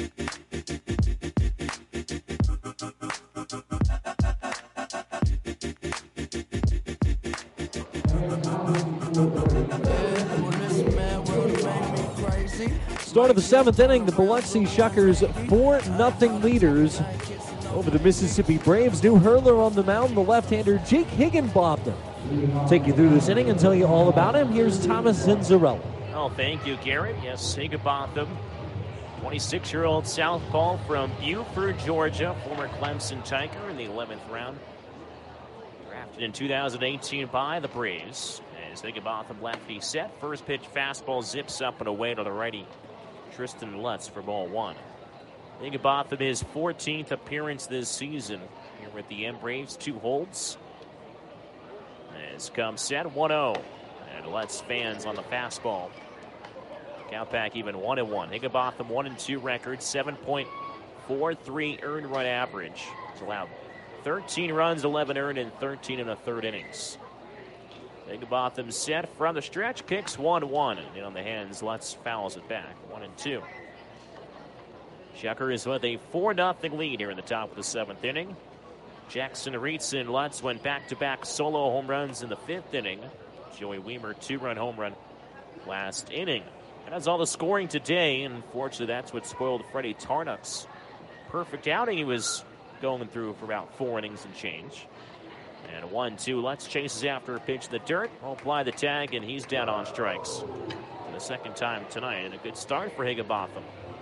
Start of the seventh inning, the Biloxi Shuckers four nothing leaders over the Mississippi Braves. New hurler on the mound, the left-hander Jake Higginbotham. Take you through this inning and tell you all about him. Here's Thomas Zinzarella. Oh, thank you, Garrett. Yes, Higginbotham, twenty-six-year-old southpaw from Buford, Georgia, former Clemson Tiger in the eleventh round. Drafted in two thousand eighteen by the Braves. As Higginbotham lefty set, first pitch fastball zips up and away to the righty Tristan Lutz for ball one. Higginbotham, his fourteenth appearance this season here with the M Braves, two holds. As comes set, one oh. And Lutz fans on the fastball. Count back even one and one. Higginbotham one and two record, seven point four three earned run average. It's allowed thirteen runs, eleven earned, and thirteen in the third innings. Higginbotham set from the stretch, kicks one one. And on the hands, Lutz fouls it back, one and two. Shucker is with a four nothing lead here in the top of the seventh inning. Jackson Reitz and Lutz went back-to-back solo home runs in the fifth inning. Joey Weimer, two-run home run last inning. And that's all the scoring today. And unfortunately, that's what spoiled Freddie Tarnock's perfect outing. He was going through for about four innings and change. And one two. Lutz chases after a pitch to the dirt. Will apply the tag, and he's down on strikes for the second time tonight. And a good start for Higginbotham.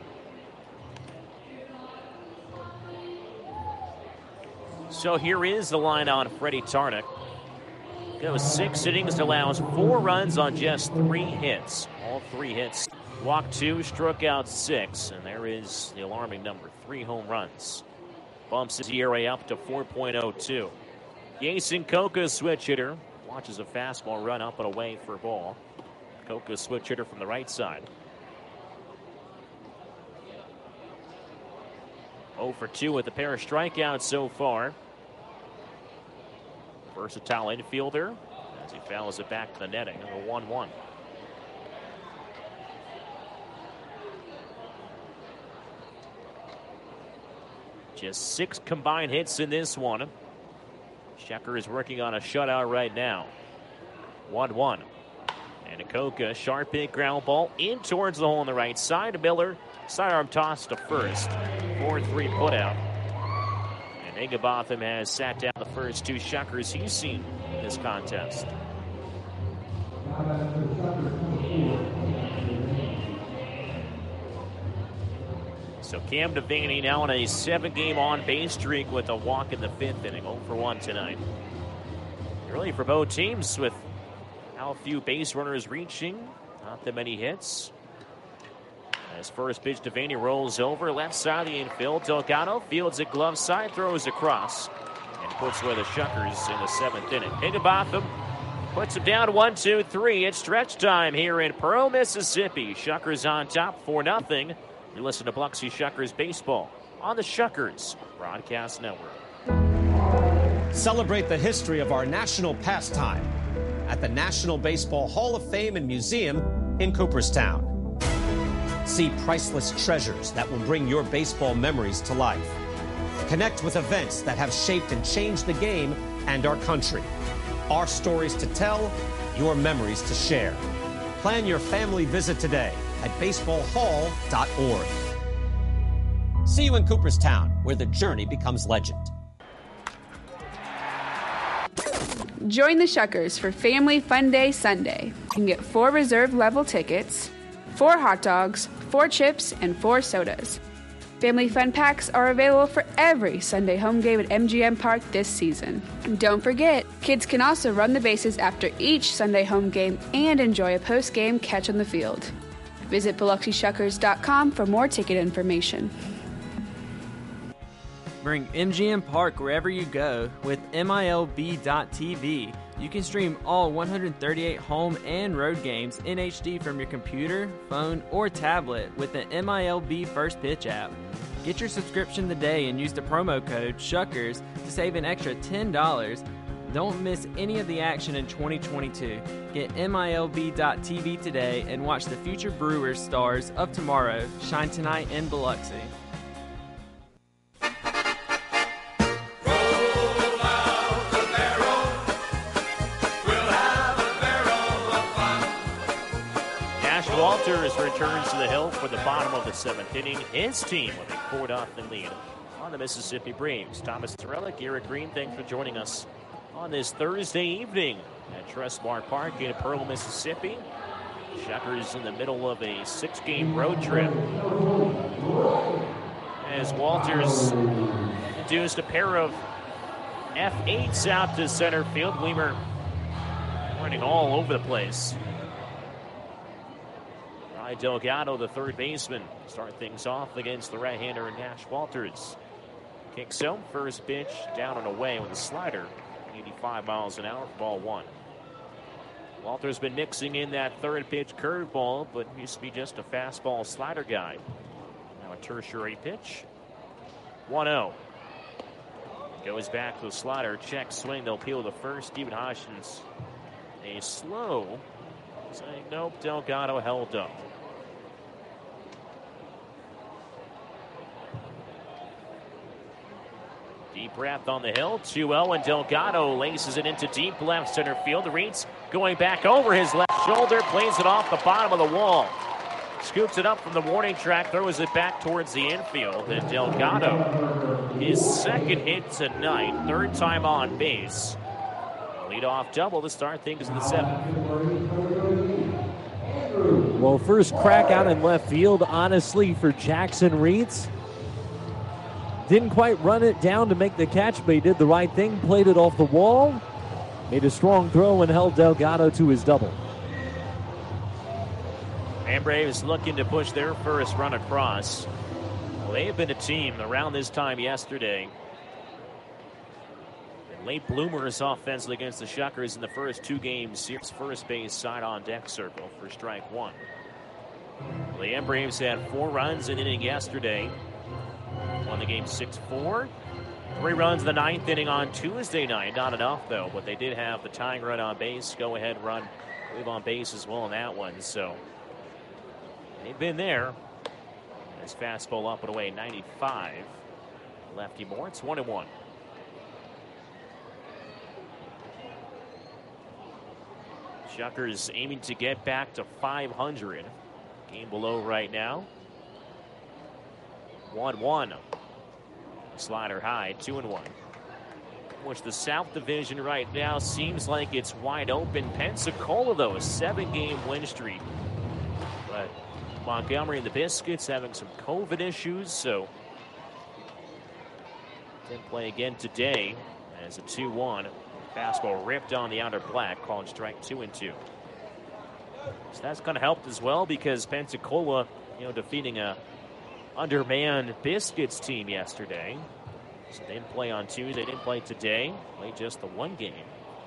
So here is the line on Freddie Tarnock. Goes six innings, allows four runs on just three hits. All three hits. Walked two, struck out six. And there is the alarming number, three home runs. Bumps his E R A up to four point oh two. Jason Coca, switch hitter, watches a fastball run up and away for a ball. Coca, switch hitter from the right side. oh for two with a pair of strikeouts so far. Versatile infielder as he fouls it back to the netting. A one one. Just six combined hits in this one. Shucker is working on a shutout right now. one one. And Akoka, sharp hit ground ball in towards the hole on the right side. Miller, sidearm toss to first. four three put out. And Higginbotham has sat down the first two Shuckers he's seen in this contest. So Cam Devaney now on a seven-game on-base streak with a walk in the fifth inning. oh for one tonight. Really for both teams with how few base runners reaching. Not that many hits. As first pitch, Devaney rolls over. Left side of the infield. Delgado fields it glove side. Throws across. And puts away the Shuckers in the seventh inning. Higginbotham puts him down one, two, three. It's stretch time here in Pearl, Mississippi. Shuckers on top four nothing. You listen to Biloxi Shuckers Baseball on the Shuckers Broadcast Network. Celebrate the history of our national pastime at the National Baseball Hall of Fame and Museum in Cooperstown. See priceless treasures that will bring your baseball memories to life. Connect with events that have shaped and changed the game and our country. Our stories to tell, your memories to share. Plan your family visit today at baseball hall dot org. See you in Cooperstown, where the journey becomes legend. Join the Shuckers for Family Fun Day Sunday. You can get four reserve level tickets, four hot dogs, four chips, and four sodas. Family Fun Packs are available for every Sunday home game at M G M Park this season. And don't forget, kids can also run the bases after each Sunday home game and enjoy a post-game catch on the field. Visit Biloxi Shuckers dot com for more ticket information. Bring M G M Park wherever you go with M I L B dot T V. You can stream all one hundred thirty-eight home and road games in H D from your computer, phone, or tablet with the M I L B First Pitch app. Get your subscription today and use the promo code SHUCKERS to save an extra ten dollars. Don't miss any of the action in twenty twenty-two. Get M I L B dot T V today and watch the future Brewers stars of tomorrow shine tonight in Biloxi. Walters returns to the hill for the bottom of the seventh inning. His team with a four nothing lead on the Mississippi Braves. Thomas Torellick, Eric Green, thanks for joining us on this Thursday evening at Trustmark Park in Pearl, Mississippi. Shuckers in the middle of a six-game road trip as Walters induced a pair of F eights out to center field. Weimer running all over the place. Ryan Delgado, the third baseman, start things off against the right-hander Nash Walters. Kicks out, first pitch down and away with a slider, eighty-five miles an hour, ball one. Walters been mixing in that third pitch curveball, but used to be just a fastball slider guy. Now a tertiary pitch, one oh. Goes back to the slider, check swing, they'll peel the first. Stephen Hodgins, a slow, saying nope, Delgado held up. Deep breath on the hill, two oh, and Delgado laces it into deep left center field. Reeds going back over his left shoulder, plays it off the bottom of the wall. Scoops it up from the warning track, throws it back towards the infield, and Delgado, his second hit tonight, third time on base. Lead-off double to start things in the seventh. Well, first crack out in left field, honestly, for Jackson Reeds. Didn't quite run it down to make the catch, but he did the right thing, played it off the wall, made a strong throw, and held Delgado to his double. And Braves looking to push their first run across. Well, they have been a team around this time yesterday. Late bloomers offensively against the Shuckers in the first two games. Sears first base side on deck circle for strike one. The M Braves had four runs in inning yesterday. Won the game six four. Three runs in the ninth inning on Tuesday night. Not enough, though, but they did have the tying run on base. Go ahead run. Leave on base as well in that one. So they've been there. His fastball up and away, ninety-five. Lefty more. It's one and one. Shuckers aiming to get back to five hundred. Game below right now. one one. Slider high, two and one. Which the South Division right now seems like it's wide open. Pensacola, though, a seven-game win streak. But Montgomery and the Biscuits having some COVID issues, so didn't play again today as a two one. Fastball ripped on the outer black, called strike two and two. So that's going to help as well because Pensacola, you know, defeating a undermanned Biscuits team yesterday. So they didn't play on Tuesday, they didn't play today, played just the one game.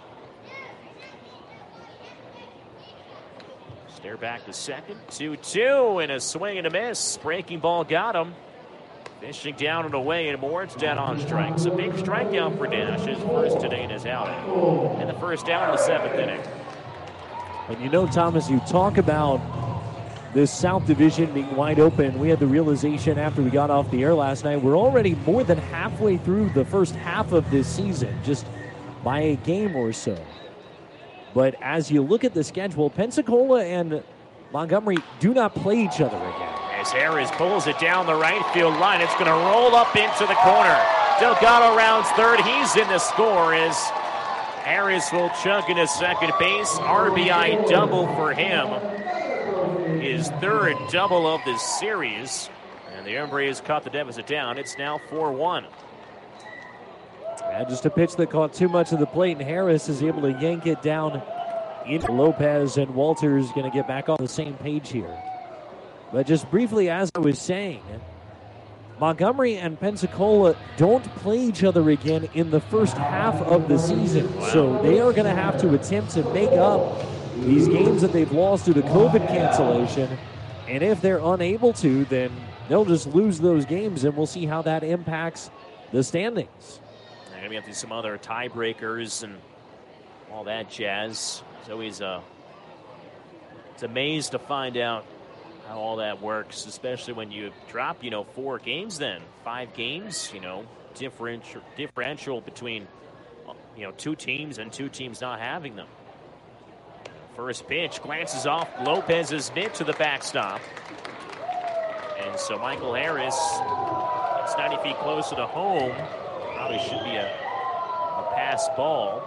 Stare back to second, two two, and a swing and a miss. Breaking ball got him. Fishing down and away, and Moritz dead on strikes. A big strikeout for Dash, his first today in his outing. And the first down in the seventh inning. And you know, Thomas, you talk about this South Division being wide open. We had the realization after we got off the air last night, we're already more than halfway through the first half of this season, just by a game or so. But as you look at the schedule, Pensacola and Montgomery do not play each other again. As Harris pulls it down the right field line, it's going to roll up into the corner. Delgado rounds third. He's in to score as Harris will chug into second base. R B I double for him. His third double of this series. And the Embraers cut the deficit down. It's now four one. Yeah, just a pitch that caught too much of the plate, and Harris is able to yank it down. Lopez and Walters going to get back on the same page here. But just briefly, as I was saying, Montgomery and Pensacola don't play each other again in the first half of the season. Wow. So they are going to have to attempt to make up these games that they've lost due to COVID cancellation. And if they're unable to, then they'll just lose those games, and we'll see how that impacts the standings. And we have some other tiebreakers and all that jazz. It's always a, it's a maze to find out how all that works, especially when you drop, you know, four games then. Five games, you know, differential, differential between, you know, two teams and two teams not having them. First pitch glances off Lopez's mitt to the backstop. And so Michael Harris, it's ninety feet closer to home. Probably should be a, a pass ball.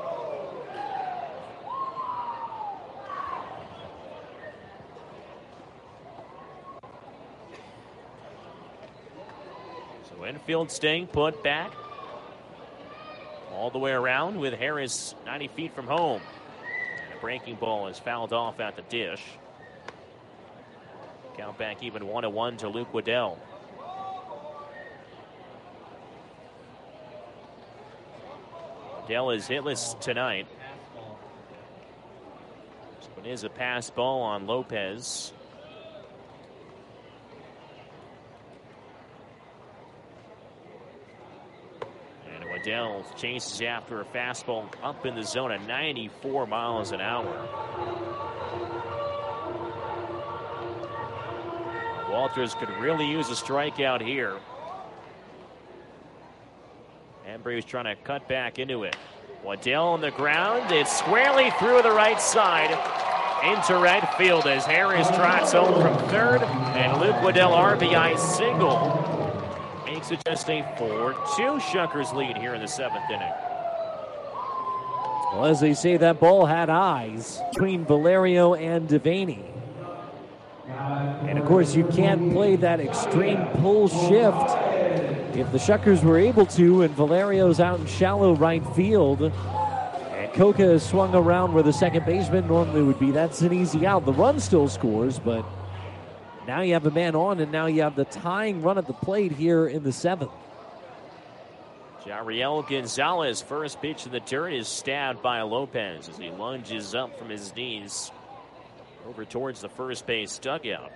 So infield staying put back. All the way around with Harris ninety feet from home. And a breaking ball is fouled off at the dish. Count back even one to one to Luke Waddell. Waddell is hitless tonight. So it is a pass ball on Lopez. And Waddell chases after a fastball up in the zone at ninety-four miles an hour. Walters could really use a strikeout here. Embry trying to cut back into it. Waddell on the ground. It's squarely through the right side into right field as Harris trots home from third. And Luke Waddell R B I single makes it just a four two Shuckers lead here in the seventh inning. Well, as they say, that ball had eyes between Valerio and Devaney. And, of course, you can't play that extreme pull shift if the Shuckers were able to, and Valerio's out in shallow right field. And Coca is swung around where the second baseman normally would be. That's an easy out. The run still scores, but now you have a man on, and now you have the tying run at the plate here in the seventh. Jariel Gonzalez, first pitch in the dirt, is stabbed by Lopez as he lunges up from his knees over towards the first base dugout.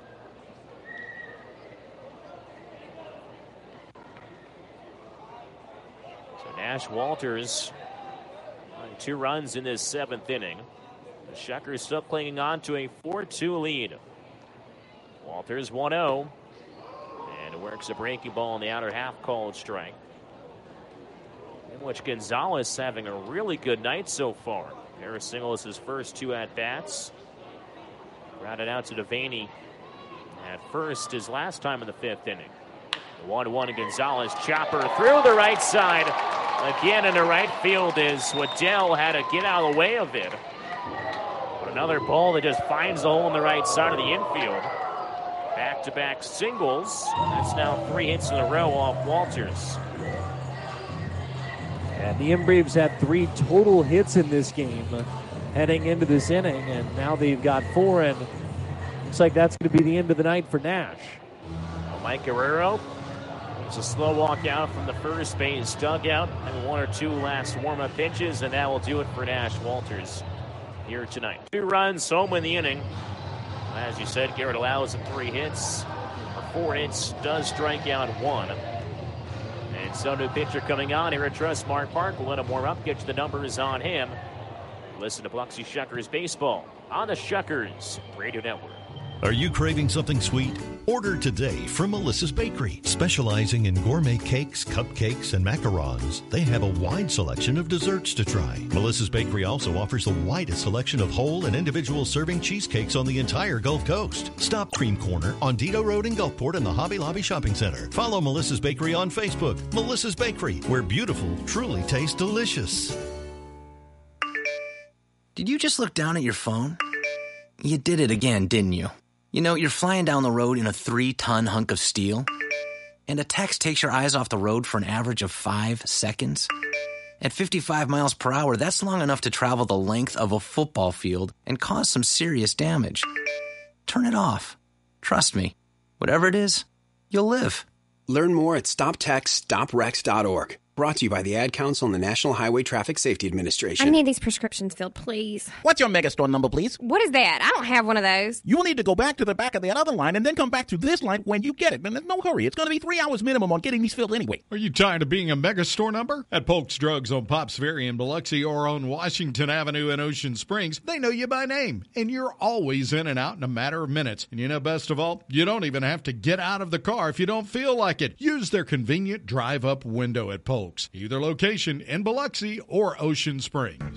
So Nash Walters on two runs in this seventh inning. The Shuckers still clinging on to a four two lead. Walters one oh. And it works a breaking ball in the outer half, called strike. In which Gonzalez having a really good night so far. Harris singles his first two at-bats. Grounded out to Devaney at first his last time in the fifth inning. one one Gonzalez, chopper through the right side. Again into right field as Waddell had to get out of the way of it. But another ball that just finds the hole on the right side of the infield. Back-to-back singles. That's now three hits in a row off Walters. And the M-Braves had three total hits in this game heading into this inning, and now they've got four, and looks like that's going to be the end of the night for Nash. Well, Mike Guerrero, it's a slow walk out from the first base dugout, and one or two last warm-up pitches, and that will do it for Nash Walters here tonight. Two runs, home in the inning. As you said, Garrett allows him three hits, or four hits, does strike out one. And so new pitcher coming on here at Trustmark Park. We'll let him warm up, get you the numbers on him. Listen to Biloxi Shuckers Baseball on the Shuckers Radio Network. Are you craving something sweet? Order today from Melissa's Bakery. Specializing in gourmet cakes, cupcakes, and macarons, they have a wide selection of desserts to try. Melissa's Bakery also offers the widest selection of whole and individual serving cheesecakes on the entire Gulf Coast. Stop Cream Corner on Dido Road in Gulfport and the Hobby Lobby Shopping Center. Follow Melissa's Bakery on Facebook. Melissa's Bakery, where beautiful truly tastes delicious. Did you just look down at your phone? You did it again, didn't you? You know, you're flying down the road in a three-ton hunk of steel, and a text takes your eyes off the road for an average of five seconds. At fifty-five miles per hour, that's long enough to travel the length of a football field and cause some serious damage. Turn it off. Trust me, whatever it is, you'll live. Learn more at stop text stop wrecks dot org. Brought to you by the Ad Council and the National Highway Traffic Safety Administration. I need these prescriptions filled, please. What's your Megastore number, please? What is that? I don't have one of those. You will need to go back to the back of that other line and then come back to this line when you get it. And there's no hurry. It's going to be three hours minimum on getting these filled anyway. Are you tired of being a Megastore number? At Polk's Drugs on Pops Ferry in Biloxi or on Washington Avenue in Ocean Springs, they know you by name. And you're always in and out in a matter of minutes. And you know, best of all, you don't even have to get out of the car if you don't feel like it. Use their convenient drive-up window at Polk's. Either location in Biloxi or Ocean Springs.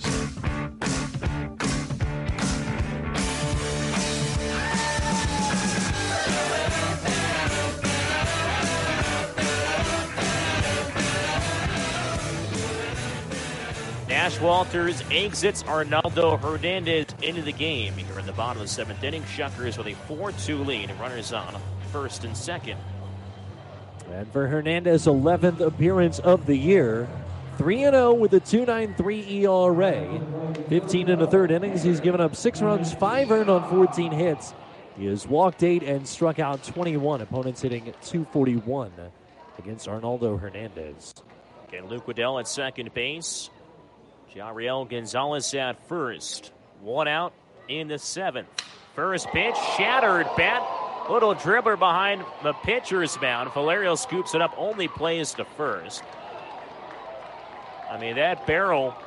Nash Walters exits Arnaldo Hernandez into the game here in the bottom of the seventh inning. Shuckers with a four two lead and runners on first and second. And for Hernandez, eleventh appearance of the year. three and oh with a two point nine three E R A. fifteen in the third innings. He's given up six runs, five earned on fourteen hits. He has walked eight and struck out twenty-one. Opponents hitting two forty-one against Arnaldo Hernandez. Okay, Luke Waddell at second base. Jariel Gonzalez at first. One out in the seventh. First pitch, shattered bat. Little dribbler behind the pitcher's mound. Valerio scoops it up, only plays to first. I mean, that barrel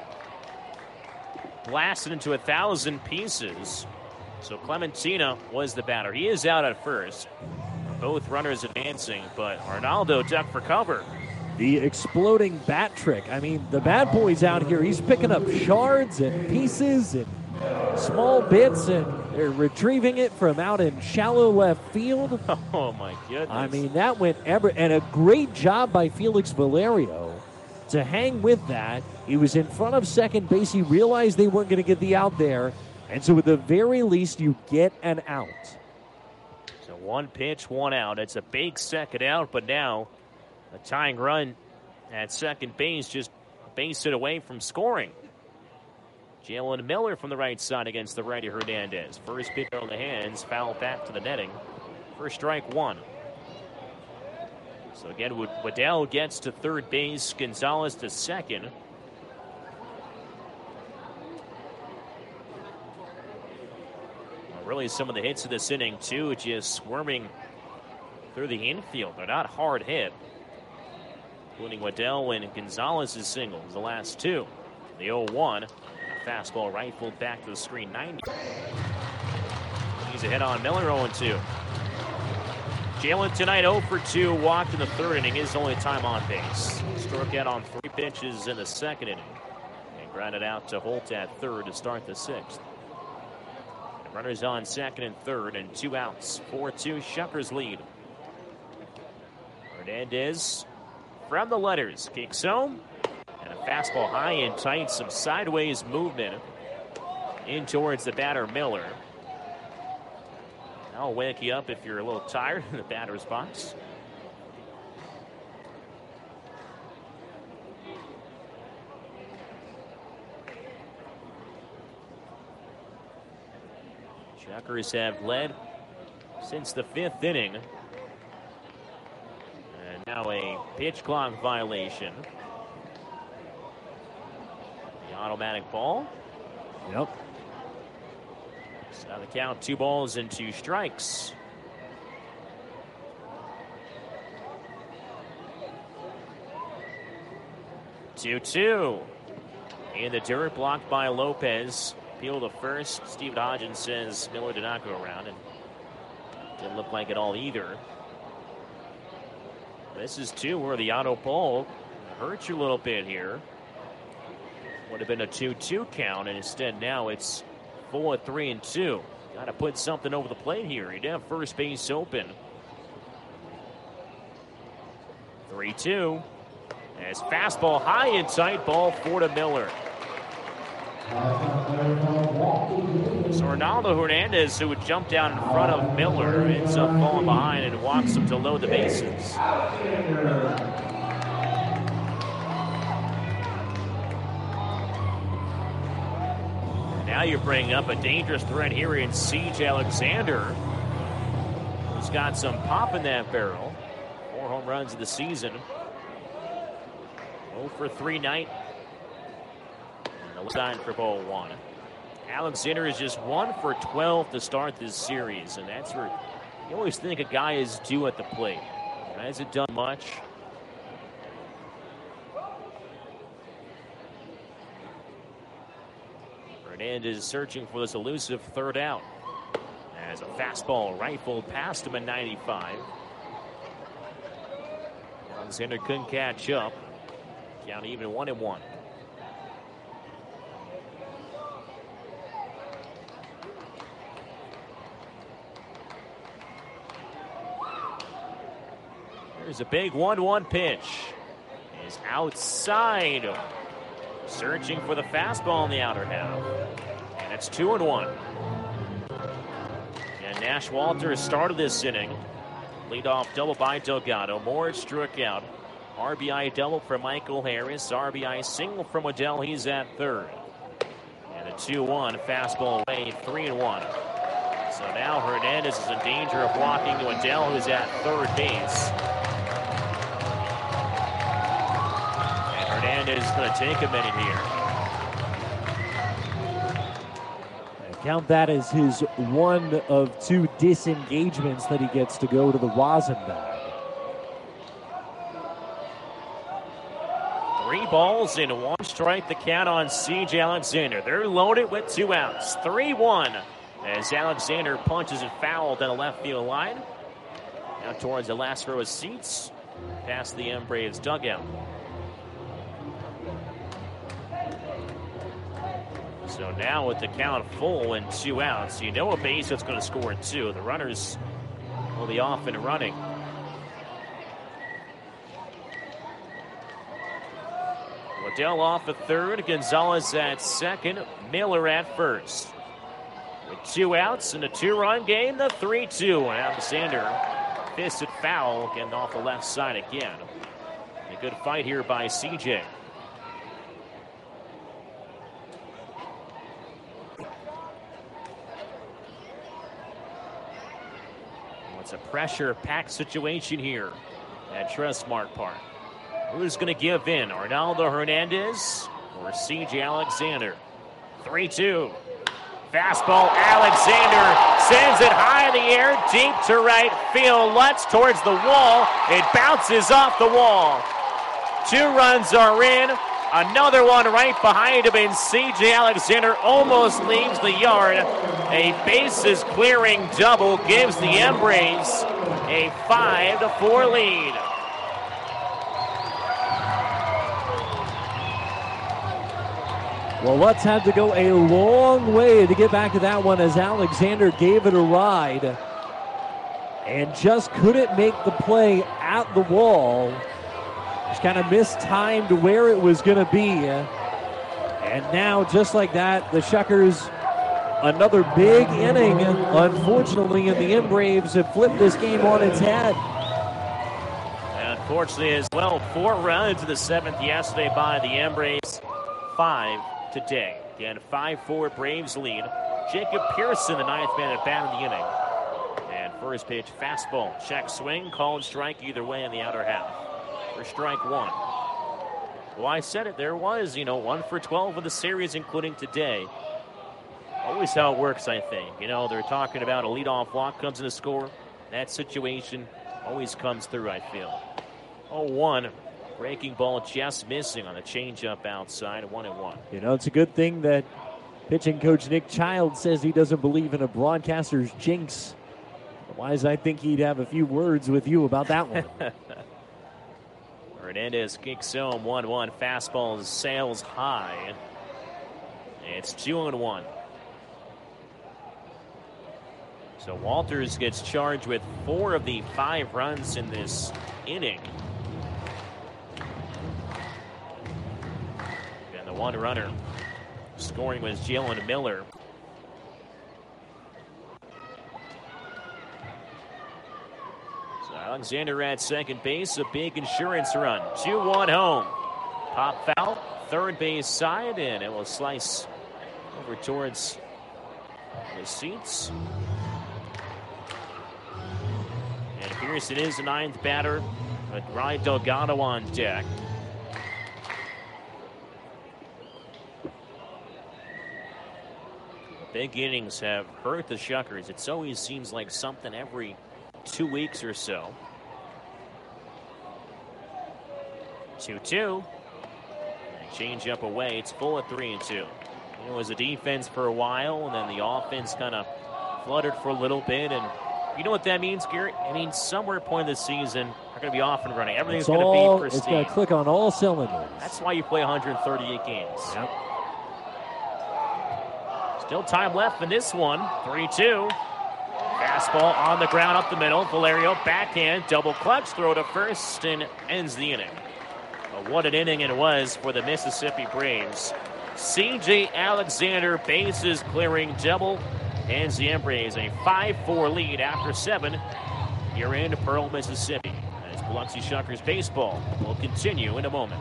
blasted into a thousand pieces. So Clementina was the batter. He is out at first. Both runners advancing, but Arnaldo ducked for cover. The exploding bat trick. I mean, the bad boy's out here. He's picking up shards and pieces and small bits, and they're retrieving it from out in shallow left field. Oh, my goodness. I mean, that went ever, and a great job by Felix Valerio to hang with that. He was in front of second base. He realized they weren't going to get the out there, and so at the very least, you get an out. So one pitch, one out. It's a big second out, but now a tying run at second base, just base it away from scoring. Jalen Miller from the right side against the righty Hernandez. First pitch on the hands, foul back to the netting for strike one. So again, Waddell gets to third base, Gonzalez to second. Well, really some of the hits of this inning, too, just squirming through the infield. They're not hard hit, including Waddell and Gonzalez's singles, the last two. The oh one. Fastball rifled back to the screen, ninety. He's a hit on Miller, oh two. Jalen tonight oh for two, walked in the third inning, his only time on base. Struck out on three pitches in the second inning and grounded out to Holt at third to start the sixth. Runners on second and third and two outs. four two, Shuckers lead. Hernandez from the letters, kicks home. And a fastball high and tight, some sideways movement in towards the batter, Miller. I'll wake you up if you're a little tired in the batter's box. Shuckers have led since the fifth inning. And now a pitch clock violation. Automatic ball. Yep. So now the count, two balls and two strikes. two two. In the dirt, blocked by Lopez. Peel to first. Steve Hodgins says Miller did not go around, and didn't look like it all either. This is two where the auto ball hurts you a little bit here. Would have been a two two count, and instead now it's four three and two. Got to put something over the plate here. He'd have first base open. three two. As fastball high and tight, ball four to Miller. So Arnaldo Hernandez, who would jump down in front of Miller, ends up falling behind and walks him to load the bases. Now you're bringing up a dangerous threat here in Siege Alexander, who's got some pop in that barrel. Four home runs of the season. oh for three night. And the sign for ball one. Alexander is just one for twelve to start this series, and that's where you always think a guy is due at the plate. He hasn't done much. Hernandez is searching for this elusive third out. As a fastball rifled past him at ninety-five. Alexander couldn't catch up. Count even one and one. There's a big one one pitch. Is outside. Searching for the fastball in the outer half. And it's two and one. And Nash Walters started this inning. Leadoff double by Delgado. Moore struck out. R B I double for Michael Harris. R B I single from Waddell. He's at third. And a two one fastball away, three and one. So now Hernandez is in danger of walking to Waddell, who's at third base. Hernandez is going to take a minute here. Count that as his one of two disengagements that he gets to go to the rosin bag. Three balls and one strike, the count on C J Alexander. They're loaded with two outs. three one as Alexander punches it foul down the left field line. Now towards the last row of seats, past the M Braves dugout. So now with the count full and two outs, you know a base that's going to score two. The runners will be off and running. Waddell off at third, Gonzalez at second, Miller at first. With two outs in a two-run game, the three two. And Alexander fisted foul, getting off the left side again. A good fight here by C J. It's a pressure-packed situation here at Trustmark Park. Who's going to give in? Arnaldo Hernandez or C J Alexander? three two. Fastball. Alexander sends it high in the air, deep to right field. Lutz towards the wall. It bounces off the wall. Two runs are in. Another one right behind him, and C J Alexander almost leaves the yard. A bases clearing double gives the Embrace a five to four lead. Well, Lutz had to go a long way to get back to that one as Alexander gave it a ride and just couldn't make the play at the wall. Just kind of mistimed where it was going to be. And now, just like that, the Shuckers, another big inning. Unfortunately, and the M-Braves have flipped this game on its head. And unfortunately as well, four runs in the seventh yesterday by the M-Braves, five today. Again, five four Braves lead. Jacob Pearson, the ninth man at bat in the inning. And first pitch, fastball, check swing, called strike either way in the outer half. For strike one. Well, I said it. There was, you know, one for twelve of the series, including today. Always how it works, I think. You know, they're talking about a leadoff walk comes in to score. That situation always comes through, I feel. oh one. Breaking ball just missing on the changeup outside. One and one. You know, it's a good thing that pitching coach Nick Child says he doesn't believe in a broadcaster's jinx. Otherwise, I think he'd have a few words with you about that one. Hernandez kicks home, one one. Fastball sails high. It's two and one. So Walters gets charged with four of the five runs in this inning. And the one runner scoring was Jalen Miller. Alexander at second base, a big insurance run. two one home. Pop foul, third base side, and it will slice over towards the seats. And Pearson is the ninth batter But Ryan Delgado on deck. Big innings have hurt the Shuckers. It always seems like something every two weeks or so. two two. Change up away. It's full at three and two. It was a defense for a while, and then the offense kind of fluttered for a little bit. And you know what that means, Garrett? It means somewhere point of the season, they're going to be off and running. Everything's going to be pristine. It's going to click on all cylinders. That's why you play one hundred thirty-eight games. Yep. Still time left in this one. three two. Fastball on the ground up the middle. Valerio backhand, double clutch, throw to first, and ends the inning. But what an inning it was for the Mississippi Braves. C J Alexander, bases clearing double, ends the Braves a five four lead after seven here in Pearl, Mississippi. As Biloxi Shuckers baseball will continue in a moment.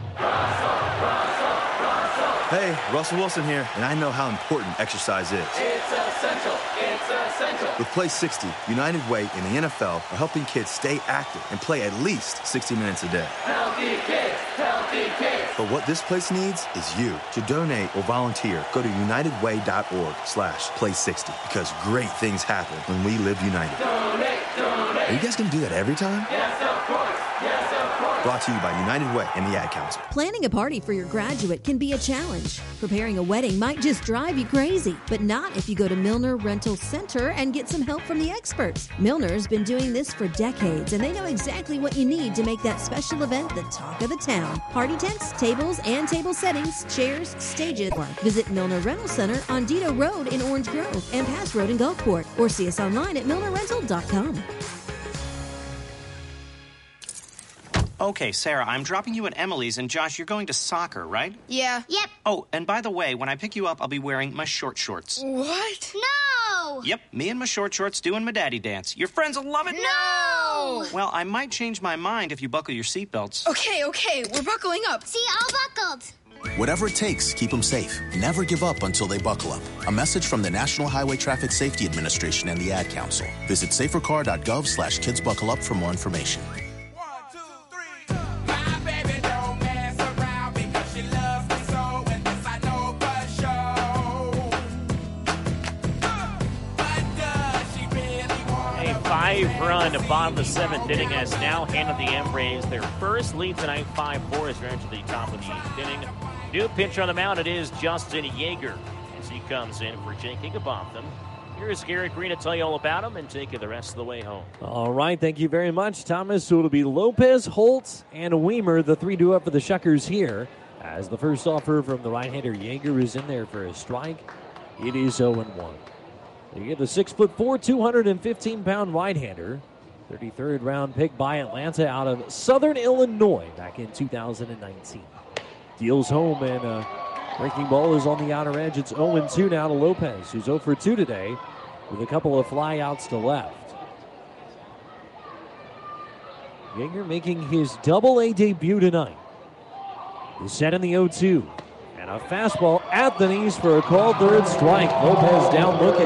Hey, Russell Wilson here, and I know how important exercise is. It's essential. It's essential. With Play sixty, United Way and the N F L are helping kids stay active and play at least sixty minutes a day. Healthy kids, healthy kids. But what this place needs is you. To donate or volunteer, go to unitedway.org slash play 60 because great things happen when we live united. Donate, donate. Are you guys going to do that every time? Yes, of course. Yes, of course. Brought to you by United Way and the Ad Council. Planning a party for your graduate can be a challenge. Preparing a wedding might just drive you crazy, but not if you go to Milner Rental Center and get some help from the experts. Milner's been doing this for decades, and they know exactly what you need to make that special event the talk of the town. Party tents, tables, and table settings, chairs, stages. Visit Milner Rental Center on Dido Road in Orange Grove and Pass Road in Gulfport, or see us online at milner rental dot com. Okay, Sarah, I'm dropping you at Emily's, and Josh, you're going to soccer, right? Yeah. Yep. Oh, and by the way, when I pick you up, I'll be wearing my short shorts. What? No! Yep, me and my short shorts doing my daddy dance. Your friends will love it. No! Well, I might change my mind if you buckle your seatbelts. Okay, okay, we're buckling up. See, all buckled. Whatever it takes, keep them safe. Never give up until they buckle up. A message from the National Highway Traffic Safety Administration and the Ad Council. Visit safercar.gov slash kids buckle up for more information. Five-run bottom of the seventh inning has now handed the Braves their first lead tonight, five four, as we enter the top of the eighth inning. New pitcher on the mound, it is Justin Yeager as he comes in for Jake Higginbotham. Here's Garrett Green to tell you all about him and take you the rest of the way home. All right, thank you very much, Thomas. So it'll be Lopez, Holtz, and Weimer, the three due up for the Shuckers here. As the first offer from the right-hander Yeager is in there for a strike, it is oh and one. You get the six foot four, two hundred fifteen pound right-hander, thirty-third round pick by Atlanta out of Southern Illinois back in two thousand nineteen. Deals home, and uh, breaking ball is on the outer edge. It's oh and two now to Lopez, who's oh for two today with a couple of flyouts to left. Yeager making his double-A debut tonight. He's set in the oh two. And a fastball at the knees for a called third strike. Lopez down looking.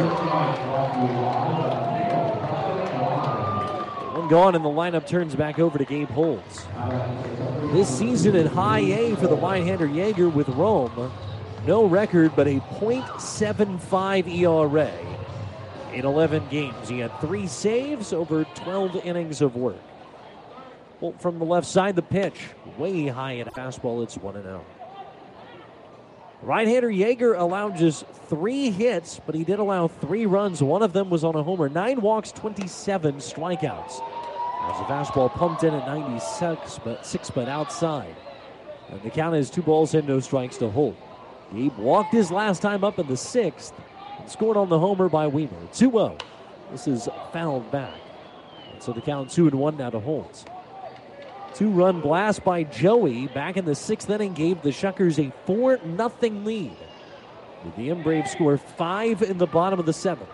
One gone, and the lineup turns back over to Gabe Holtz. This season at high A for the right-hander Yeager with Rome. No record, but a point seven five E R A in eleven games. He had three saves over twelve innings of work. Holt from the left side, the pitch. Way high at a fastball. It's one and oh. Right-hander Yeager allowed just three hits, but he did allow three runs. One of them was on a homer. Nine walks, twenty-seven strikeouts. There's a fastball pumped in at ninety-six, but six but outside. And the count is two balls and no strikes to Holt. Gabe walked his last time up in the sixth and scored on the homer by Weimer. two oh. This is fouled back. And so the count two and one now to Holt. Two-run blast by Joey back in the sixth inning gave the Shuckers a four nothing lead. The Braves score five in the bottom of the seventh.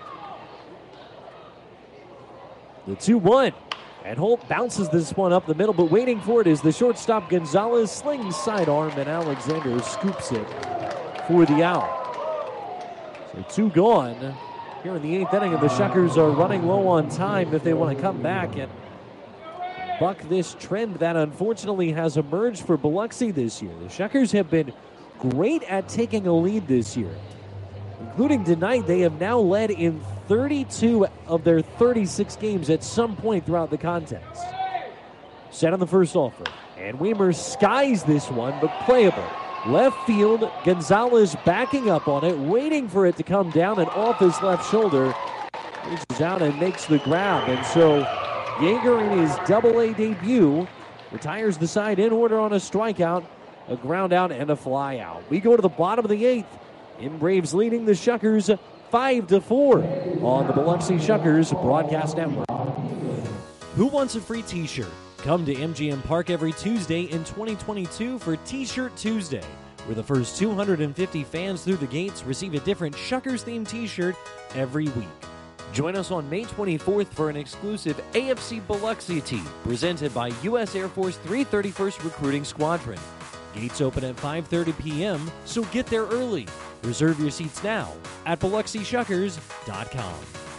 The two one. And Holt bounces this one up the middle, but waiting for it is the shortstop Gonzalez. Slings sidearm, and Alexander scoops it for the out. So two gone here in the eighth inning, and the Shuckers are running low on time if they want to come back. And buck this trend that unfortunately has emerged for Biloxi this year. The Shuckers have been great at taking a lead this year. Including tonight, they have now led in thirty-two of their thirty-six games at some point throughout the contest. Set on the first offer, and Weimer skies this one, but playable. Left field, Gonzalez backing up on it, waiting for it to come down and off his left shoulder. Reaches out and makes the grab, and so Yeager in his double-A debut retires the side in order on a strikeout, a ground out, and a fly out. We go to the bottom of the eighth. M Braves leading the Shuckers five to four on the Biloxi Shuckers Broadcast Network. Who wants a free t-shirt? Come to M G M Park every Tuesday in twenty twenty-two for T-Shirt Tuesday, where the first two hundred fifty fans through the gates receive a different Shuckers-themed t-shirt every week. Join us on May twenty-fourth for an exclusive A F C Biloxi tee presented by U S Air Force three thirty-first Recruiting Squadron. Gates open at five thirty p.m., so get there early. Reserve your seats now at Biloxi Shuckers dot com.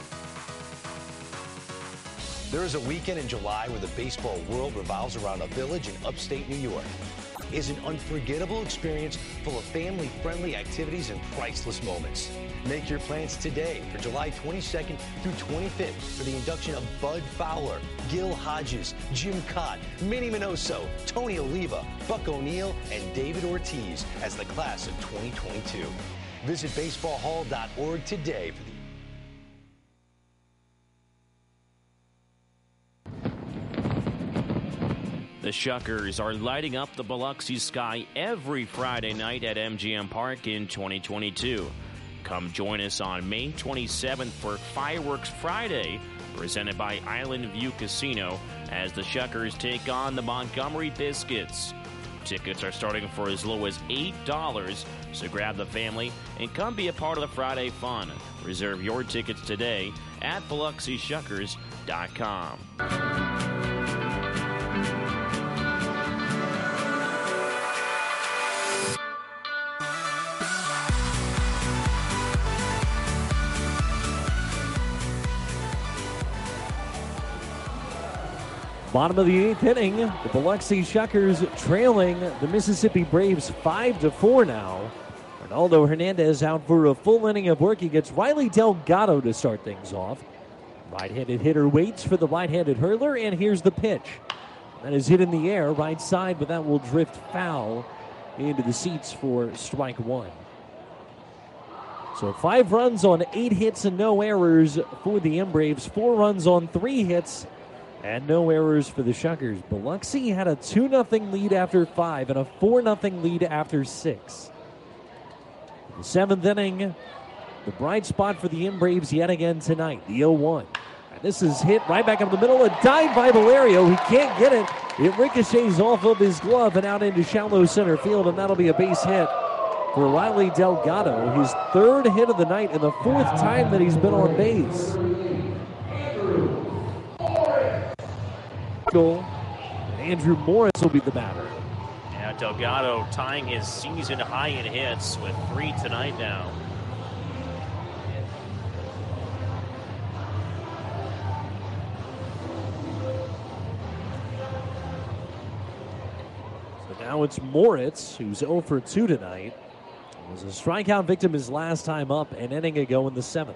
There is a weekend in July where the baseball world revolves around a village in upstate New York. It's an unforgettable experience full of family-friendly activities and priceless moments. Make your plans today for July twenty-second through twenty-fifth for the induction of Bud Fowler, Gil Hodges, Jim Cott, Minnie Minoso, Tony Oliva, Buck O'Neill, and David Ortiz as the class of twenty twenty-two. Visit baseball hall dot org today for the The Shuckers are lighting up the Biloxi sky every Friday night at M G M Park in twenty twenty-two. Come join us on May twenty-seventh for Fireworks Friday, presented by Island View Casino, as the Shuckers take on the Montgomery Biscuits. Tickets are starting for as low as eight dollars, so grab the family and come be a part of the Friday fun. Reserve your tickets today at Biloxi Shuckers dot com. Bottom of the eighth inning, the Biloxi Shuckers trailing the Mississippi Braves five to four now. Ronaldo Hernandez out for a full inning of work. He gets Riley Delgado to start things off. Right-handed hitter waits for the right-handed hurler, and here's the pitch. That is hit in the air, right side, but that will drift foul into the seats for strike one. So five runs on eight hits and no errors for the M Braves. Four runs on three hits and no errors for the Shuckers. Biloxi had a two nothing lead after five and a four nothing lead after six. In the seventh inning, the bright spot for the M Braves yet again tonight, the oh one. And this is hit right back up the middle. A dive by Valerio. He can't get it. It ricochets off of his glove and out into shallow center field, and that'll be a base hit for Riley Delgado. His third hit of the night and the fourth time that he's been on base. Goal. Andrew Morris will be the batter. Yeah, Delgado tying his season high in hits with three tonight now. So now it's Moritz, who's oh for two tonight. He was a strikeout victim his last time up an inning ago in the seventh.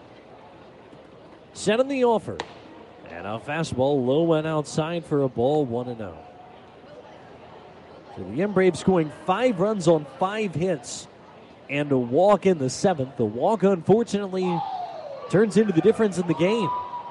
Set in the offer. And a fastball low and outside for a ball, one and oh. So the M Braves scoring five runs on five hits and a walk in the seventh. The walk, unfortunately, turns into the difference in the game.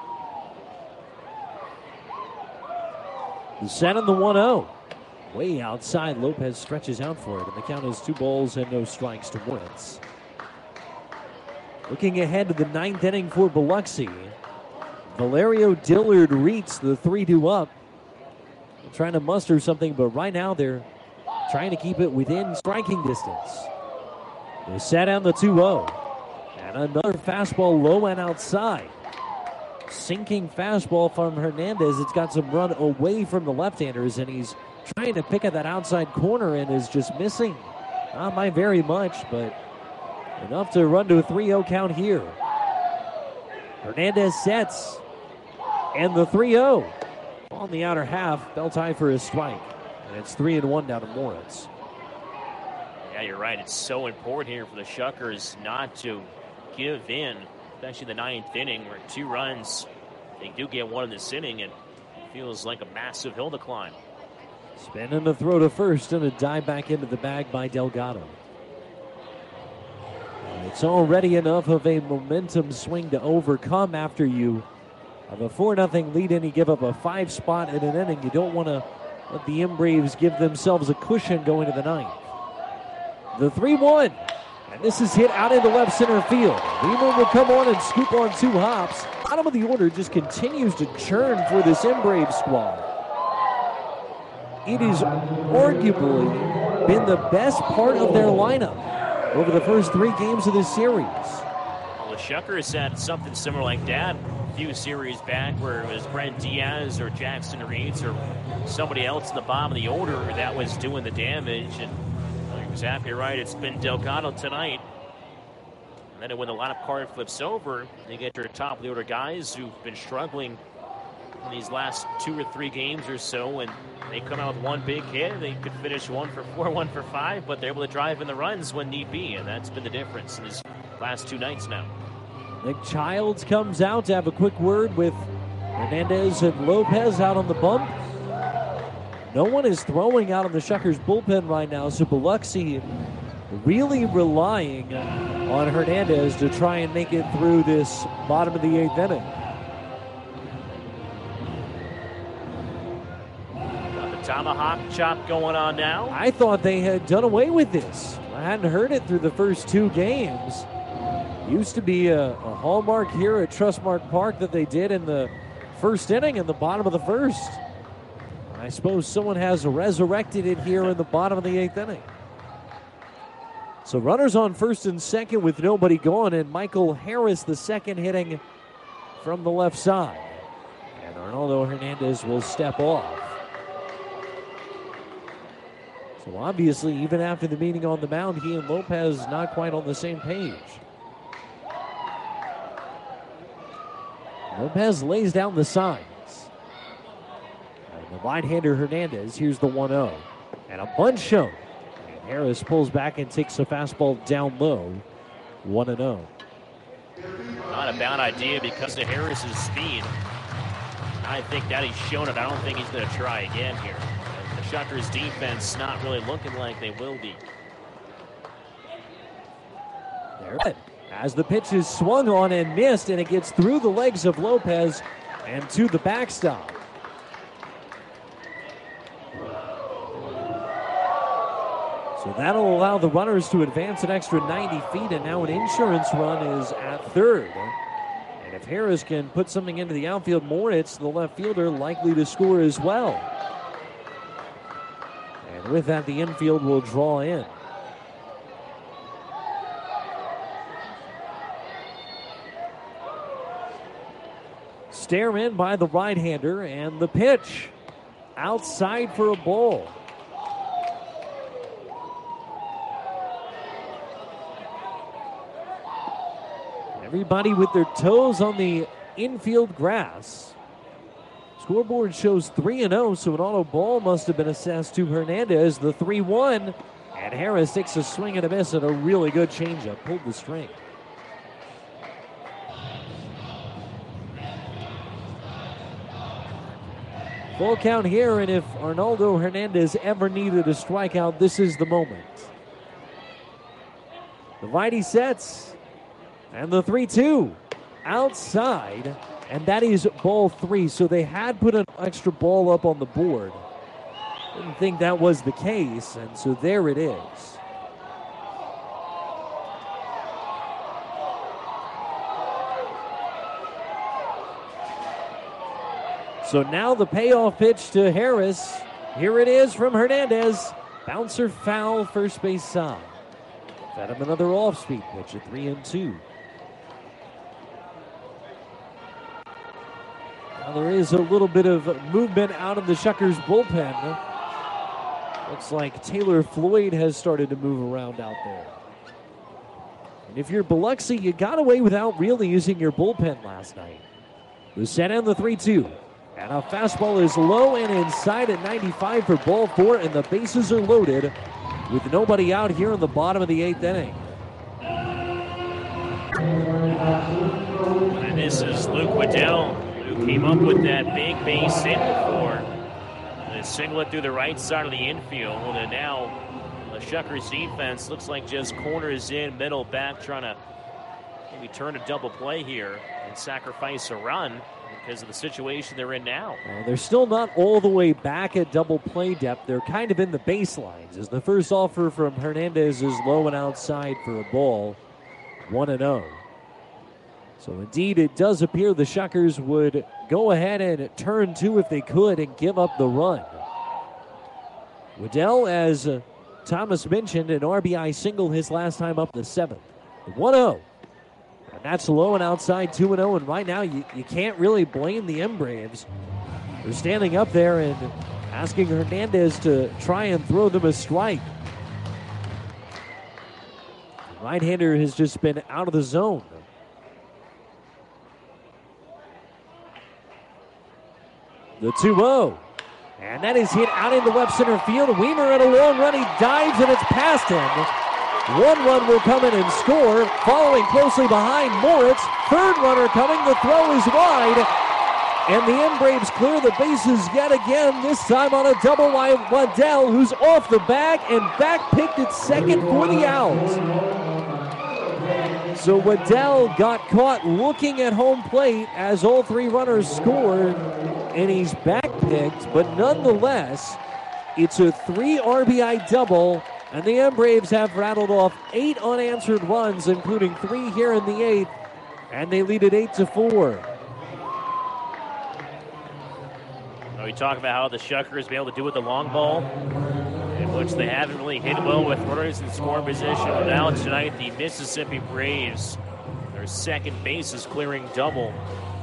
The set on the one oh. Way outside, Lopez stretches out for it, and the count is two balls and no strikes to Moritz. Looking ahead to the ninth inning for Biloxi. Valerio Dillard reads the three two up. They're trying to muster something, but right now they're trying to keep it within striking distance. They set down the two oh. And another fastball low and outside. Sinking fastball from Hernandez. It's got some run away from the left-handers, and he's trying to pick at that outside corner and is just missing. Not by very much, but enough to run to a three oh count here. Hernandez sets. And the three oh. On the outer half, belt high for a strike. And it's three and one down to Moritz. Yeah, you're right. It's so important here for the Shuckers not to give in, especially the ninth inning where two runs, they do get one in this inning, and it feels like a massive hill to climb. Spinning the throw to first and a dive back into the bag by Delgado. It's already enough of a momentum swing to overcome after you have a four nothing lead and you give up a five spot in an inning. You don't want to let the M-Braves give themselves a cushion going to the ninth. The three one, and this is hit out into left center field. Lehman will come on and scoop on two hops. Bottom of the order just continues to churn for this M-Braves squad. It has arguably been the best part of their lineup over the first three games of this series. Well, the Shuckers had something similar like that a few series back where it was Brent Diaz or Jackson Reeds or somebody else in the bottom of the order that was doing the damage. And you're exactly right. It's been Delgado tonight. And then when the lineup card flips over, you get your top of the order guys who've been struggling in these last two or three games or so, and they come out with one big hit. They could finish one for four, one for five, but they're able to drive in the runs when need be, and that's been the difference in these last two nights now. Nick Childs comes out to have a quick word with Hernandez and Lopez out on the bump. No one is throwing out of the Shuckers bullpen right now, so Biloxi really relying on Hernandez to try and make it through this bottom of the eighth inning. Tomahawk chop going on now. I thought they had done away with this. I hadn't heard it through the first two games. Used to be a, a hallmark here at Trustmark Park that they did in the first inning in the bottom of the first. I suppose someone has resurrected it here in the bottom of the eighth inning. So runners on first and second with nobody gone, and Michael Harris, the second, hitting from the left side. And Arnaldo Hernandez will step off. So obviously, even after the meeting on the mound, he and Lopez not quite on the same page. Lopez lays down the signs. And the right-hander Hernandez, here's the one oh. And a bunch shown. And Harris pulls back and takes a fastball down low. one and oh. Not a bad idea because of Harris's speed. I think that he's shown it. I don't think he's going to try again here. Shuckers defense not really looking like they will be. There, as the pitch is swung on and missed, and it gets through the legs of Lopez and to the backstop. So that'll allow the runners to advance an extra ninety feet, and now an insurance run is at third. And if Harris can put something into the outfield, Moritz, the left fielder, likely to score as well. And with that, the infield will draw in. Stare in by the right-hander, and the pitch outside for a ball. Everybody with their toes on the infield grass. Scoreboard shows three and oh, so an auto ball must have been assessed to Hernandez. The three one, and Harris takes a swing and a miss at a really good changeup. Pulled the string. Full count here, and if Arnaldo Hernandez ever needed a strikeout, this is the moment. The righty sets, and the three two outside. And that is ball three, so they had put an extra ball up on the board. Didn't think that was the case, and so there it is. So now the payoff pitch to Harris. Here it is from Hernandez. Bouncer foul, first base side. Fed him another off-speed pitch at three and two. Now there is a little bit of movement out of the Shuckers bullpen. Looks like Taylor Floyd has started to move around out there. And if you're Biloxi, you got away without really using your bullpen last night. The set and the three two. And a fastball is low and inside at ninety-five for ball four, and the bases are loaded with nobody out here in the bottom of the eighth inning. And this is Luke Waddell, who came up with that big base hit for the singlet through the right side of the infield. And now the Shuckers defense looks like just corners in, middle back, trying to maybe turn a double play here and sacrifice a run because of the situation they're in now. Well, they're still not all the way back at double play depth. They're kind of in the baselines, as the first offer from Hernandez is low and outside for a ball, one and oh. So indeed, it does appear the Shuckers would go ahead and turn two if they could and give up the run. Waddell, as uh, Thomas mentioned, an R B I single his last time up the seventh. one oh. And that's low and outside, two and oh. And right now, you, you can't really blame the M-Braves. They're standing up there and asking Hernandez to try and throw them a strike. The right-hander has just been out of the zone. The two oh. And that is hit out into left center field. Weimer at a long run. He dives, and it's past him. One run will come in and score. Following closely behind Moritz. Third runner coming. The throw is wide. And the M-Braves clear the bases yet again. This time on a double by Waddell, who's off the bag and back picked at second for the out. So Waddell got caught looking at home plate as all three runners scored. And he's back picked, but nonetheless, it's a three R B I double, and the M-Braves have rattled off eight unanswered runs, including three here in the eighth, and they lead it eight to four. We talk about how the Shuckers be able to do with the long ball, in which they haven't really hit well with runners in scoring position. But now tonight, the Mississippi Braves, their second base is clearing double.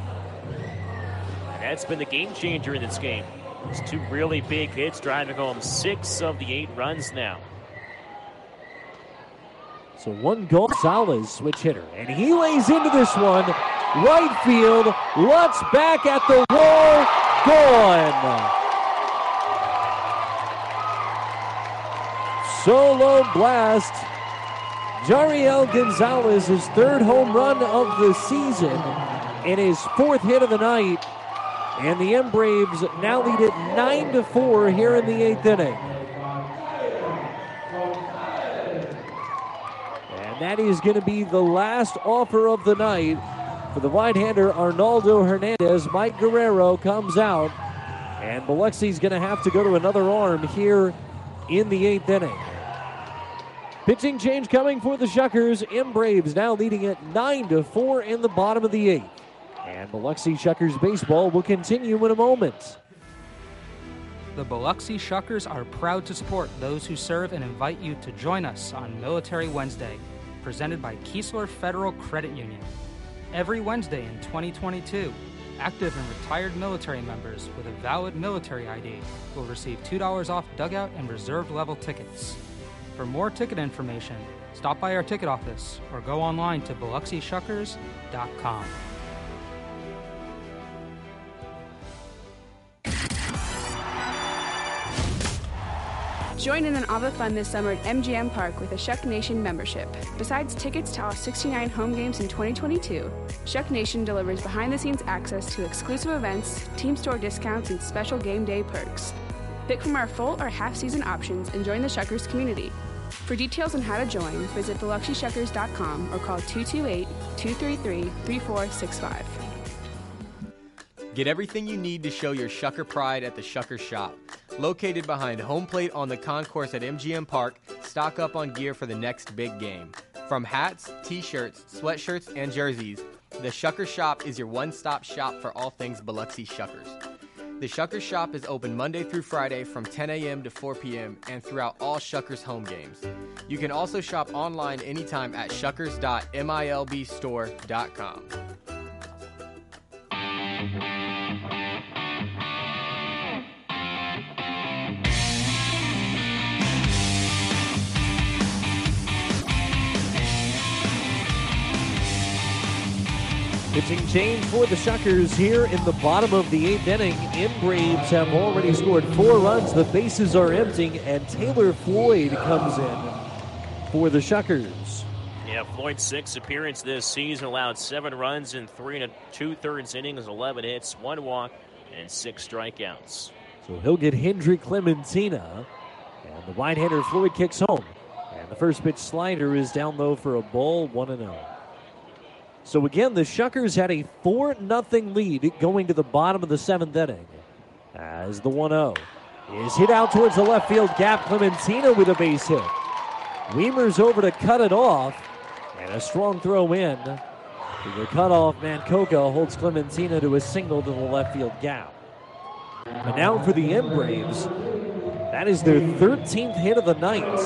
That's been the game changer in this game. It's two really big hits driving home six of the eight runs now. So one Gonzalez, switch hitter, and he lays into this one. Right field, Lutz back at the wall, gone. Solo blast. Jariel Gonzalez, his third home run of the season, and his fourth hit of the night. And the M-Braves now lead it nine to four here in the eighth inning. And that is going to be the last offer of the night for the right-hander Arnaldo Hernandez. Mike Guerrero comes out, and Biloxi's going to have to go to another arm here in the eighth inning. Pitching change coming for the Shuckers. M-Braves now leading it nine to four in the bottom of the eighth. And Biloxi Shuckers baseball will continue in a moment. The Biloxi Shuckers are proud to support those who serve and invite you to join us on Military Wednesday, presented by Keesler Federal Credit Union. Every Wednesday in twenty twenty-two, active and retired military members with a valid military I D will receive two dollars off dugout and reserve level tickets. For more ticket information, stop by our ticket office or go online to biloxi shuckers dot com. Join in on all the fun this summer at M G M Park with a Shuck Nation membership. Besides tickets to all sixty-nine home games in twenty twenty-two, Shuck Nation delivers behind-the-scenes access to exclusive events, team store discounts, and special game day perks. Pick from our full or half-season options and join the Shuckers community. For details on how to join, visit biloxi shuckers dot com or call two two eight, two three three, three four six five. Get everything you need to show your Shucker pride at the Shucker Shop. Located behind home plate on the concourse at M G M Park, stock up on gear for the next big game. From hats, t-shirts, sweatshirts, and jerseys, the Shucker Shop is your one-stop shop for all things Biloxi Shuckers. The Shucker Shop is open Monday through Friday from ten a.m. to four p.m. and throughout all Shuckers home games. You can also shop online anytime at shuckers dot milb store dot com. Pitching change for the Shuckers here in the bottom of the eighth inning. M-Braves have already scored four runs. The bases are empty, and Taylor Floyd comes in for the Shuckers. Yeah, Floyd's sixth appearance this season allowed seven runs in three and a two-thirds innings, eleven hits, one walk, and six strikeouts. So he'll get Hendrik Clementina, and the right-hander Floyd kicks home. And the first pitch slider is down low for a ball, one and oh. So again, the Shuckers had a four nothing lead going to the bottom of the seventh inning. As the one oh is hit out towards the left field gap, Clementina with a base hit. Weimer's over to cut it off, and a strong throw in. To the cutoff, Mancoca holds Clementina to a single to the left field gap. And now for the M-Braves, that is their thirteenth hit of the night.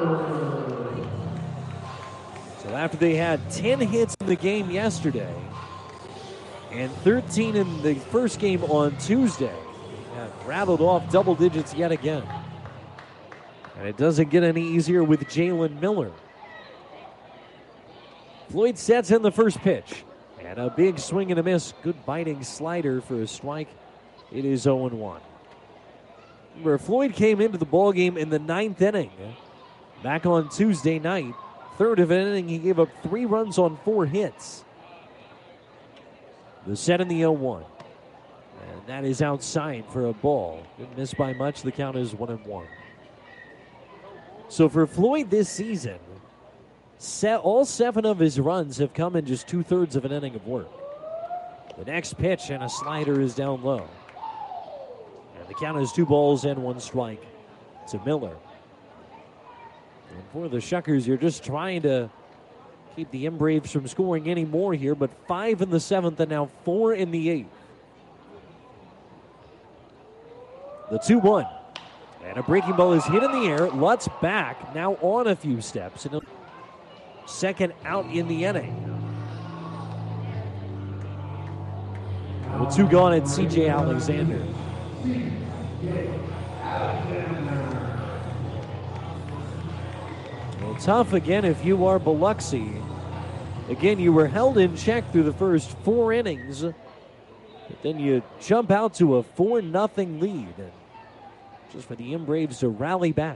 So after they had ten hits in the game yesterday and thirteen in the first game on Tuesday, have rattled off double digits yet again. And it doesn't get any easier with Jalen Miller. Floyd sets in the first pitch. And a big swing and a miss. Good biting slider for a strike. It is oh and one. Where Floyd came into the ballgame in the ninth inning. Back on Tuesday night. Third of an inning, he gave up three runs on four hits. The set in the oh one. And that is outside for a ball. Didn't miss by much. The count is one and one. So for Floyd this season, set, all seven of his runs have come in just two-thirds of an inning of work. The next pitch and a slider is down low. And the count is two balls and one strike to Miller. And for the Shuckers, you're just trying to keep the M-Braves from scoring any more here, but five in the seventh and now four in the eighth. The two one. And a breaking ball is hit in the air. Lutz back, now on a few steps. And second out in the inning. With two gone at C J Alexander. Well, tough again if you are Biloxi. Again, you were held in check through the first four innings. But then you jump out to a four nothing lead. Just for the M-Braves to rally back.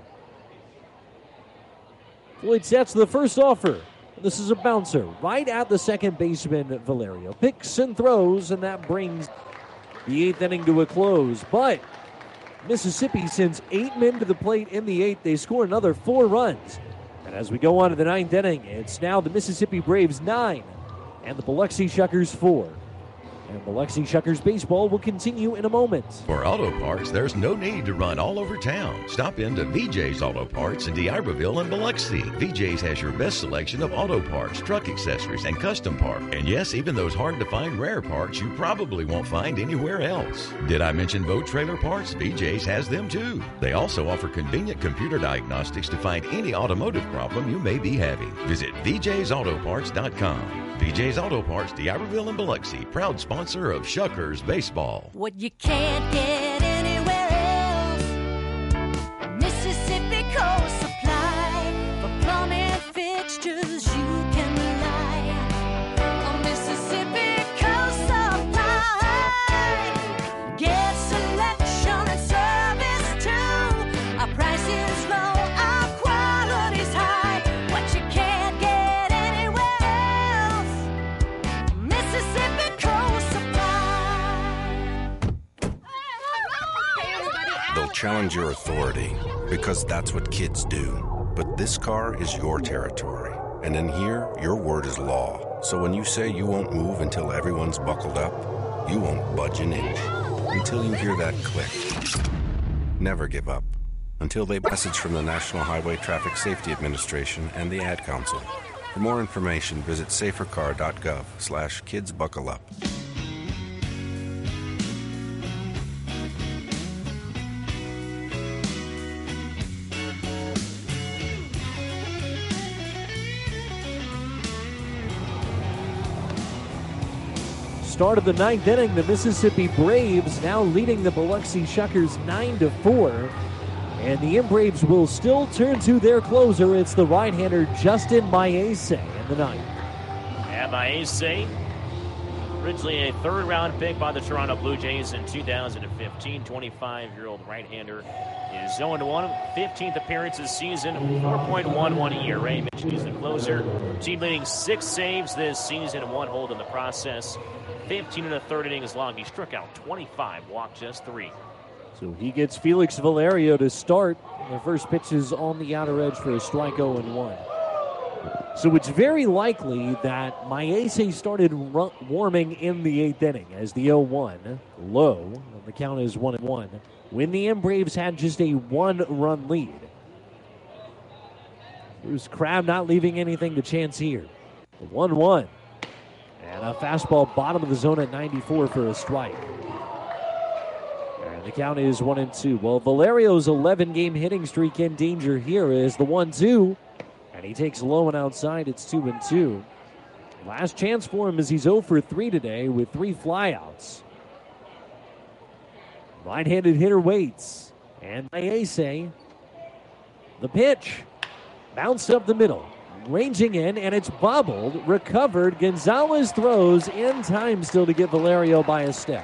Floyd sets the first offer. This is a bouncer right at the second baseman, Valerio. Picks and throws, and that brings the eighth inning to a close. But Mississippi sends eight men to the plate in the eighth. They score another four runs. And as we go on to the ninth inning, it's now the Mississippi Braves nine and the Biloxi Shuckers four. And Biloxi Shuckers baseball will continue in a moment. For auto parts, there's no need to run all over town. Stop in to V J's Auto Parts in D'Iberville and Biloxi. V J's has your best selection of auto parts, truck accessories, and custom parts. And yes, even those hard-to-find rare parts you probably won't find anywhere else. Did I mention boat trailer parts? V J's has them too. They also offer convenient computer diagnostics to find any automotive problem you may be having. Visit V J's Auto Parts dot com. V J's Auto Parts, D'Iberville and Biloxi, proud sponsor of Shuckers Baseball. What you can't get anywhere else. Mississippi Coast Supply. For plumbing fixtures you can rely on Mississippi Coast Supply. Get selection and service too. Our prices low, our quality's high. What you can't get anywhere else. Mississippi Coast They'll challenge your authority because that's what kids do. But this car is your territory. And in here, your word is law. So when you say you won't move until everyone's buckled up, you won't budge an inch until you hear that click. Never give up until they message from the National Highway Traffic Safety Administration and the Ad Council. For more information, visit safercar.gov slash kids buckle up. Start of the ninth inning, the Mississippi Braves now leading the Biloxi Shuckers nine to four. And the M-Braves will still turn to their closer. It's the right-hander Justin Maese in the ninth. Yeah, Maese Originally a third-round pick by the Toronto Blue Jays in two thousand fifteen, twenty-five-year-old right-hander is oh and one, fifteenth appearance this season, four point one one E R A. Mentioned he's the closer. Team leading six saves this season, one hold in the process. fifteen and a third innings long. He struck out twenty-five, walked just three. So he gets Felix Valerio to start. The first pitch is on the outer edge for a strike oh and one. So it's very likely that Maese started ru- warming in the eighth inning as the oh one low. And the count is one and one. When the M Braves had just a one-run lead. Bruce Crabb not leaving anything to chance here. The one one. And a fastball bottom of the zone at ninety-four for a strike. And the count is one and two. Well, Valerio's eleven-game hitting streak in danger here is the one two. And he takes low and outside. It's two and two. Last chance for him as he's oh for three today with three flyouts. Right-handed hitter waits. And Maese, the pitch. Bounced up the middle. Ranging in, and it's bobbled. Recovered. Gonzalez throws in time still to get Valerio by a step.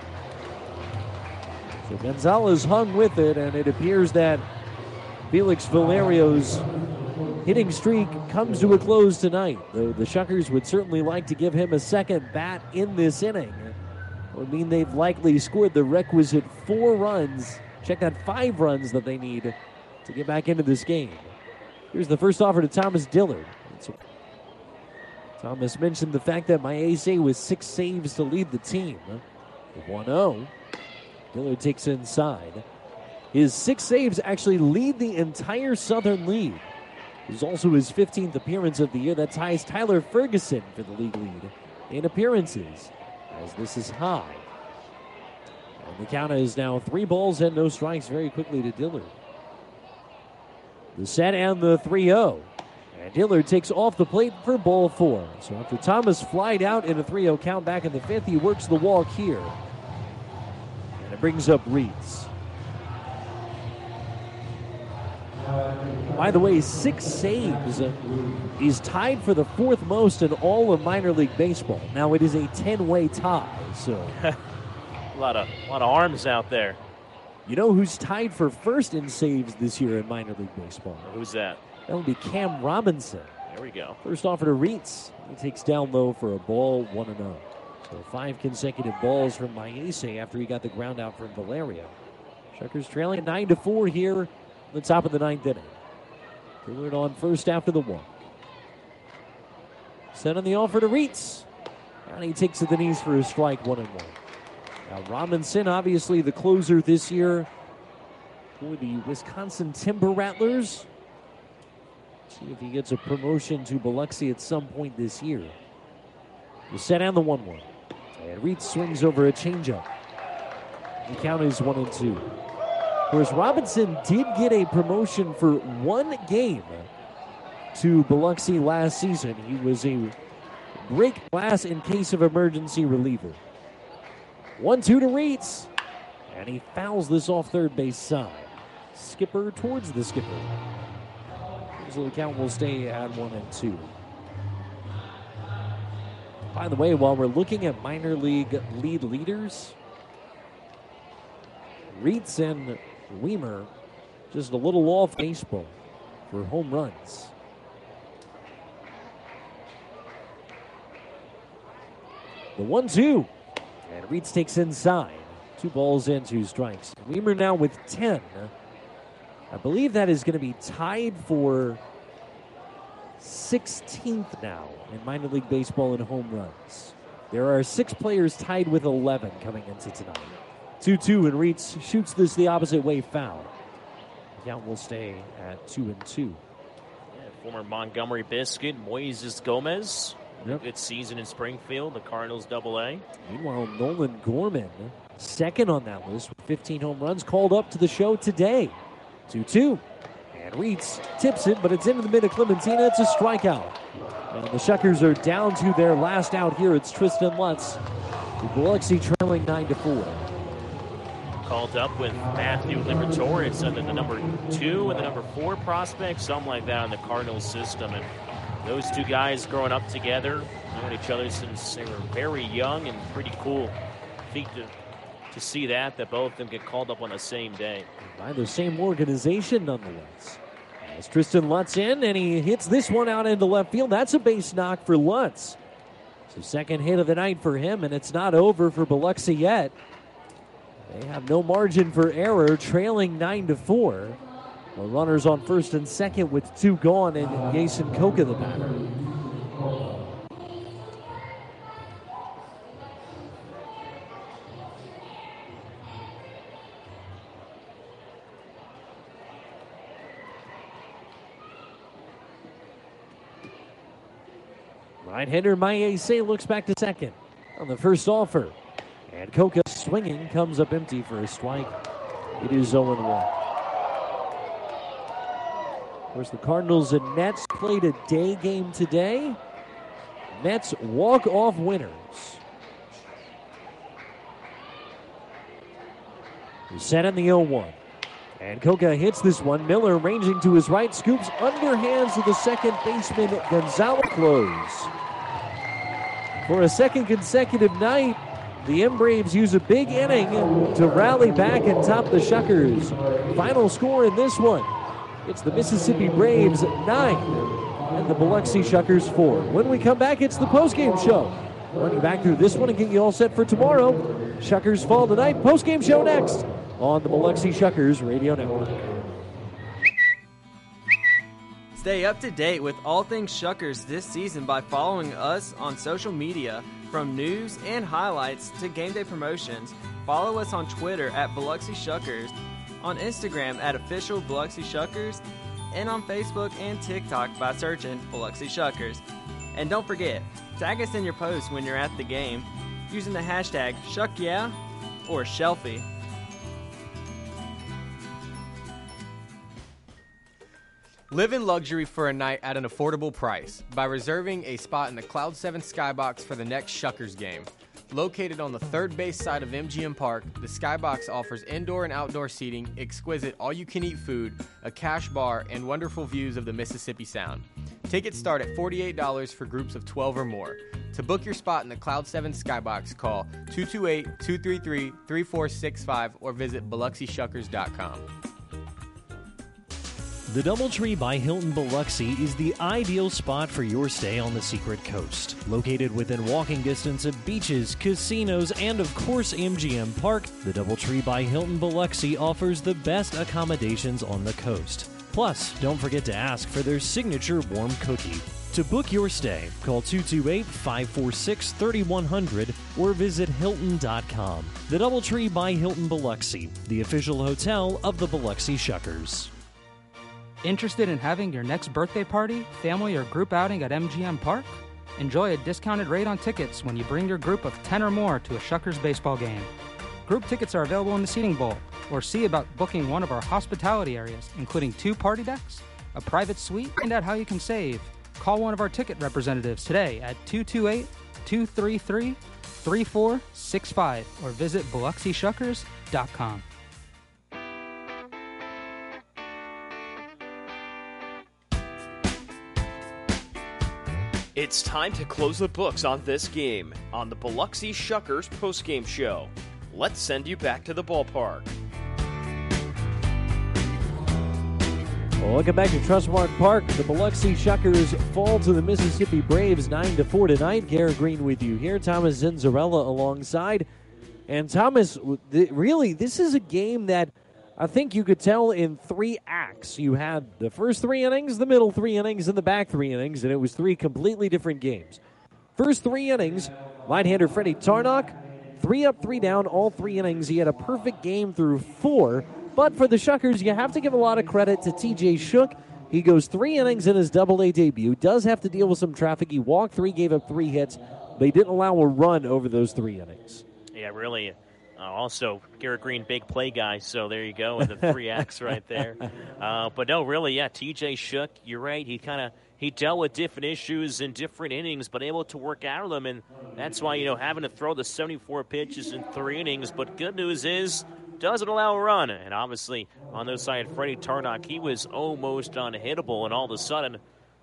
So Gonzalez hung with it, and it appears that Felix Valerio's hitting streak comes to a close tonight. Though the Shuckers would certainly like to give him a second bat in this inning. It would mean they've likely scored the requisite four runs. Check that, five runs that they need to get back into this game. Here's the first offer to Thomas Dillard. Thomas mentioned the fact that Maese was six saves to lead the team. one oh. Dillard takes inside. His six saves actually lead the entire Southern League. It was also his fifteenth appearance of the year. That ties Tyler Ferguson for the league lead in appearances, as this is high. And the count is now three balls and no strikes very quickly to Dillard. The set and the three oh. And Dillard takes off the plate for ball four. So after Thomas flied out in a three oh count back in the fifth, he works the walk here. And it brings up Reeds. By the way, six saves. He's tied for the fourth most in all of minor league baseball. Now it is a ten-way tie, so a lot of a lot of arms out there. You know who's tied for first in saves this year in minor league baseball? Who's that? That would be Cam Robinson. There we go. First offer to Reitz. He takes down low for a ball, one and oh. So five consecutive balls from Maese after he got the ground out from Valerio. Shuckers trailing nine to four here at the top of the ninth inning. Dillard on first after the walk. Sent on the offer to Reitz. And he takes it to the knees for a strike, one and one. Now Robinson, obviously the closer this year for the Wisconsin Timber Rattlers. See if he gets a promotion to Biloxi at some point this year. The set and the one one. And Reitz swings over a changeup. The count is one and two. Whereas Robinson did get a promotion for one game to Biloxi last season. He was a break glass in case of emergency reliever. one two to Reitz. And he fouls this off third base side. Skipper towards the skipper. So the count will stay at one and two. By the way, while we're looking at minor league lead leaders, Reitz and Weimer just a little off baseball for home runs. The one two. And Reitz takes inside. Two balls and two strikes. Weimer now with ten. I believe that is going to be tied for sixteenth now in minor league baseball in home runs. There are six players tied with eleven coming into tonight. two two, and Reitz shoots this the opposite way foul. The count will stay at two and two. Yeah, former Montgomery Biscuit, Moises Gomez. Yep. Good season in Springfield, the Cardinals double A. Meanwhile, Nolan Gorman, second on that list with fifteen home runs, called up to the show today. two two. And Reitz tips it, but it's into the mid of Clementina. It's a strikeout. And the Shuckers are down to their last out here. It's Tristan Lutz. With Biloxi trailing nine to four. Called up with Matthew Liberatore. It's under the number two and the number four prospect, something like that in the Cardinals system. And those two guys growing up together, known each other since they were very young, and pretty cool feat to, to see that, that both of them get called up on the same day. By the same organization, nonetheless. As Tristan Lutz in, and he hits this one out into left field. That's a base knock for Lutz. So second hit of the night for him, and it's not over for Biloxi yet. They have no margin for error, trailing nine to four. The runners on first and second with two gone, and Jason Koka the batter. Right-hander Mayese looks back to second on the first offer. And Koka swinging comes up empty for a strike. It is oh and one. Of course, the Cardinals and Mets played a day game today. Mets walk-off winners. Set in the oh one. And Koka hits this one. Miller ranging to his right, scoops underhands to the second baseman, Gonzalo Close. For a second consecutive night, the M-Braves use a big inning to rally back and top the Shuckers. Final score in this one, it's the Mississippi Braves nine and the Biloxi Shuckers four. When we come back, it's the postgame show. Running back through this one and get you all set for tomorrow. Shuckers fall tonight. Postgame show next on the Biloxi Shuckers Radio Network. Stay up to date with all things Shuckers this season by following us on social media. From news and highlights to game day promotions, follow us on Twitter at Biloxi Shuckers, on Instagram at Official Biloxi Shuckers, and on Facebook and TikTok by searching Biloxi Shuckers. And don't forget, tag us in your posts when you're at the game using the hashtag ShuckYeah or Shelfie. Live in luxury for a night at an affordable price by reserving a spot in the Cloud seven Skybox for the next Shuckers game. Located on the third base side of M G M Park, the Skybox offers indoor and outdoor seating, exquisite all-you-can-eat food, a cash bar, and wonderful views of the Mississippi Sound. Tickets start at forty-eight dollars for groups of twelve or more. To book your spot in the Cloud seven Skybox, call two two eight, two three three, three four six five or visit Biloxi Shuckers dot com. The Doubletree by Hilton Biloxi is the ideal spot for your stay on the Secret Coast. Located within walking distance of beaches, casinos, and of course M G M Park, the Doubletree by Hilton Biloxi offers the best accommodations on the coast. Plus, don't forget to ask for their signature warm cookie. To book your stay, call two two eight, five four six, three one zero zero or visit Hilton dot com. The Doubletree by Hilton Biloxi, the official hotel of the Biloxi Shuckers. Interested in having your next birthday party, family, or group outing at M G M Park? Enjoy a discounted rate on tickets when you bring your group of ten or more to a Shuckers baseball game. Group tickets are available in the seating bowl, or see about booking one of our hospitality areas, including two party decks, a private suite. Find out how you can save. Call one of our ticket representatives today at two two eight, two three three, three four six five or visit Biloxi Shuckers dot com. It's time to close the books on this game on the Biloxi Shuckers postgame show. Let's send you back to the ballpark. Well, welcome back to Trustmark Park. The Biloxi Shuckers fall to the Mississippi Braves nine to four tonight. Garrett Green with you here. Thomas Zinzarella alongside. And Thomas, really, this is a game that I think you could tell in three acts. You had the first three innings, the middle three innings, and the back three innings, and it was three completely different games. First three innings, right-hander Freddie Tarnock, three up, three down, all three innings. He had a perfect game through four, but for the Shuckers, you have to give a lot of credit to T J Shook. He goes three innings in his double-A debut, does have to deal with some traffic. He walked three, gave up three hits, but he didn't allow a run over those three innings. Yeah, really. Uh, also, Garrett Green, big play guy, so there you go, and the three acts right there. Uh, but no, really, yeah, T J Shook, you're right. He kind of he dealt with different issues in different innings, but able to work out of them, and that's why, you know, having to throw the seventy-four pitches in three innings. But good news is, doesn't allow a run. And obviously, on the side, Freddie Tarnock, he was almost unhittable, and all of a sudden,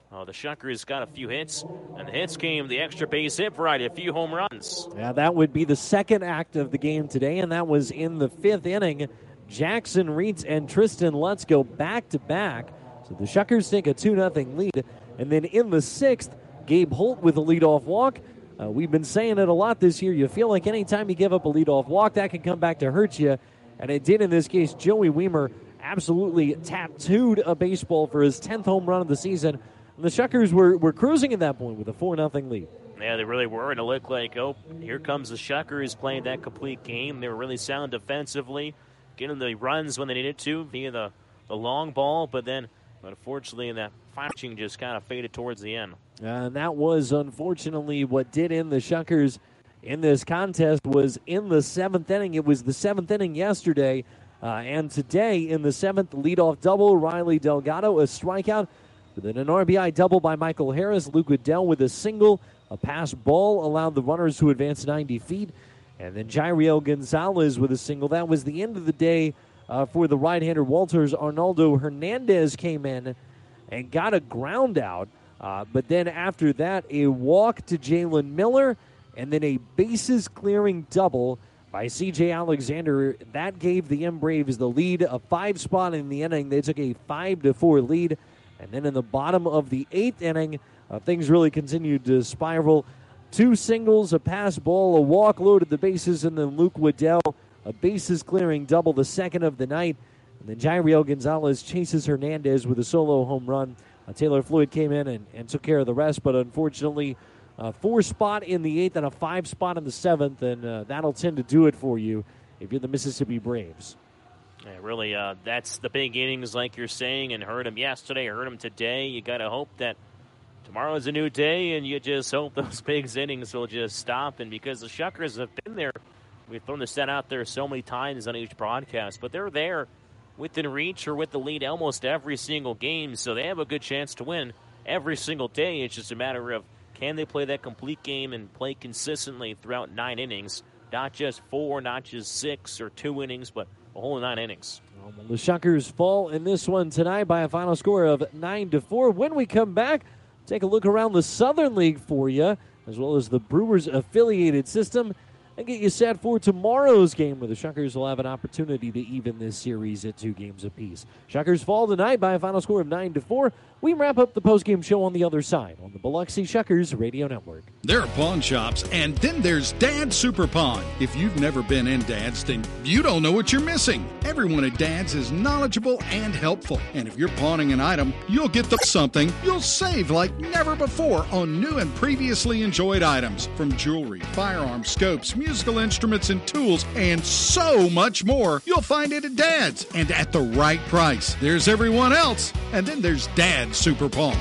Uh, the Shuckers got a few hits, and the hits came the extra base hit variety, a few home runs. Yeah, that would be the second act of the game today, and that was in the fifth inning. Jackson Reitz and Tristan Lutz go back-to-back. So the Shuckers take a two nothing lead. And then in the sixth, Gabe Holt with a leadoff walk. Uh, we've been saying it a lot this year. You feel like anytime you give up a leadoff walk, that can come back to hurt you. And it did in this case. Joey Weimer absolutely tattooed a baseball for his tenth home run of the season. And the Shuckers were, were cruising at that point with a four nothing lead. Yeah, they really were. And it looked like, oh, here comes the Shuckers playing that complete game. They were really sound defensively, getting the runs when they needed to via the, the long ball. But then, unfortunately, that finishing just kind of faded towards the end. Uh, and that was, unfortunately, what did end the Shuckers in this contest was in the seventh inning. It was the seventh inning yesterday. Uh, and today, in the seventh, leadoff double, Riley Delgado, a strikeout. Then an R B I double by Michael Harris. Luke Waddell with a single. A pass ball allowed the runners to advance ninety feet. And then Jairiel Gonzalez with a single. That was the end of the day uh, for the right-hander Walters. Arnaldo Hernandez came in and got a ground out. Uh, but then after that, a walk to Jalen Miller. And then a bases-clearing double by C J Alexander. That gave the M Braves the lead. A five spot in the inning. They took a five to four lead. And then in the bottom of the eighth inning, uh, things really continued to spiral. Two singles, a pass ball, a walk loaded the bases, and then Luke Waddell, a bases-clearing double, the second of the night. And then Jairiel Gonzalez chases Hernandez with a solo home run. Uh, Taylor Floyd came in and, and took care of the rest, but unfortunately, a four spot in the eighth and a five spot in the seventh, and uh, that'll tend to do it for you if you're the Mississippi Braves. Yeah, really, uh, that's the big innings, like you're saying, and heard him yesterday, heard him today. You got to hope that tomorrow's a new day, and you just hope those big innings will just stop. And because the Shuckers have been there, we've thrown the set out there so many times on each broadcast, but they're there within reach or with the lead almost every single game, so they have a good chance to win every single day. It's just a matter of can they play that complete game and play consistently throughout nine innings, not just four, not just six or two innings, but a whole nine innings. Well, the Shuckers fall in this one tonight by a final score of nine to four. When we come back, take a look around the Southern League for you, as well as the Brewers affiliated system, and get you set for tomorrow's game where the Shuckers will have an opportunity to even this series at two games apiece. Shuckers fall tonight by a final score of nine to four. We wrap up the postgame show on the other side on the Biloxi Shuckers Radio Network. There are pawn shops, and then there's Dad's Super Pawn. If you've never been in Dad's, then you don't know what you're missing. Everyone at Dad's is knowledgeable and helpful. And if you're pawning an item, you'll get the something you'll save like never before on new and previously enjoyed items. From jewelry, firearms, scopes, musical instruments, and tools, and so much more. You'll find it at Dad's, and at the right price. There's everyone else, and then there's Dad's Super Pawn.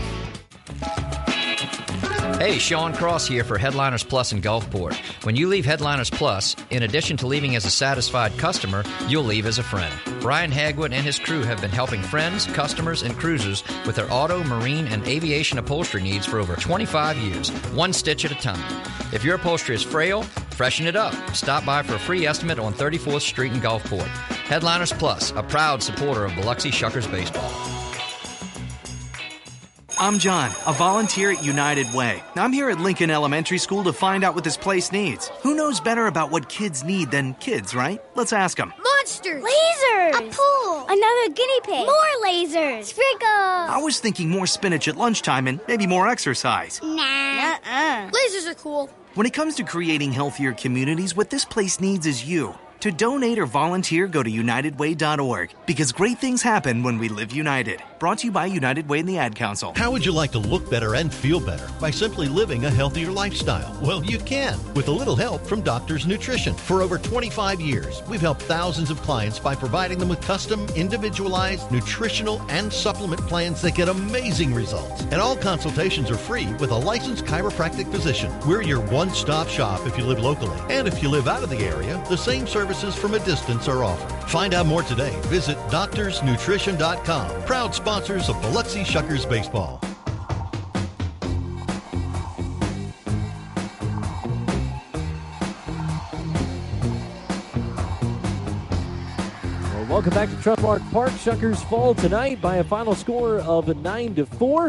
Hey, Sean Cross here for Headliners Plus in Gulfport. When you leave Headliners Plus, in addition to leaving as a satisfied customer, you'll leave as a friend. Brian Hagwood and his crew have been helping friends, customers, and cruisers with their auto, marine, and aviation upholstery needs for over twenty-five years, one stitch at a time. If your upholstery is frail, freshen it up. Stop by for a free estimate on thirty-fourth Street in Gulfport. Headliners Plus, a proud supporter of Biloxi Shuckers baseball. I'm John, a volunteer at United Way. I'm here at Lincoln Elementary School to find out what this place needs. Who knows better about what kids need than kids, right? Let's ask them. Monsters! Lasers! A pool! Another guinea pig! More lasers! Sprinkles! I was thinking more spinach at lunchtime and maybe more exercise. Nah. Uh-uh. Lasers are cool. When it comes to creating healthier communities, what this place needs is you. To donate or volunteer, go to united way dot org, because great things happen when we live united. Brought to you by United Way and the Ad Council. How would you like to look better and feel better by simply living a healthier lifestyle? Well, you can, with a little help from Doctor's Nutrition. For over twenty-five years, we've helped thousands of clients by providing them with custom, individualized, nutritional, and supplement plans that get amazing results. And all consultations are free with a licensed chiropractic physician. We're your one-stop shop if you live locally. And if you live out of the area, the same services from a distance are offered. Find out more today. Visit doctors nutrition dot com. Proud sponsors of Biloxi Shuckers Baseball. Well, welcome back to Trustmark Park. Shuckers fall tonight by a final score of nine to four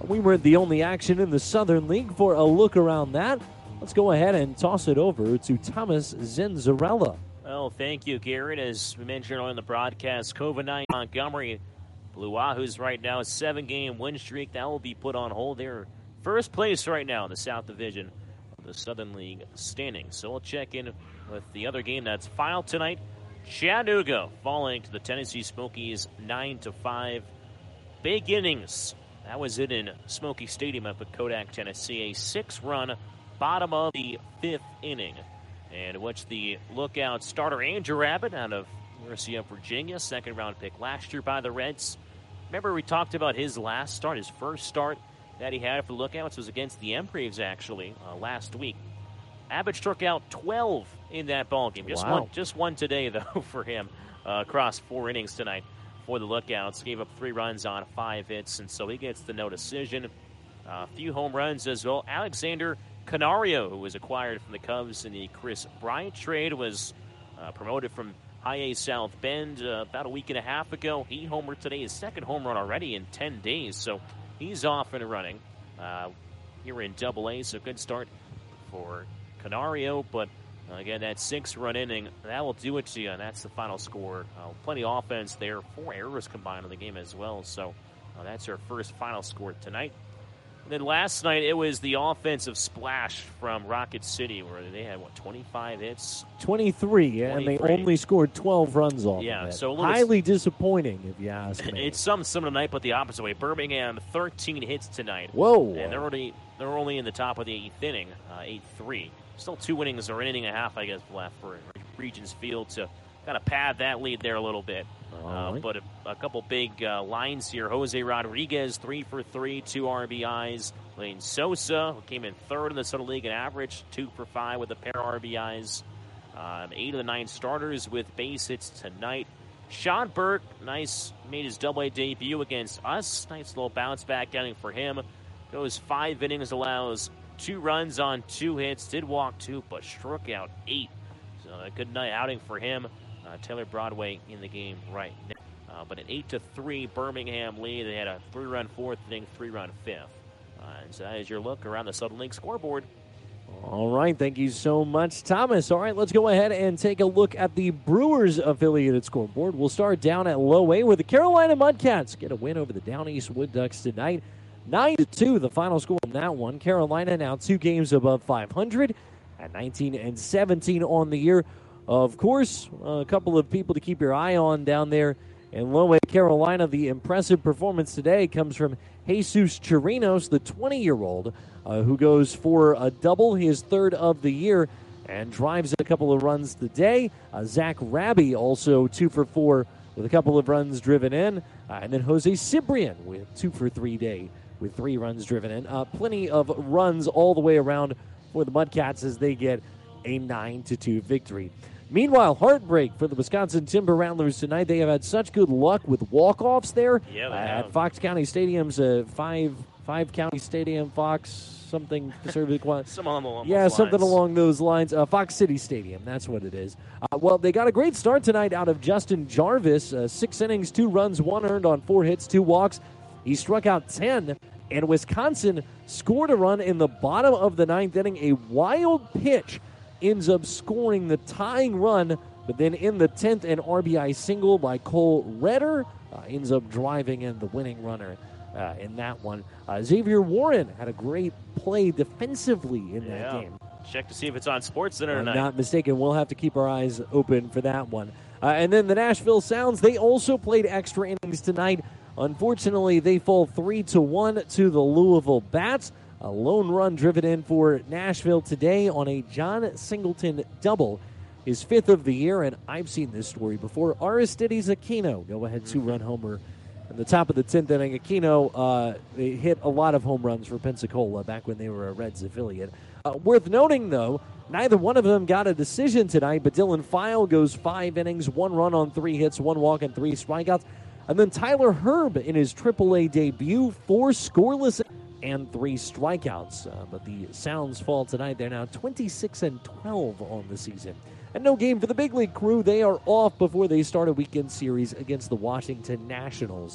We weren't the only action in the Southern League. For a look around that, let's go ahead and toss it over to Thomas Zenzarella. Well, thank you, Garrett. As we mentioned on the broadcast, COVID nineteen Montgomery, Blue Wahoos right now, a seven-game win streak. That will be put on hold. They're first place right now in the South Division of the Southern League standings. So we'll check in with the other game that's final tonight. Chattanooga falling to the Tennessee Smokies nine to five. Big innings. That was it in Smoky Stadium up at Kodak, Tennessee. A six-run bottom of the fifth inning. And what's the lookout starter, Andrew Abbott, out of University of Virginia, second-round pick last year by the Reds. Remember we talked about his last start, his first start that he had for the Lookouts was against the Embraves, actually, uh, last week. Abbott struck out twelve in that ballgame. Just Wow. one, just one today, though, for him uh, across four innings tonight for the Lookouts. Gave up three runs on five hits, and so he gets the no decision. A uh, few home runs as well. Alexander Canario, who was acquired from the Cubs in the Chris Bryant trade, was uh, promoted from High A South Bend uh, about a week and a half ago. He homered today, his second home run already in ten days, so he's off and running. Uh, here in Double A, so good start for Canario, but uh, again, that six-run inning, that will do it to you, and that's the final score. Uh, plenty of offense there, four errors combined in the game as well, so uh, that's our first final score tonight. And then last night, it was the offensive splash from Rocket City, where they had, what, twenty-five hits? twenty-three, and they only scored twelve runs off Yeah, of it. so a little highly disappointing, if you ask me. It's some some tonight, but the opposite way. Birmingham, thirteen hits tonight. Whoa. And they're already they're only in the top of the eighth inning, uh, eight three. Still two innings or an inning and a half, I guess, left for Regents Field to kind of pad that lead there a little bit. Uh, right. But a, a couple big uh, lines here. Jose Rodriguez, three for three, two R B Is. Lane Sosa, who came in third in the Southern League in average, two for five with a pair of R B Is. Um, eight of the nine starters with base hits tonight. Sean Burke, nice, made his double A debut against us. Nice little bounce back outing for him. Goes five innings, allows two runs on two hits. Did walk two, but struck out eight. So a good night outing for him. Uh, Taylor Broadway in the game right now. Uh, but an eight to three Birmingham lead. They had a three-run fourth inning, three-run fifth. Uh, and so that is your look around the Southern League scoreboard. All right, thank you so much, Thomas. All right, let's go ahead and take a look at the Brewers affiliated scoreboard. We'll start down at low A where the Carolina Mudcats get a win over the Down East Wood Ducks tonight. nine to two, the final score on that one. Carolina now two games above five hundred at nineteen and seventeen on the year. Of course, a couple of people to keep your eye on down there in low A Carolina. The impressive performance today comes from Jesus Chirinos, the twenty-year-old, uh, who goes for a double, his third of the year, and drives a couple of runs today. Uh, Zach Raby also two for four with a couple of runs driven in. Uh, and then Jose Cibrian with two for three day with three runs driven in. Uh, plenty of runs all the way around for the Mudcats as they get a nine to two victory. Meanwhile, heartbreak for the Wisconsin Timber Rattlers tonight. They have had such good luck with walk-offs there Yeah, they uh, have. at Fox County Stadium's uh, five five county stadium, Fox something conservative. Some along those yeah, something lines. along those lines. Uh, Fox City Stadium, that's what it is. Uh, well, they got a great start tonight out of Justin Jarvis. Uh, six innings, two runs, one earned on four hits, two walks. He struck out ten, and Wisconsin scored a run in the bottom of the ninth inning. A wild pitch ends up scoring the tying run, but then in the tenth, an R B I single by Cole Redder uh, ends up driving in the winning runner uh, in that one. Uh, Xavier Warren had a great play defensively in that Yeah. game. Check to see if it's on SportsCenter I'm tonight. not mistaken. We'll have to keep our eyes open for that one. Uh, and then the Nashville Sounds, they also played extra innings tonight. Unfortunately, they fall three to one to the Louisville Bats. A lone run driven in for Nashville today on a John Singleton double, his fifth of the year, and I've seen this story before. Aristides Aquino, go-ahead two-run homer in the top of the tenth inning. Aquino uh, hit a lot of home runs for Pensacola back when they were a Reds affiliate. Uh, worth noting, though, neither one of them got a decision tonight, but Dylan File goes five innings, one run on three hits, one walk, and three strikeouts. And then Tyler Herb in his triple A debut, four scoreless and three strikeouts. Uh, but the Sounds fall tonight. They're now twenty-six and twelve on the season. And no game for the big league crew. They are off before they start a weekend series against the Washington Nationals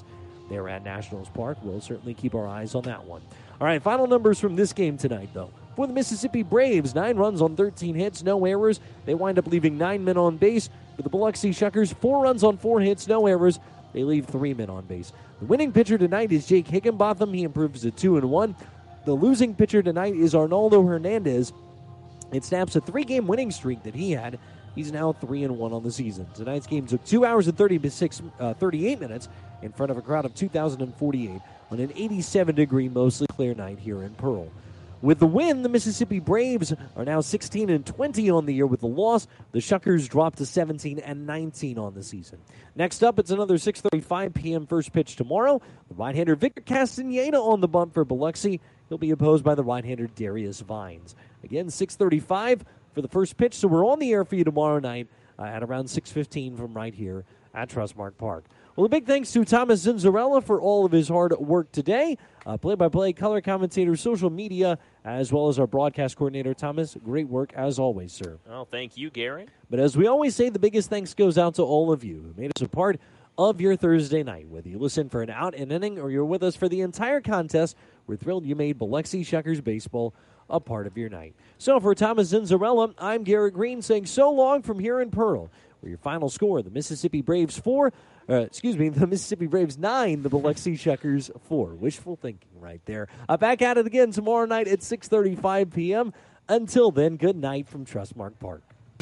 there at Nationals Park. We'll certainly keep our eyes on that one. All right, final numbers from this game tonight, though. For the Mississippi Braves, nine runs on thirteen hits, no errors. They wind up leaving nine men on base. For the Biloxi Shuckers, four runs on four hits, no errors. They leave three men on base. The winning pitcher tonight is Jake Higginbotham. He improves to two and one. The losing pitcher tonight is Arnaldo Hernandez. It snaps a three-game winning streak that he had. He's now three and one on the season. Tonight's game took two hours and thirty-six, uh, thirty-eight minutes in front of a crowd of two thousand forty-eight on an eighty-seven degree, mostly clear night here in Pearl. With the win, the Mississippi Braves are now sixteen and twenty on the year. With the loss, the Shuckers dropped to seventeen and nineteen on the season. Next up, it's another six thirty-five p.m. first pitch tomorrow. The right-hander Victor Castaneda on the bump for Biloxi. He'll be opposed by the right-hander Darius Vines. Again, six thirty-five for the first pitch, so we're on the air for you tomorrow night uh, at around six fifteen from right here at Trustmark Park. Well, a big thanks to Thomas Zinzarella for all of his hard work today. Uh, play-by-play, color commentator, social media, as well as our broadcast coordinator, Thomas. Great work as always, sir. Well, thank you, Gary. But as we always say, the biggest thanks goes out to all of you who made us a part of your Thursday night. Whether you listen for an out and inning or you're with us for the entire contest, we're thrilled you made Biloxi Shuckers baseball a part of your night. So for Thomas Zinzarella, I'm Garrett Green saying so long from here in Pearl, where your final score, the Mississippi Braves four, uh, excuse me, the Mississippi Braves nine, the Biloxi Shuckers four. Wishful thinking right there. Uh, back at it again tomorrow night at six thirty-five p.m. Until then, good night from Trustmark Park.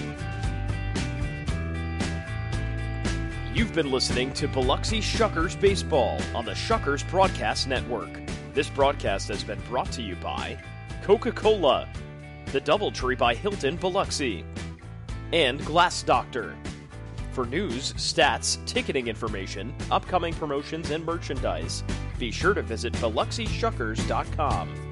You've been listening to Biloxi Shuckers Baseball on the Shuckers Broadcast Network. This broadcast has been brought to you by Coca-Cola, the Doubletree by Hilton Biloxi, and Glass Doctor. For news, stats, ticketing information, upcoming promotions, and merchandise, be sure to visit Biloxi Shuckers dot com.